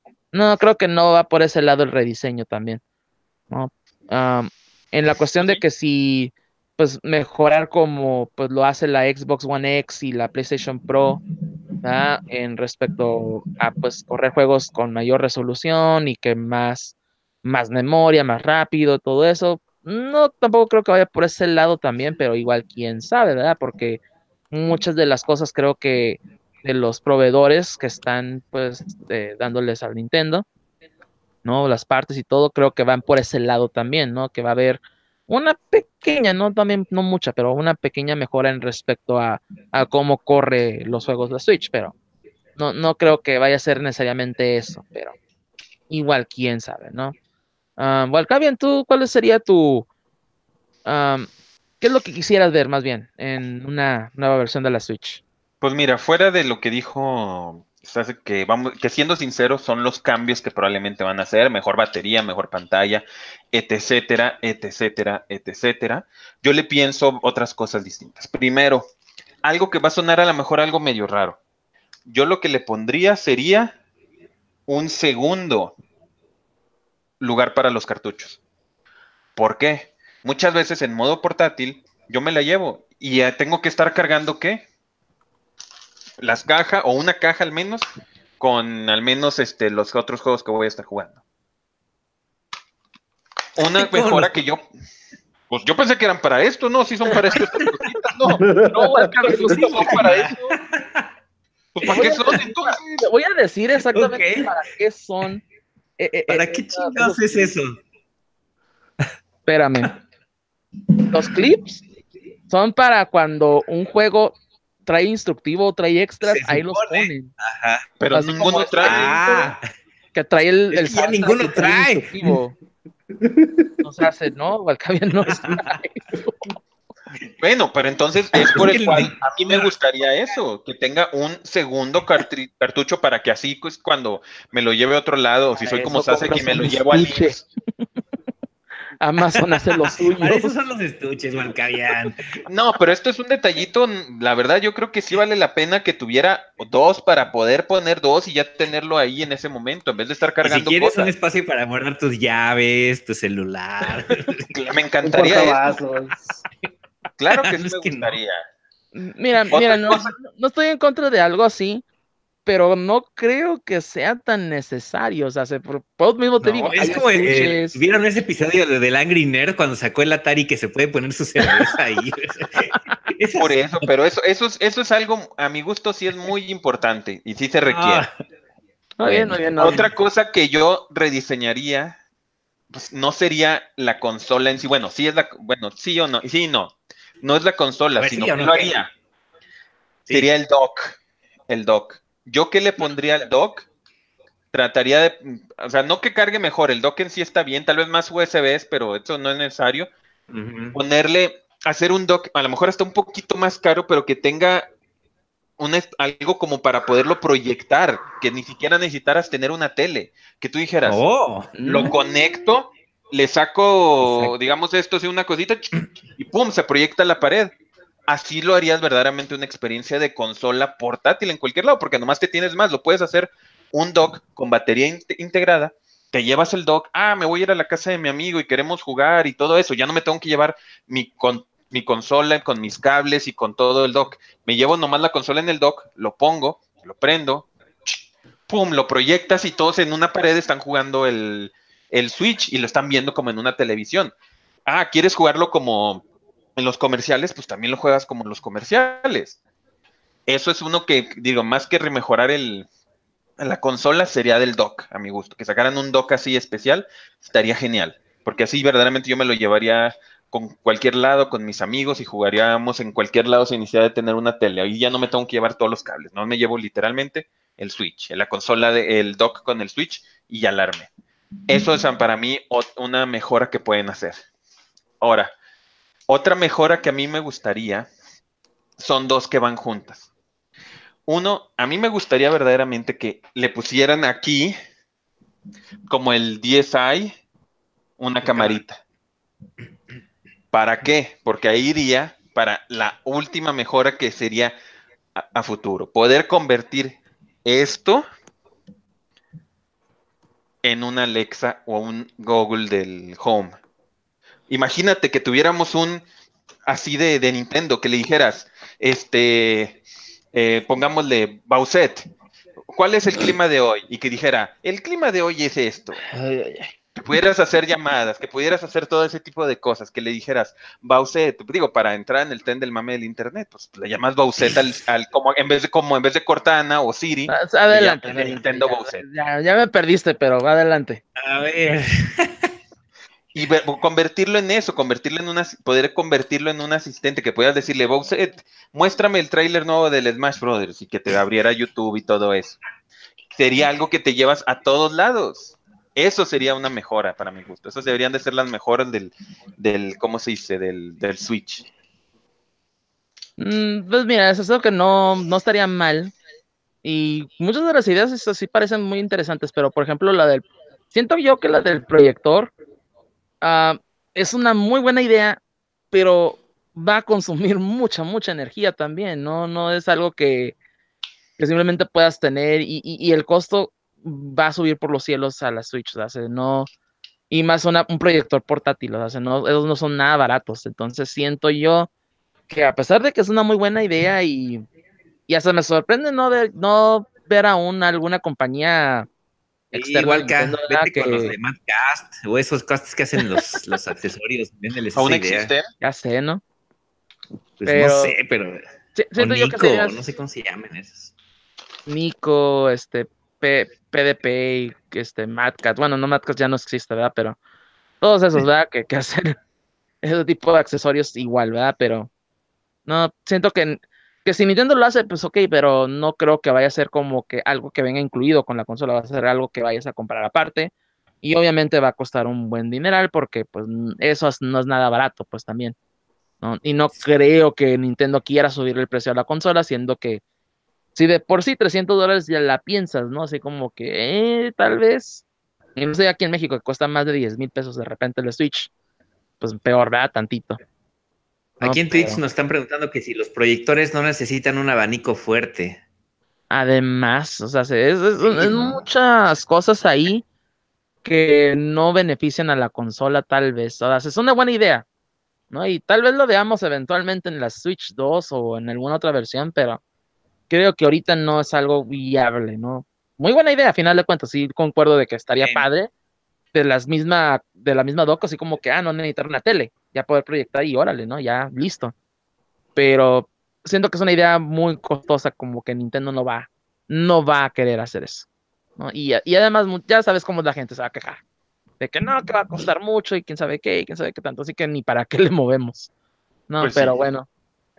no, creo que no va por ese lado el rediseño también, ¿no? Am, en la cuestión Pues de sí. que si, pues mejorar como pues lo hace la Xbox One X y la PlayStation Pro, ¿verdad? En respecto a pues correr juegos con mayor resolución y que más, más memoria, más rápido, todo eso. No, tampoco creo que vaya por ese lado también, pero igual quién sabe, ¿verdad? Porque muchas de las cosas creo que de los proveedores que están pues eh, dándoles al Nintendo, ¿no? Las partes y todo, creo que van por ese lado también, ¿no? Que va a haber una pequeña, no también, no mucha, pero una pequeña mejora en respecto a, a cómo corre los juegos de Switch, pero no, no creo que vaya a ser necesariamente eso, pero igual, quién sabe, ¿no? Um, Walcavian, ¿tú cuál sería tu, um, qué es lo que quisieras ver más bien en una nueva versión de la Switch? Pues mira, fuera de lo que dijo, Sase, que vamos, que siendo sinceros, son los cambios que probablemente van a hacer, mejor batería, mejor pantalla, etcétera, etcétera, etcétera. Yo le pienso otras cosas distintas. Primero, algo que va a sonar a lo mejor algo medio raro. Yo lo que le pondría sería un segundo lugar para los cartuchos. ¿Por qué? Muchas veces en modo portátil yo me la llevo y ya tengo que estar cargando ¿qué? Las cajas o una caja al menos con al menos este, los otros juegos que voy a estar jugando. Una mejora que yo, pues yo pensé que eran para esto, no, sí son para esto estas cositas, no, no, Walcavian, no son para eso. Pues ¿para qué son entonces? Te voy a decir exactamente Ok. para qué son. eh, eh, ¿Para eh, qué esas- chingados esos es clips. eso? Espérame. Los clips son para cuando un juego trae instructivo, trae extras, Se ahí los supone. ponen. Ajá. Pero Así como ninguno este trae. Ah, que trae el, es el que ya soundtrack ninguno y trae el trae. instructivo. No se hace, ¿no? Walcavian no trae. Bueno, pero entonces es por Es el que cual el- a mí me gustaría eso, que tenga un segundo cartri- cartucho para que así, pues, cuando me lo lleve a otro lado, o si Para soy como eso Sasek y compras me un lo llevo al estuche. Lips. Amazon hace lo suyo. Para eso son los estuches, Walcavian. No, pero esto es un detallito, n- la verdad yo creo que sí vale la pena que tuviera dos para poder poner dos y ya tenerlo ahí en ese momento, en vez de estar Y si cargando quieres un cosas. espacio para guardar tus llaves, tu celular. Me Un encantaría eso, portavasos. claro que sí No, es me que no. gustaría. Mira, Otra mira, no, cosa, no estoy en contra de algo así, pero no creo que sea tan necesario. O sea, se, por, por mismo te No, digo, es hay como el, el- estuches. ¿vieron ese episodio de, del Angry Nerd cuando sacó el Atari que se puede poner su cerveza ahí? Es por así. eso, pero eso, eso es, eso es algo, a mi gusto sí es muy importante y sí se requiere. Ah, Muy bien, muy bueno, bien. No, Otra cosa que yo rediseñaría, pues no sería la consola en sí. Bueno, sí es la, bueno, sí o no, sí y no. No es la a consola, ver, sí sino o que no, lo ¿qué? haría. Sería Sí. el dock. El dock. ¿Yo qué le pondría al dock? Trataría de, o sea, no que cargue mejor, el dock en sí está bien, tal vez más U S Bs, pero eso no es necesario. Ujú. Ponerle, hacer un dock, a lo mejor está un poquito más caro, pero que tenga una, algo como para poderlo proyectar, que ni siquiera necesitaras tener una tele, que tú dijeras, Oh, lo mm, conecto, le y saco, sac- digamos esto, así una cosita, y pum, se proyecta a la pared. Así lo harías verdaderamente una experiencia de consola portátil en cualquier lado, porque nomás te tienes más, lo puedes hacer un dock con batería in- integrada, te llevas el dock, ah, me voy a ir a la casa de mi amigo y queremos jugar y todo eso, ya no me tengo que llevar mi, con, mi consola con mis cables y con todo el dock, me llevo nomás la consola en el dock, lo pongo, lo prendo, pum, lo proyectas y todos en una pared están jugando el, el Switch y lo están viendo como en una televisión. Ah, ¿quieres jugarlo como en los comerciales? Pues también lo juegas como en los comerciales. Eso es uno que, digo, más que remejorar el, la consola sería del dock, a mi gusto. Que sacaran un dock así especial, estaría genial. Porque así verdaderamente yo me lo llevaría con cualquier lado, con mis amigos y jugaríamos en cualquier lado sin necesidad de tener una tele. Ahí ya no me tengo que llevar todos los cables, no me llevo literalmente el Switch, la consola, de, el dock con el Switch y ya alarme. Eso es para mí una mejora que pueden hacer. Ahora, otra mejora que a mí me gustaría son dos que van juntas. Uno, a mí me gustaría verdaderamente que le pusieran aquí, como el D S i, una camarita. ¿Para qué? Porque ahí iría para la última mejora que sería a, a futuro. Poder convertir esto en una Alexa o un Google del Home. Imagínate que tuviéramos un así de, de Nintendo, que le dijeras, este, eh, pongámosle Bowsette, ¿cuál es el clima de hoy? Y que dijera, el clima de hoy es esto. ay, ay, ay. Que pudieras hacer llamadas, que pudieras hacer todo ese tipo de cosas, que le dijeras, Bowsette, digo, para entrar en el tren del mame del internet, pues le llamas Bowsette al, al como en vez de como en vez de Cortana o Siri, Ah, le adelante, llamas de adelante. Nintendo Ya, Bowsette. ya, ya me perdiste, pero adelante. a ver. Y ver- convertirlo en eso, convertirlo en una, poder convertirlo en un asistente, que puedas decirle, Bowsette, muéstrame el tráiler nuevo del Smash Brothers y que te abriera YouTube y todo eso. Sería algo que te llevas a todos lados. Eso sería una mejora para mi gusto. Esas deberían de ser las mejoras del, del ¿cómo se dice? Del, del Switch. Mm, pues mira, eso es algo que no, no estaría mal. Y muchas de las ideas eso sí parecen muy interesantes, pero por ejemplo la del... Siento yo que la del proyector ah, es una muy buena idea, pero va a consumir mucha, mucha energía también, ¿no? No es algo que, que simplemente puedas tener y, y- y el costo va a subir por los cielos a la Switch, o sea, no... Y más una- un proyector portátil, o sea, no, esos no son nada baratos, entonces siento yo que a pesar de que es una muy buena idea y, y hasta me sorprende no ver, no ver aún alguna compañía Sí, externa a igual Nintendo, acá, ¿verdad? vete con los Que de Madcast o esos castes que hacen los, los accesorios, véndeles ¿Aún esa idea. existen? ya sé, ¿no? Pues no sé, Pero pero. si- O siento yo que Nico, no serías sé cómo se llaman esos. Nico, este, P- PDP, y, este, Mad Cat. Bueno, no Mad Cat ya no existe, ¿verdad? Pero todos esos, ¿verdad? Que, que hacen ese tipo de accesorios igual, ¿verdad? Pero no, siento que, que si Nintendo lo hace, pues ok, pero no creo que vaya a ser como que algo que venga incluido con la consola, va a ser algo que vayas a comprar aparte. Y obviamente va a costar un buen dineral porque pues n- eso es- no es nada barato, pues también, ¿no? Y no creo que Nintendo quiera subir el precio a la consola, siendo que si de por sí trescientos dólares ya la piensas, ¿no? Así como que, eh, tal vez, y no sé, aquí en México que cuesta más de diez mil pesos de repente el Switch, pues peor, ¿verdad? Tantito, ¿no? Aquí en Twitch Pero nos están preguntando que si los proyectores no necesitan un abanico fuerte. además, o sea, se- es, es- es Sí. muchas cosas ahí que no benefician a la consola, tal vez. O sea, es una buena idea, ¿no? Y tal vez lo veamos eventualmente en la Switch dos o en alguna otra versión, pero creo que ahorita no es algo viable, ¿no? Muy buena idea, a final de cuentas, sí concuerdo de que estaría Eh, padre de las misma, de la misma dock, así como que, ah, no necesitar una tele, ya poder proyectar y órale, ¿no? Ya, listo. Pero siento que es una idea muy costosa, como que Nintendo no va, no va a querer hacer eso, ¿no? Y, y además, mu- ya sabes cómo la gente se va a quejar, de que no, que va a costar mucho y quién sabe qué, y quién sabe qué tanto, así que ni para qué le movemos, ¿no? Pues sí. Pero bueno,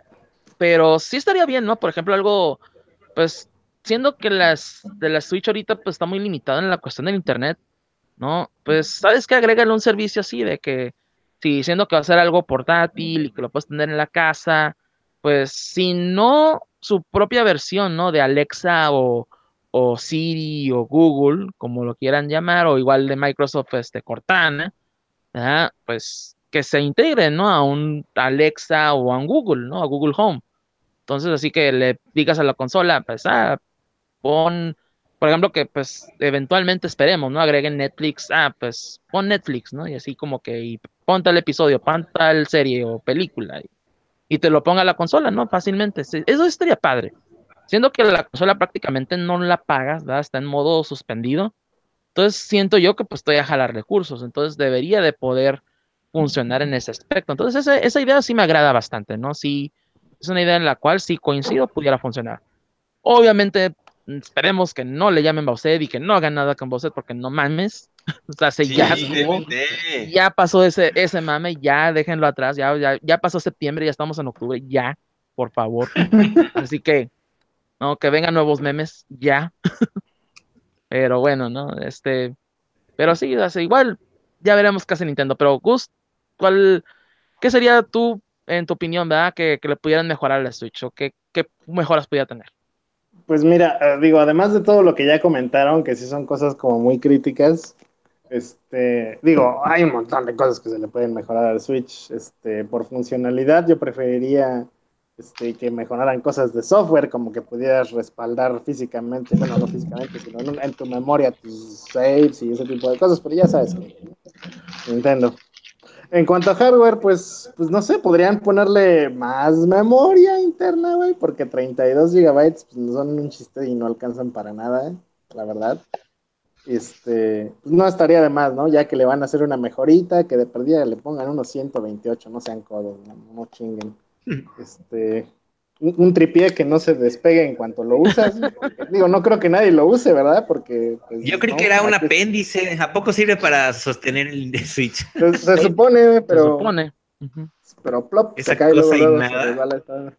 pero sí estaría bien, ¿no? Por ejemplo, algo, pues, siendo que las de la Switch ahorita pues está muy limitada en la cuestión del internet, ¿no? Pues, ¿sabes qué? Agrégale un servicio así de que, si siendo que va a ser algo portátil y que lo puedes tener en la casa, pues, si no su propia versión, ¿no? De Alexa o, o Siri o Google, como lo quieran llamar, o igual de Microsoft, este, Cortana, ¿verdad? Pues, que se integre, ¿no? A un Alexa o a un Google, ¿no? A Google Home. Entonces, así que le digas a la consola, pues, ah, pon, por ejemplo, que pues eventualmente esperemos, ¿no? Agreguen Netflix, ah, pues pon Netflix, ¿no? Y así como que y pon tal episodio, pon tal serie o película y, y te lo ponga a la consola, ¿no? Fácilmente. Sí, eso estaría padre. Siendo que la consola prácticamente no la pagas, ¿verdad? Está en modo suspendido. Entonces siento yo que pues estoy a jalar recursos, entonces debería de poder funcionar en ese aspecto. Entonces esa, esa idea sí me agrada bastante, ¿no? Sí, es una idea en la cual sí coincido, pudiera funcionar. Obviamente, mm, esperemos que no le llamen Bowser y que no hagan nada con Bowser porque no mames. O sea, se ya Sí, estuvo, deben de. ya pasó ese, ese mame, ya déjenlo atrás, ya, ya, ya pasó septiembre, ya estamos en octubre, ya, por favor. Así que, no, que vengan nuevos memes, ya. Pero bueno, ¿no? Este, pero sí, o sea, igual, ya veremos qué hace Nintendo. Pero, Gus, ¿cuál, qué sería tú, en tu opinión, ¿verdad? Que, que le pudieran mejorar a la Switch o qué, qué mejoras pudiera tener. Pues mira, eh, digo, además de todo lo que ya comentaron, que sí son cosas como muy críticas, este, digo, hay un montón de cosas que se le pueden mejorar al Switch. Este, por funcionalidad, yo preferiría este, que mejoraran cosas de software, como que pudieras respaldar físicamente, bueno, no físicamente, sino en, en tu memoria tus saves y ese tipo de cosas, pero ya sabes que Nintendo. En cuanto a hardware, pues, pues no sé, podrían ponerle más memoria interna, güey, porque treinta y dos gigabytes pues, son un chiste y no alcanzan para nada, ¿eh? La verdad. Este, pues no estaría de más, ¿no? Ya que le van a hacer una mejorita, que de perdida le pongan unos ciento veintiocho, no sean codos, no, no chinguen. Este, un, un tripié que no se despegue en cuanto lo usas, porque, digo, no creo que nadie lo use, ¿verdad? Porque, Yo pues, creí que no, era un aquí es- apéndice. ¿A poco sirve para sostener el Switch? se, se Pues, supone, se pero supone. Ujú. pero plop, se Esa cae luego, cosa y luego se nada. resbala. Está.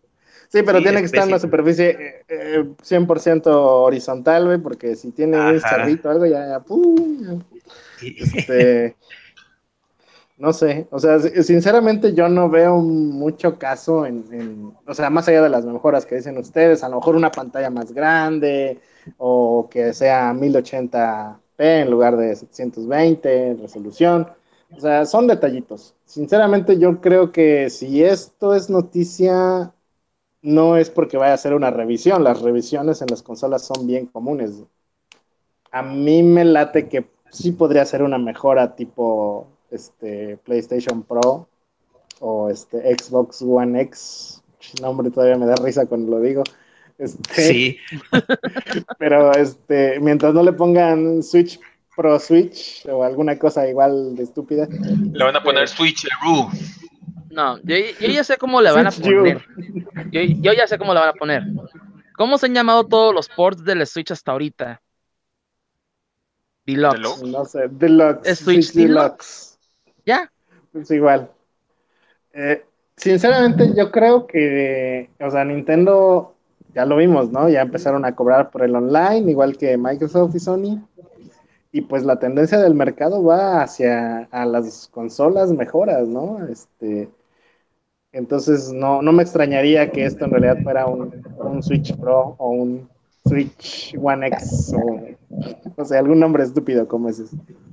Sí, pero Sí, tiene es que estar en una pésimo. superficie eh, eh, cien por ciento horizontal, güey, porque si tiene un Ajá. cerrito o algo, ya, ya, ¡pum! Ya. Este, no sé, o sea, si- sinceramente yo no veo mucho caso en, en- o sea, más allá de las mejoras que dicen ustedes, a lo mejor una pantalla más grande o que sea mil ochenta p en lugar de setecientos veinte en resolución, o sea, son detallitos. Sinceramente yo creo que si esto es noticia, no es porque vaya a ser una revisión, las revisiones en las consolas son bien comunes. A mí me late que sí podría ser una mejora tipo este PlayStation Pro o este Xbox One X. Nombre todavía me da risa cuando lo digo. Este, Sí, pero este, mientras no le pongan Switch Pro Switch o alguna cosa igual de estúpida, Le van a poner este, Switcheroo. No, yo, yo ya sé cómo le van a Switch U. poner. Yo, yo ya sé cómo le van a poner. ¿Cómo se han llamado todos los ports de la Switch hasta ahorita? Deluxe. Deluxe. No sé, Deluxe, ¿Es Switch Switch Deluxe? Deluxe. Ya. Es igual. Eh, sinceramente, yo creo que, o sea, Nintendo, ya lo vimos, ¿no? Ya empezaron a cobrar por el online, igual que Microsoft y Sony. Y pues la tendencia del mercado va hacia a las consolas mejoras, ¿no? Este, entonces, no, no me extrañaría que esto en realidad fuera un, un Switch Pro o un Switch One X o, o sea, algún nombre estúpido como ese.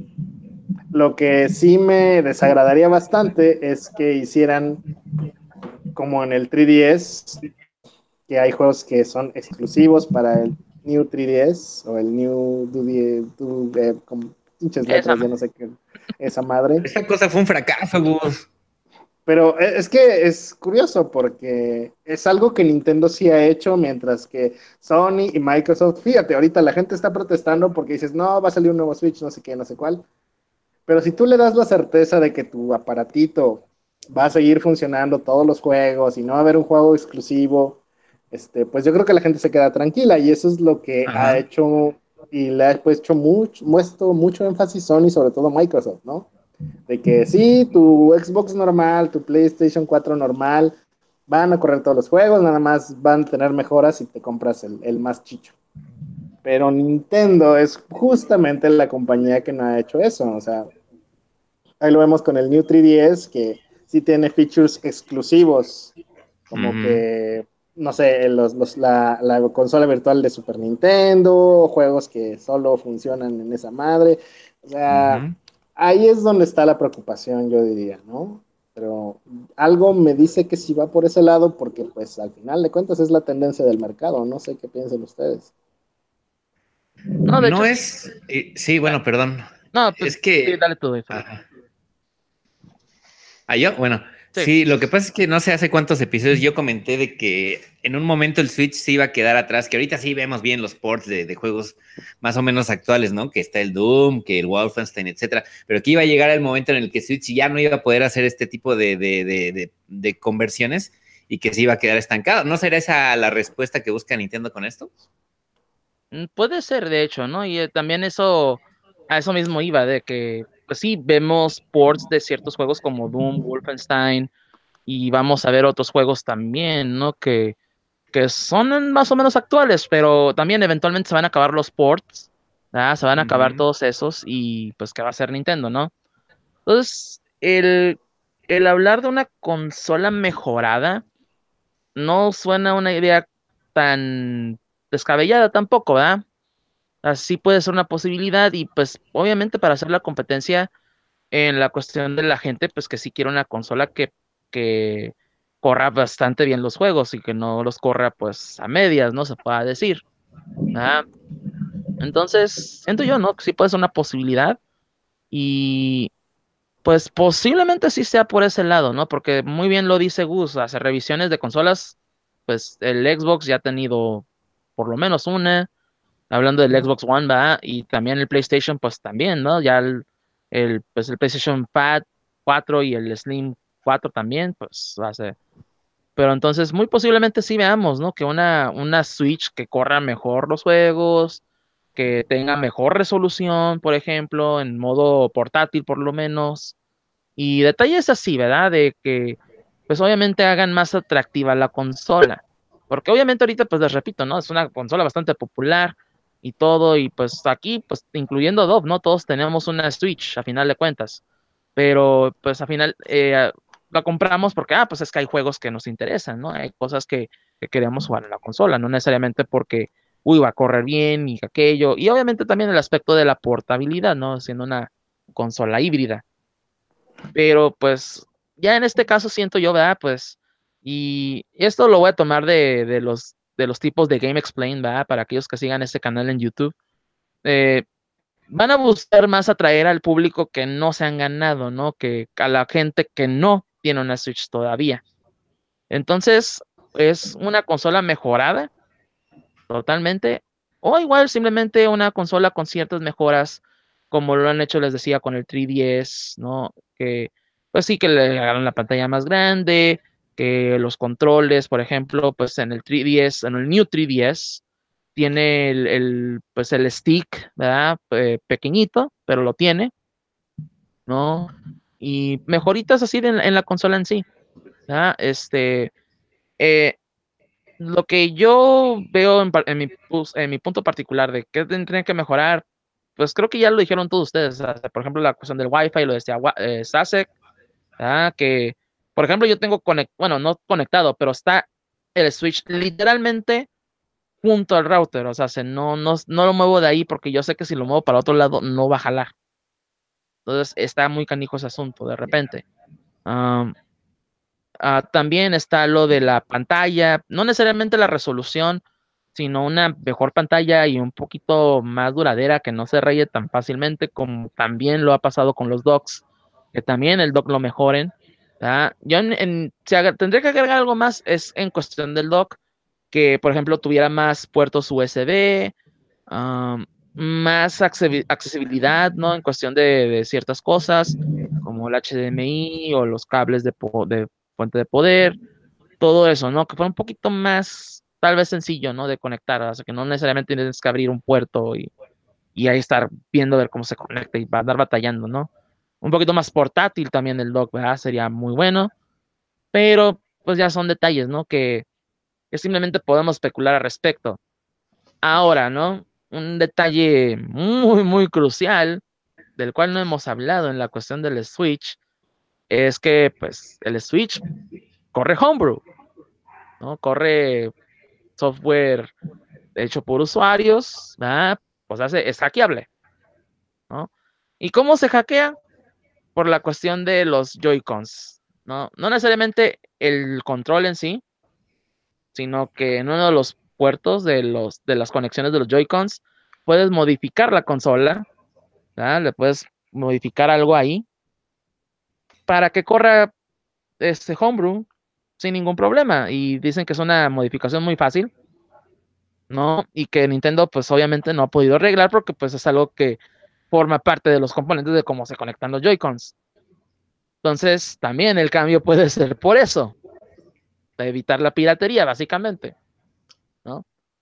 Lo que sí me desagradaría bastante es que hicieran como en el tres D S, que hay juegos que son exclusivos para el New tres D S o el New dos D S, eh, con pinches Esa letras, ya madre. no sé qué, esa madre. esta cosa fue un fracaso, Gus. Pero e, es que es curioso porque es algo que Nintendo sí ha hecho, mientras que Sony y Microsoft, fíjate, ahorita la gente está protestando porque dices, no, va a salir un nuevo Switch, no sé qué, no sé cuál. Pero si tú le das la certeza de que tu aparatito va a seguir funcionando todos los juegos y no va a haber un juego exclusivo, este, pues yo creo que la gente se queda tranquila y eso es lo que ha Ajá. hecho y le ha puesto mucho, muestro mucho énfasis Sony, sobre todo Microsoft, ¿no? De que sí, tu Xbox normal, tu PlayStation cuatro normal, van a correr todos los juegos, nada más van a tener mejoras si te compras el, el más chicho. Pero Nintendo es justamente la compañía que no ha hecho eso, o sea, ahí lo vemos con el New tres D S, que sí tiene features exclusivos, como Ujú, que, no sé, los, los, la, la, consola virtual de Super Nintendo, juegos que solo funcionan en esa madre. O sea, ujú. ahí es donde está la preocupación, yo diría, ¿no? Pero algo me dice que sí va por ese lado, porque pues al final de cuentas es la tendencia del mercado, no sé qué piensen ustedes. No, de hecho, No sí. es. eh, sí, Ah, bueno, perdón. no, pues Es sí, que. dale tú, Felipe. Ajá. ¿Ah, yo? Bueno, Sí. sí, lo que pasa es que no sé hace cuántos episodios yo comenté de que en un momento el Switch se iba a quedar atrás, que ahorita sí vemos bien los ports de, de juegos más o menos actuales, ¿no? Que está el Doom, que el Wolfenstein, etcétera, pero que iba a llegar el momento en el que Switch ya no iba a poder hacer este tipo de, de, de, de, de conversiones y que se iba a quedar estancado. ¿No será esa la respuesta que busca Nintendo con esto? Mm, Puede ser, de hecho, ¿no? Y eh, también eso, a eso mismo iba, de que, pues sí, vemos ports de ciertos juegos como Doom, Wolfenstein, y vamos a ver otros juegos también, ¿no? Que, que son más o menos actuales, pero también eventualmente se van a acabar los ports, ¿verdad? Se van a acabar Ujú. todos esos, y pues, ¿qué va a hacer Nintendo, no? Entonces, el, el hablar de una consola mejorada no suena una idea tan descabellada tampoco, ¿verdad? Así puede ser una posibilidad y pues obviamente para hacer la competencia en la cuestión de la gente, pues que sí quiere una consola que, que corra bastante bien los juegos y que no los corra pues a medias, ¿no? Se pueda decir. ¿Verdad? Entonces, siento yo, ¿no? Que sí puede ser una posibilidad y pues posiblemente sí sea por ese lado, ¿no? Porque muy bien lo dice Gus, hace revisiones de consolas, pues el Xbox ya ha tenido por lo menos una. Hablando del Xbox One, va, y también el PlayStation, pues también, ¿no? Ya el, el, pues el PlayStation Fat cuatro y el Slim cuatro también, pues va a ser. Pero entonces, muy posiblemente sí veamos, ¿no? Que una, una Switch que corra mejor los juegos, que tenga mejor resolución, por ejemplo, en modo portátil por lo menos. Y detalles así, ¿verdad? De que, pues obviamente hagan más atractiva la consola. Porque obviamente ahorita, pues les repito, ¿no? Es una consola bastante popular y todo, y pues aquí, pues incluyendo Dove, ¿no? Todos tenemos una Switch a final de cuentas, pero pues a final eh, la compramos porque, ah, pues es que hay juegos que nos interesan, ¿no? Hay cosas que, que queremos jugar en la consola, no necesariamente porque, uy, va a correr bien y aquello, y obviamente también el aspecto de la portabilidad, ¿no? Siendo una consola híbrida. Pero pues ya en este caso siento yo, ¿verdad? Pues, y esto lo voy a tomar de, de los, de los tipos de Game Explain, ¿verdad? Para aquellos que sigan este canal en YouTube. Eh, van a buscar más atraer al público que no se han ganado, ¿no? Que a la gente que no tiene una Switch todavía. Entonces, es una consola mejorada totalmente, o igual simplemente una consola con ciertas mejoras, como lo han hecho, les decía, con el tres D S, ¿no? Que pues sí que le hagan la pantalla más grande, que los controles, por ejemplo, pues en el tres D S, en el New tres D S, tiene el, el, pues el stick, ¿verdad? Eh, pequeñito, pero lo tiene, ¿no? Y mejoritas así en, en la consola en sí, ¿verdad? Este, eh, lo que yo veo en, par- en mi, pus- en mi punto particular de qué tendrían que mejorar, pues creo que ya lo dijeron todos ustedes. O sea, por ejemplo, la cuestión del Wi-Fi, lo decía Wa- eh, Sasek, ¿verdad? Que, por ejemplo, yo tengo conect, bueno, no conectado, pero está el Switch literalmente junto al router. O sea, se, no, no, no lo muevo de ahí porque yo sé que si lo muevo para otro lado no va a jalar. Entonces está muy canijo ese asunto de repente. Ah, también está lo de la pantalla, no necesariamente la resolución, sino una mejor pantalla y un poquito más duradera que no se raye tan fácilmente como también lo ha pasado con los docks, que también el dock lo mejoren. ¿Verdad? Yo en, en- si aga- tendría que agregar algo más es en cuestión del dock, que por ejemplo tuviera más puertos U S B, am, más accesi- accesibilidad, ¿no? En cuestión de, de ciertas cosas, como el H D M I o los cables de, po- de fuente de poder, todo eso, ¿no? Que fuera un poquito más, tal vez sencillo, ¿no? De conectar, o sea, que no necesariamente tienes que abrir un puerto y, y ahí estar viendo ver cómo se conecta y va a andar batallando, ¿no? Un poquito más portátil también el dock, ¿verdad? Sería muy bueno, pero pues ya son detalles, ¿no? Que, que simplemente podemos especular al respecto. Ahora, ¿no? Un detalle muy, muy crucial del cual no hemos hablado en la cuestión del Switch es que, pues, el Switch corre homebrew, ¿no? Corre software hecho por usuarios, ¿verdad? Pues hace, es hackeable, ¿no? ¿Y cómo se hackea? Por la cuestión de los Joy-Cons, ¿no? No necesariamente el control en sí, sino que en uno de los puertos de, los, de las conexiones de los Joy-Cons puedes modificar la consola, ¿verdad? Le puedes modificar algo ahí para que corra este homebrew sin ningún problema. Y dicen que es una modificación muy fácil, ¿no? Y que Nintendo pues obviamente no ha podido arreglar porque pues es algo que forma parte de los componentes de cómo se conectan los Joy-Cons. Entonces, también el cambio puede ser por eso, para evitar la piratería, básicamente, ¿no?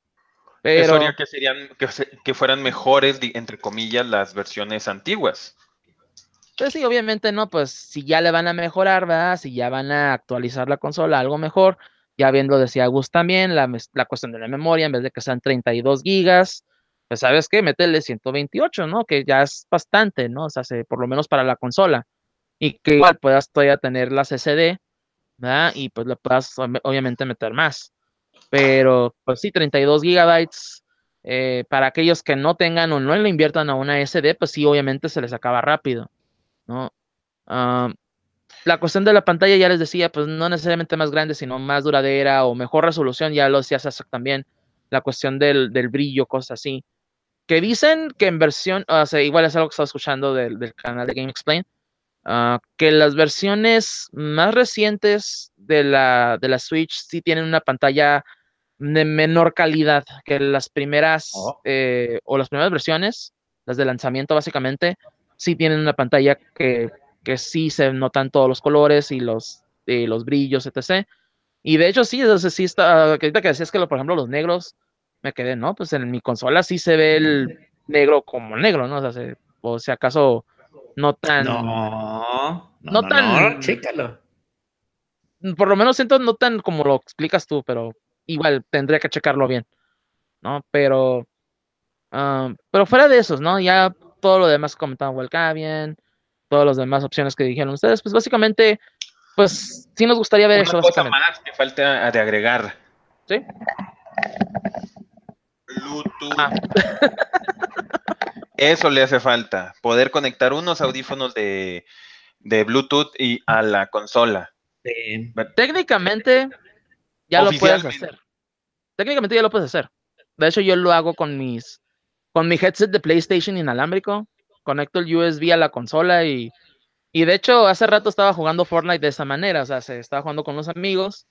Eso haría Pero, que serían, que, se- que fueran mejores, di- entre comillas, las versiones antiguas. pues sí, obviamente, ¿no? Pues si ya le van a mejorar, ¿verdad? Si ya van a actualizar la consola, algo mejor, ya viendo decía Gus también, la, mes- la cuestión de la memoria, en vez de que sean treinta y dos gigas, pues sabes qué, métele ciento veintiocho, ¿no? Que ya es bastante, ¿no? O sea, se- por lo menos para la consola. Y que igual puedas todavía tener las S D, ¿verdad? Y pues le puedas ob- obviamente meter más. Pero pues sí, treinta y dos gigabytes, eh, para aquellos que no tengan o no le inviertan a una S D, pues sí, obviamente se les acaba rápido, ¿no? Ah, la cuestión de la pantalla, ya les decía, pues no necesariamente más grande, sino más duradera o mejor resolución, ya lo decía Sasha también, la cuestión del, del brillo, cosas así. Que dicen que en versión, o sea, igual es algo que estaba escuchando del, del canal de Game Explain, ah, que las versiones más recientes de la, de la Switch sí tienen una pantalla de menor calidad que las primeras, Oh. eh, o las primeras versiones, las de lanzamiento básicamente, sí tienen una pantalla que, que sí se notan todos los colores y los, y los brillos, etcétera. Y de hecho sí, entonces sí está, que ahorita que decías que lo- por ejemplo los negros, me quedé, ¿no? Pues en mi consola sí se ve el negro como negro, ¿no? O sea, se- o si acaso no tan, No, no, no no, no, tan, chécalo. por lo menos siento no tan como lo explicas tú, pero igual tendría que checarlo bien, ¿no? Pero, um, pero fuera de esos, ¿no? Ya todo lo demás comentaba Walcavian, todas las demás opciones que dijeron ustedes, pues básicamente, pues sí nos gustaría ver Una eso, cosa básicamente, más que falta de agregar. ¿sí? Bluetooth. Ah, Eso le hace falta. Poder conectar unos audífonos de, de Bluetooth y a la consola. Eh, técnicamente ya lo puedes Oficialmente. hacer. Técnicamente ya lo puedes hacer. De hecho, yo lo hago con mis, con mi headset de PlayStation inalámbrico. Conecto el U S B a la consola y, y de hecho hace rato estaba jugando Fortnite de esa manera. O sea, se estaba jugando con unos amigos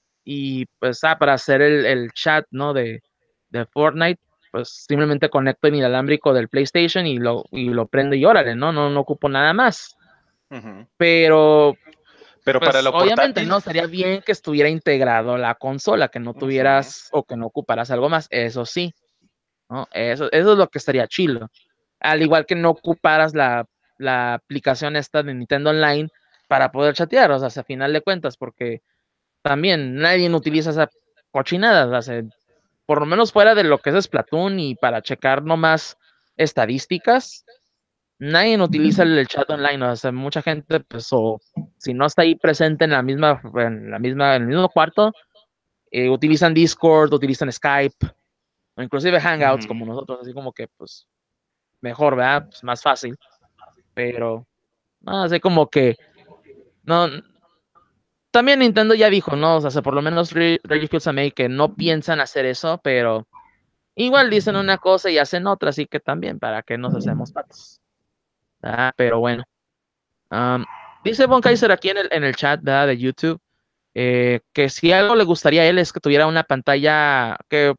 y pues ah, para hacer el, el chat, ¿no? De, de Fortnite, pues simplemente conecto el inalámbrico del PlayStation y lo, y lo prendo y órale, ¿no? No, no ocupo nada más. Ujú. Pero Pero para pues lo obviamente portátil, no, sería bien que estuviera integrado la consola, que no ujú, tuvieras o que no ocuparas algo más, eso sí, ¿no? Eso, eso es lo que estaría chido. Al igual que no ocuparas la, la aplicación esta de Nintendo Online para poder chatear, o sea, a final de cuentas, porque también nadie utiliza esa cochinada, o sea, por lo menos fuera de lo que es Splatoon y para checar nomás estadísticas, nadie utiliza el, el chat online, o sea, mucha gente, pues, o si no está ahí presente en la misma, en la misma, en el mismo cuarto, eh, utilizan Discord, utilizan Skype, o inclusive Hangouts ujú. como nosotros, así como que, pues, mejor, ¿verdad? Pues más fácil, pero, no, así como que, no, también Nintendo ya dijo, ¿no? O sea, por lo menos Re- Reggie Fils-Aimé que no piensan hacer eso, pero igual dicen una cosa y hacen otra, así que también, ¿para qué nos hacemos patos? ¿Verdad? Pero bueno. Am, dice Von Kaiser aquí en el, en el chat, ¿verdad? De YouTube, eh, que si algo le gustaría a él es que tuviera una pantalla, que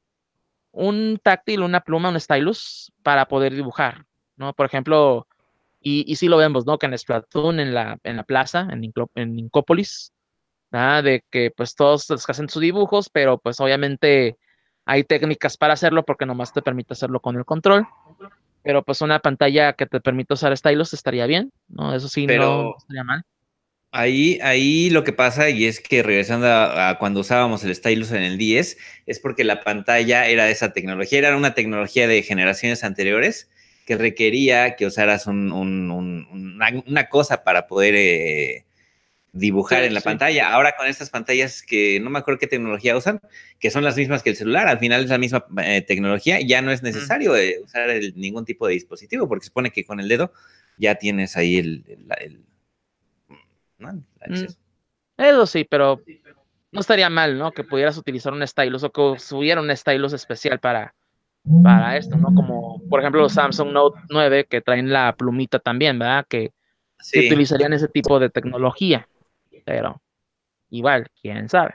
un táctil, una pluma, un stylus para poder dibujar, ¿no? Por ejemplo, y, y sí lo vemos, ¿no? Que en Splatoon, en la, en la plaza, en, Inclo- en Incópolis, ¿verdad? De que pues todos los que hacen sus dibujos, pero pues obviamente hay técnicas para hacerlo porque nomás te permite hacerlo con el control, pero pues una pantalla que te permita usar stylus estaría bien, ¿no? Eso sí, no, no Pero estaría mal. ahí, ahí lo que pasa, y es que regresando a, a cuando usábamos el stylus en el diez, es porque la pantalla era de esa tecnología, era una tecnología de generaciones anteriores que requería que usaras un, un, un, una, una, cosa para poder eh, dibujar Sí, en la sí. pantalla. Ahora con estas pantallas que no me acuerdo qué tecnología usan, que son las mismas que el celular, al final es la misma eh, tecnología, ya no es Mm, necesario eh, usar el, ningún tipo de dispositivo, porque se supone que con el dedo ya tienes ahí el, el, el ¿no? el mm, acceso. eso sí, pero no estaría mal, ¿no? Que pudieras utilizar un stylus o que hubiera un stylus especial para, para esto, ¿no? Como por ejemplo los Samsung Note nueve que traen la plumita también, ¿verdad? Que, que Sí, utilizarían ese tipo de tecnología, pero igual, quién sabe.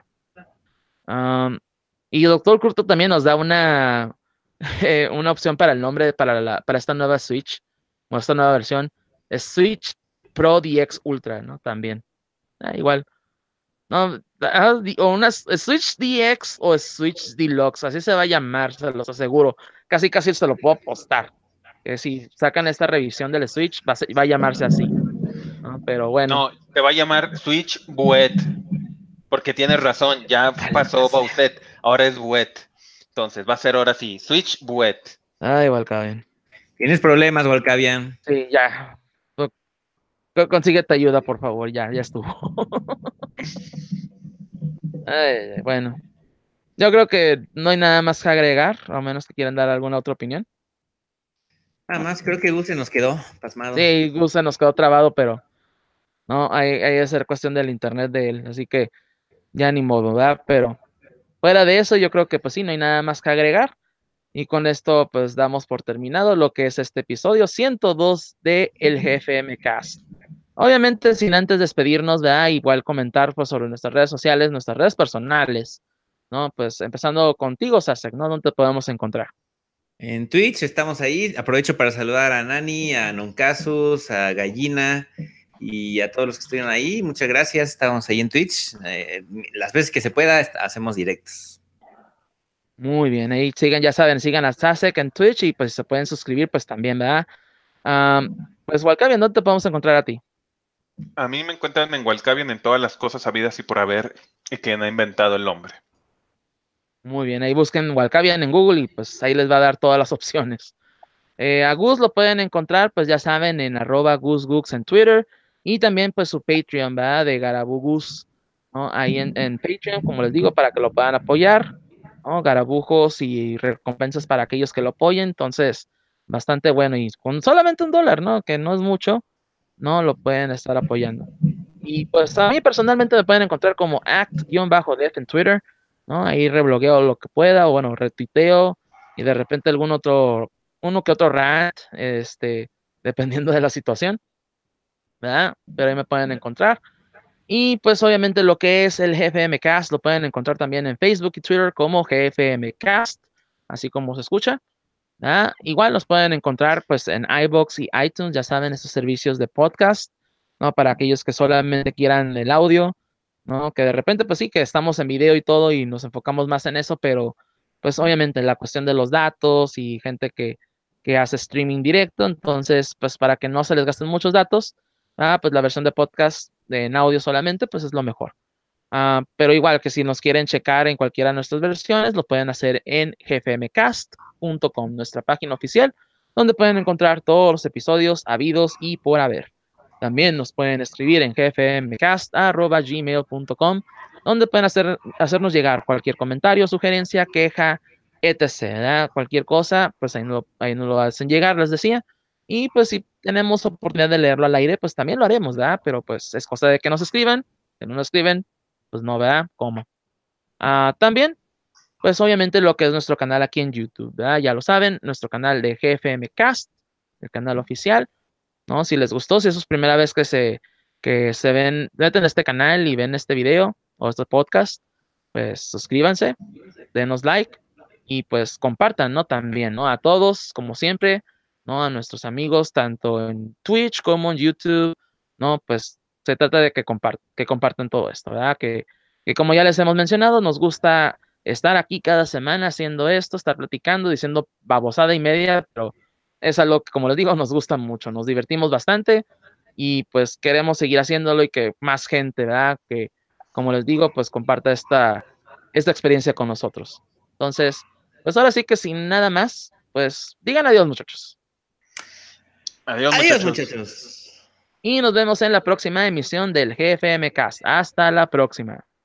Am, y Doctor Curto también nos da una, eh, una opción para el nombre para, la, para esta nueva Switch, o esta nueva versión. Es Switch Pro D X Ultra, ¿no? También. Ah, igual. No, ah, di- o una S- Switch D X o Switch Deluxe, así se va a llamar, se los aseguro. Casi, casi se lo puedo apostar. Que si sacan esta revisión del Switch, va a, ser- va a llamarse así, ¿no? Pero bueno, no, te va a llamar Switch Buet, porque tienes razón, ya maldita pasó sea. Bowsette, ahora es Buet. Entonces va a ser ahora sí, Switch Buet. Ah, igual, cabrón. tienes problemas, Volcavian. Sí, ya. Co- co- Consíguete ayuda, por favor, ya, ya estuvo. Ay, bueno, yo creo que no hay nada más que agregar, a menos que quieran dar alguna otra opinión. Nada más, creo que Gus se nos quedó pasmado. Sí, Gus se nos quedó trabado, pero no, hay, hay que ser cuestión del internet de él, así que ya ni modo, ¿verdad? Pero fuera de eso, yo creo que pues sí, no hay nada más que agregar. Y con esto pues damos por terminado lo que es este episodio ciento dos de el G F M Cast. Obviamente, sin antes despedirnos, ¿verdad? Igual comentar pues sobre nuestras redes sociales, nuestras redes personales, ¿no? Pues empezando contigo, Sasek, ¿no? ¿Dónde te podemos encontrar? En Twitch estamos ahí. Aprovecho para saludar a Nani, a Noncasus, a Gallina y a todos los que estuvieron ahí. Muchas gracias. Estamos ahí en Twitch. Eh, las veces que se pueda, hacemos directos. Muy bien, ahí sigan, ya saben, sigan a Sasek en Twitch y pues se pueden suscribir pues también, ¿verdad? Am, pues Walcavian, ¿dónde te podemos encontrar a ti? A mí me encuentran en Walcavian en todas las cosas habidas y por haber y que ha inventado el hombre. Muy bien, ahí busquen Walcavian en Google y pues ahí les va a dar todas las opciones. Eh, a Gus lo pueden encontrar, pues ya saben, en arroba GusGux en Twitter y también pues su Patreon, ¿verdad? De Garabugus, ¿no? Ahí en, en Patreon, como les digo, para que lo puedan apoyar, ¿no? Garabujos y recompensas para aquellos que lo apoyen, entonces, bastante bueno y con solamente un dólar, ¿no? Que no es mucho, ¿no? Lo pueden estar apoyando. Y pues a mí personalmente me pueden encontrar como act-def en Twitter, ¿no? Ahí reblogueo lo que pueda, o bueno, retuiteo y de repente algún otro, uno que otro rant, este, dependiendo de la situación, ¿verdad? Pero ahí me pueden encontrar. Y pues obviamente lo que es el G F M Cast lo pueden encontrar también en Facebook y Twitter como G F M Cast, así como se escucha. ¿Ah? Igual los pueden encontrar pues en iVoox y iTunes, ya saben, esos servicios de podcast, ¿no? Para aquellos que solamente quieran el audio, ¿no? Que de repente pues sí, que estamos en video y todo y nos enfocamos más en eso, pero pues obviamente la cuestión de los datos y gente que, que hace streaming directo, entonces pues para que no se les gasten muchos datos, ah, pues la versión de podcast de en audio solamente pues es lo mejor. Ah, pero igual que si nos quieren checar en cualquiera de nuestras versiones, lo pueden hacer en g f m cast punto com, nuestra página oficial, donde pueden encontrar todos los episodios habidos y por haber. También nos pueden escribir en g f m cast arroba gmail punto com, donde pueden hacer, hacernos llegar cualquier comentario, sugerencia, queja, etcétera, ¿verdad? Cualquier cosa, pues ahí nos, ahí nos lo hacen llegar, les decía. Y pues si tenemos oportunidad de leerlo al aire, pues también lo haremos, ¿verdad? Pero pues es cosa de que nos escriban. Si no nos escriben, pues no, ¿verdad? ¿Cómo? Ah, también, pues obviamente lo que es nuestro canal aquí en YouTube, ¿verdad? Ya lo saben, nuestro canal de G F M Cast, el canal oficial, ¿no? Si les gustó, si eso es primera vez que se, que se ven, meten este canal y ven este video o este podcast, pues suscríbanse, denos like y pues compartan, ¿no? También, ¿no? A todos, como siempre, ¿no? A nuestros amigos, tanto en Twitch como en YouTube, ¿no? Pues se trata de que compartan, que compartan todo esto, ¿verdad? Que, que como ya les hemos mencionado, nos gusta estar aquí cada semana haciendo esto, estar platicando, diciendo babosada y media, pero es algo que, como les digo, nos gusta mucho, nos divertimos bastante y pues queremos seguir haciéndolo y que más gente, ¿verdad? Que, como les digo, pues comparta esta, esta experiencia con nosotros. Entonces, pues ahora sí que sin nada más, pues digan adiós, muchachos. Adiós, Adiós, muchachos. muchachos. Y nos vemos en la próxima emisión del G F M Cast. Hasta la próxima.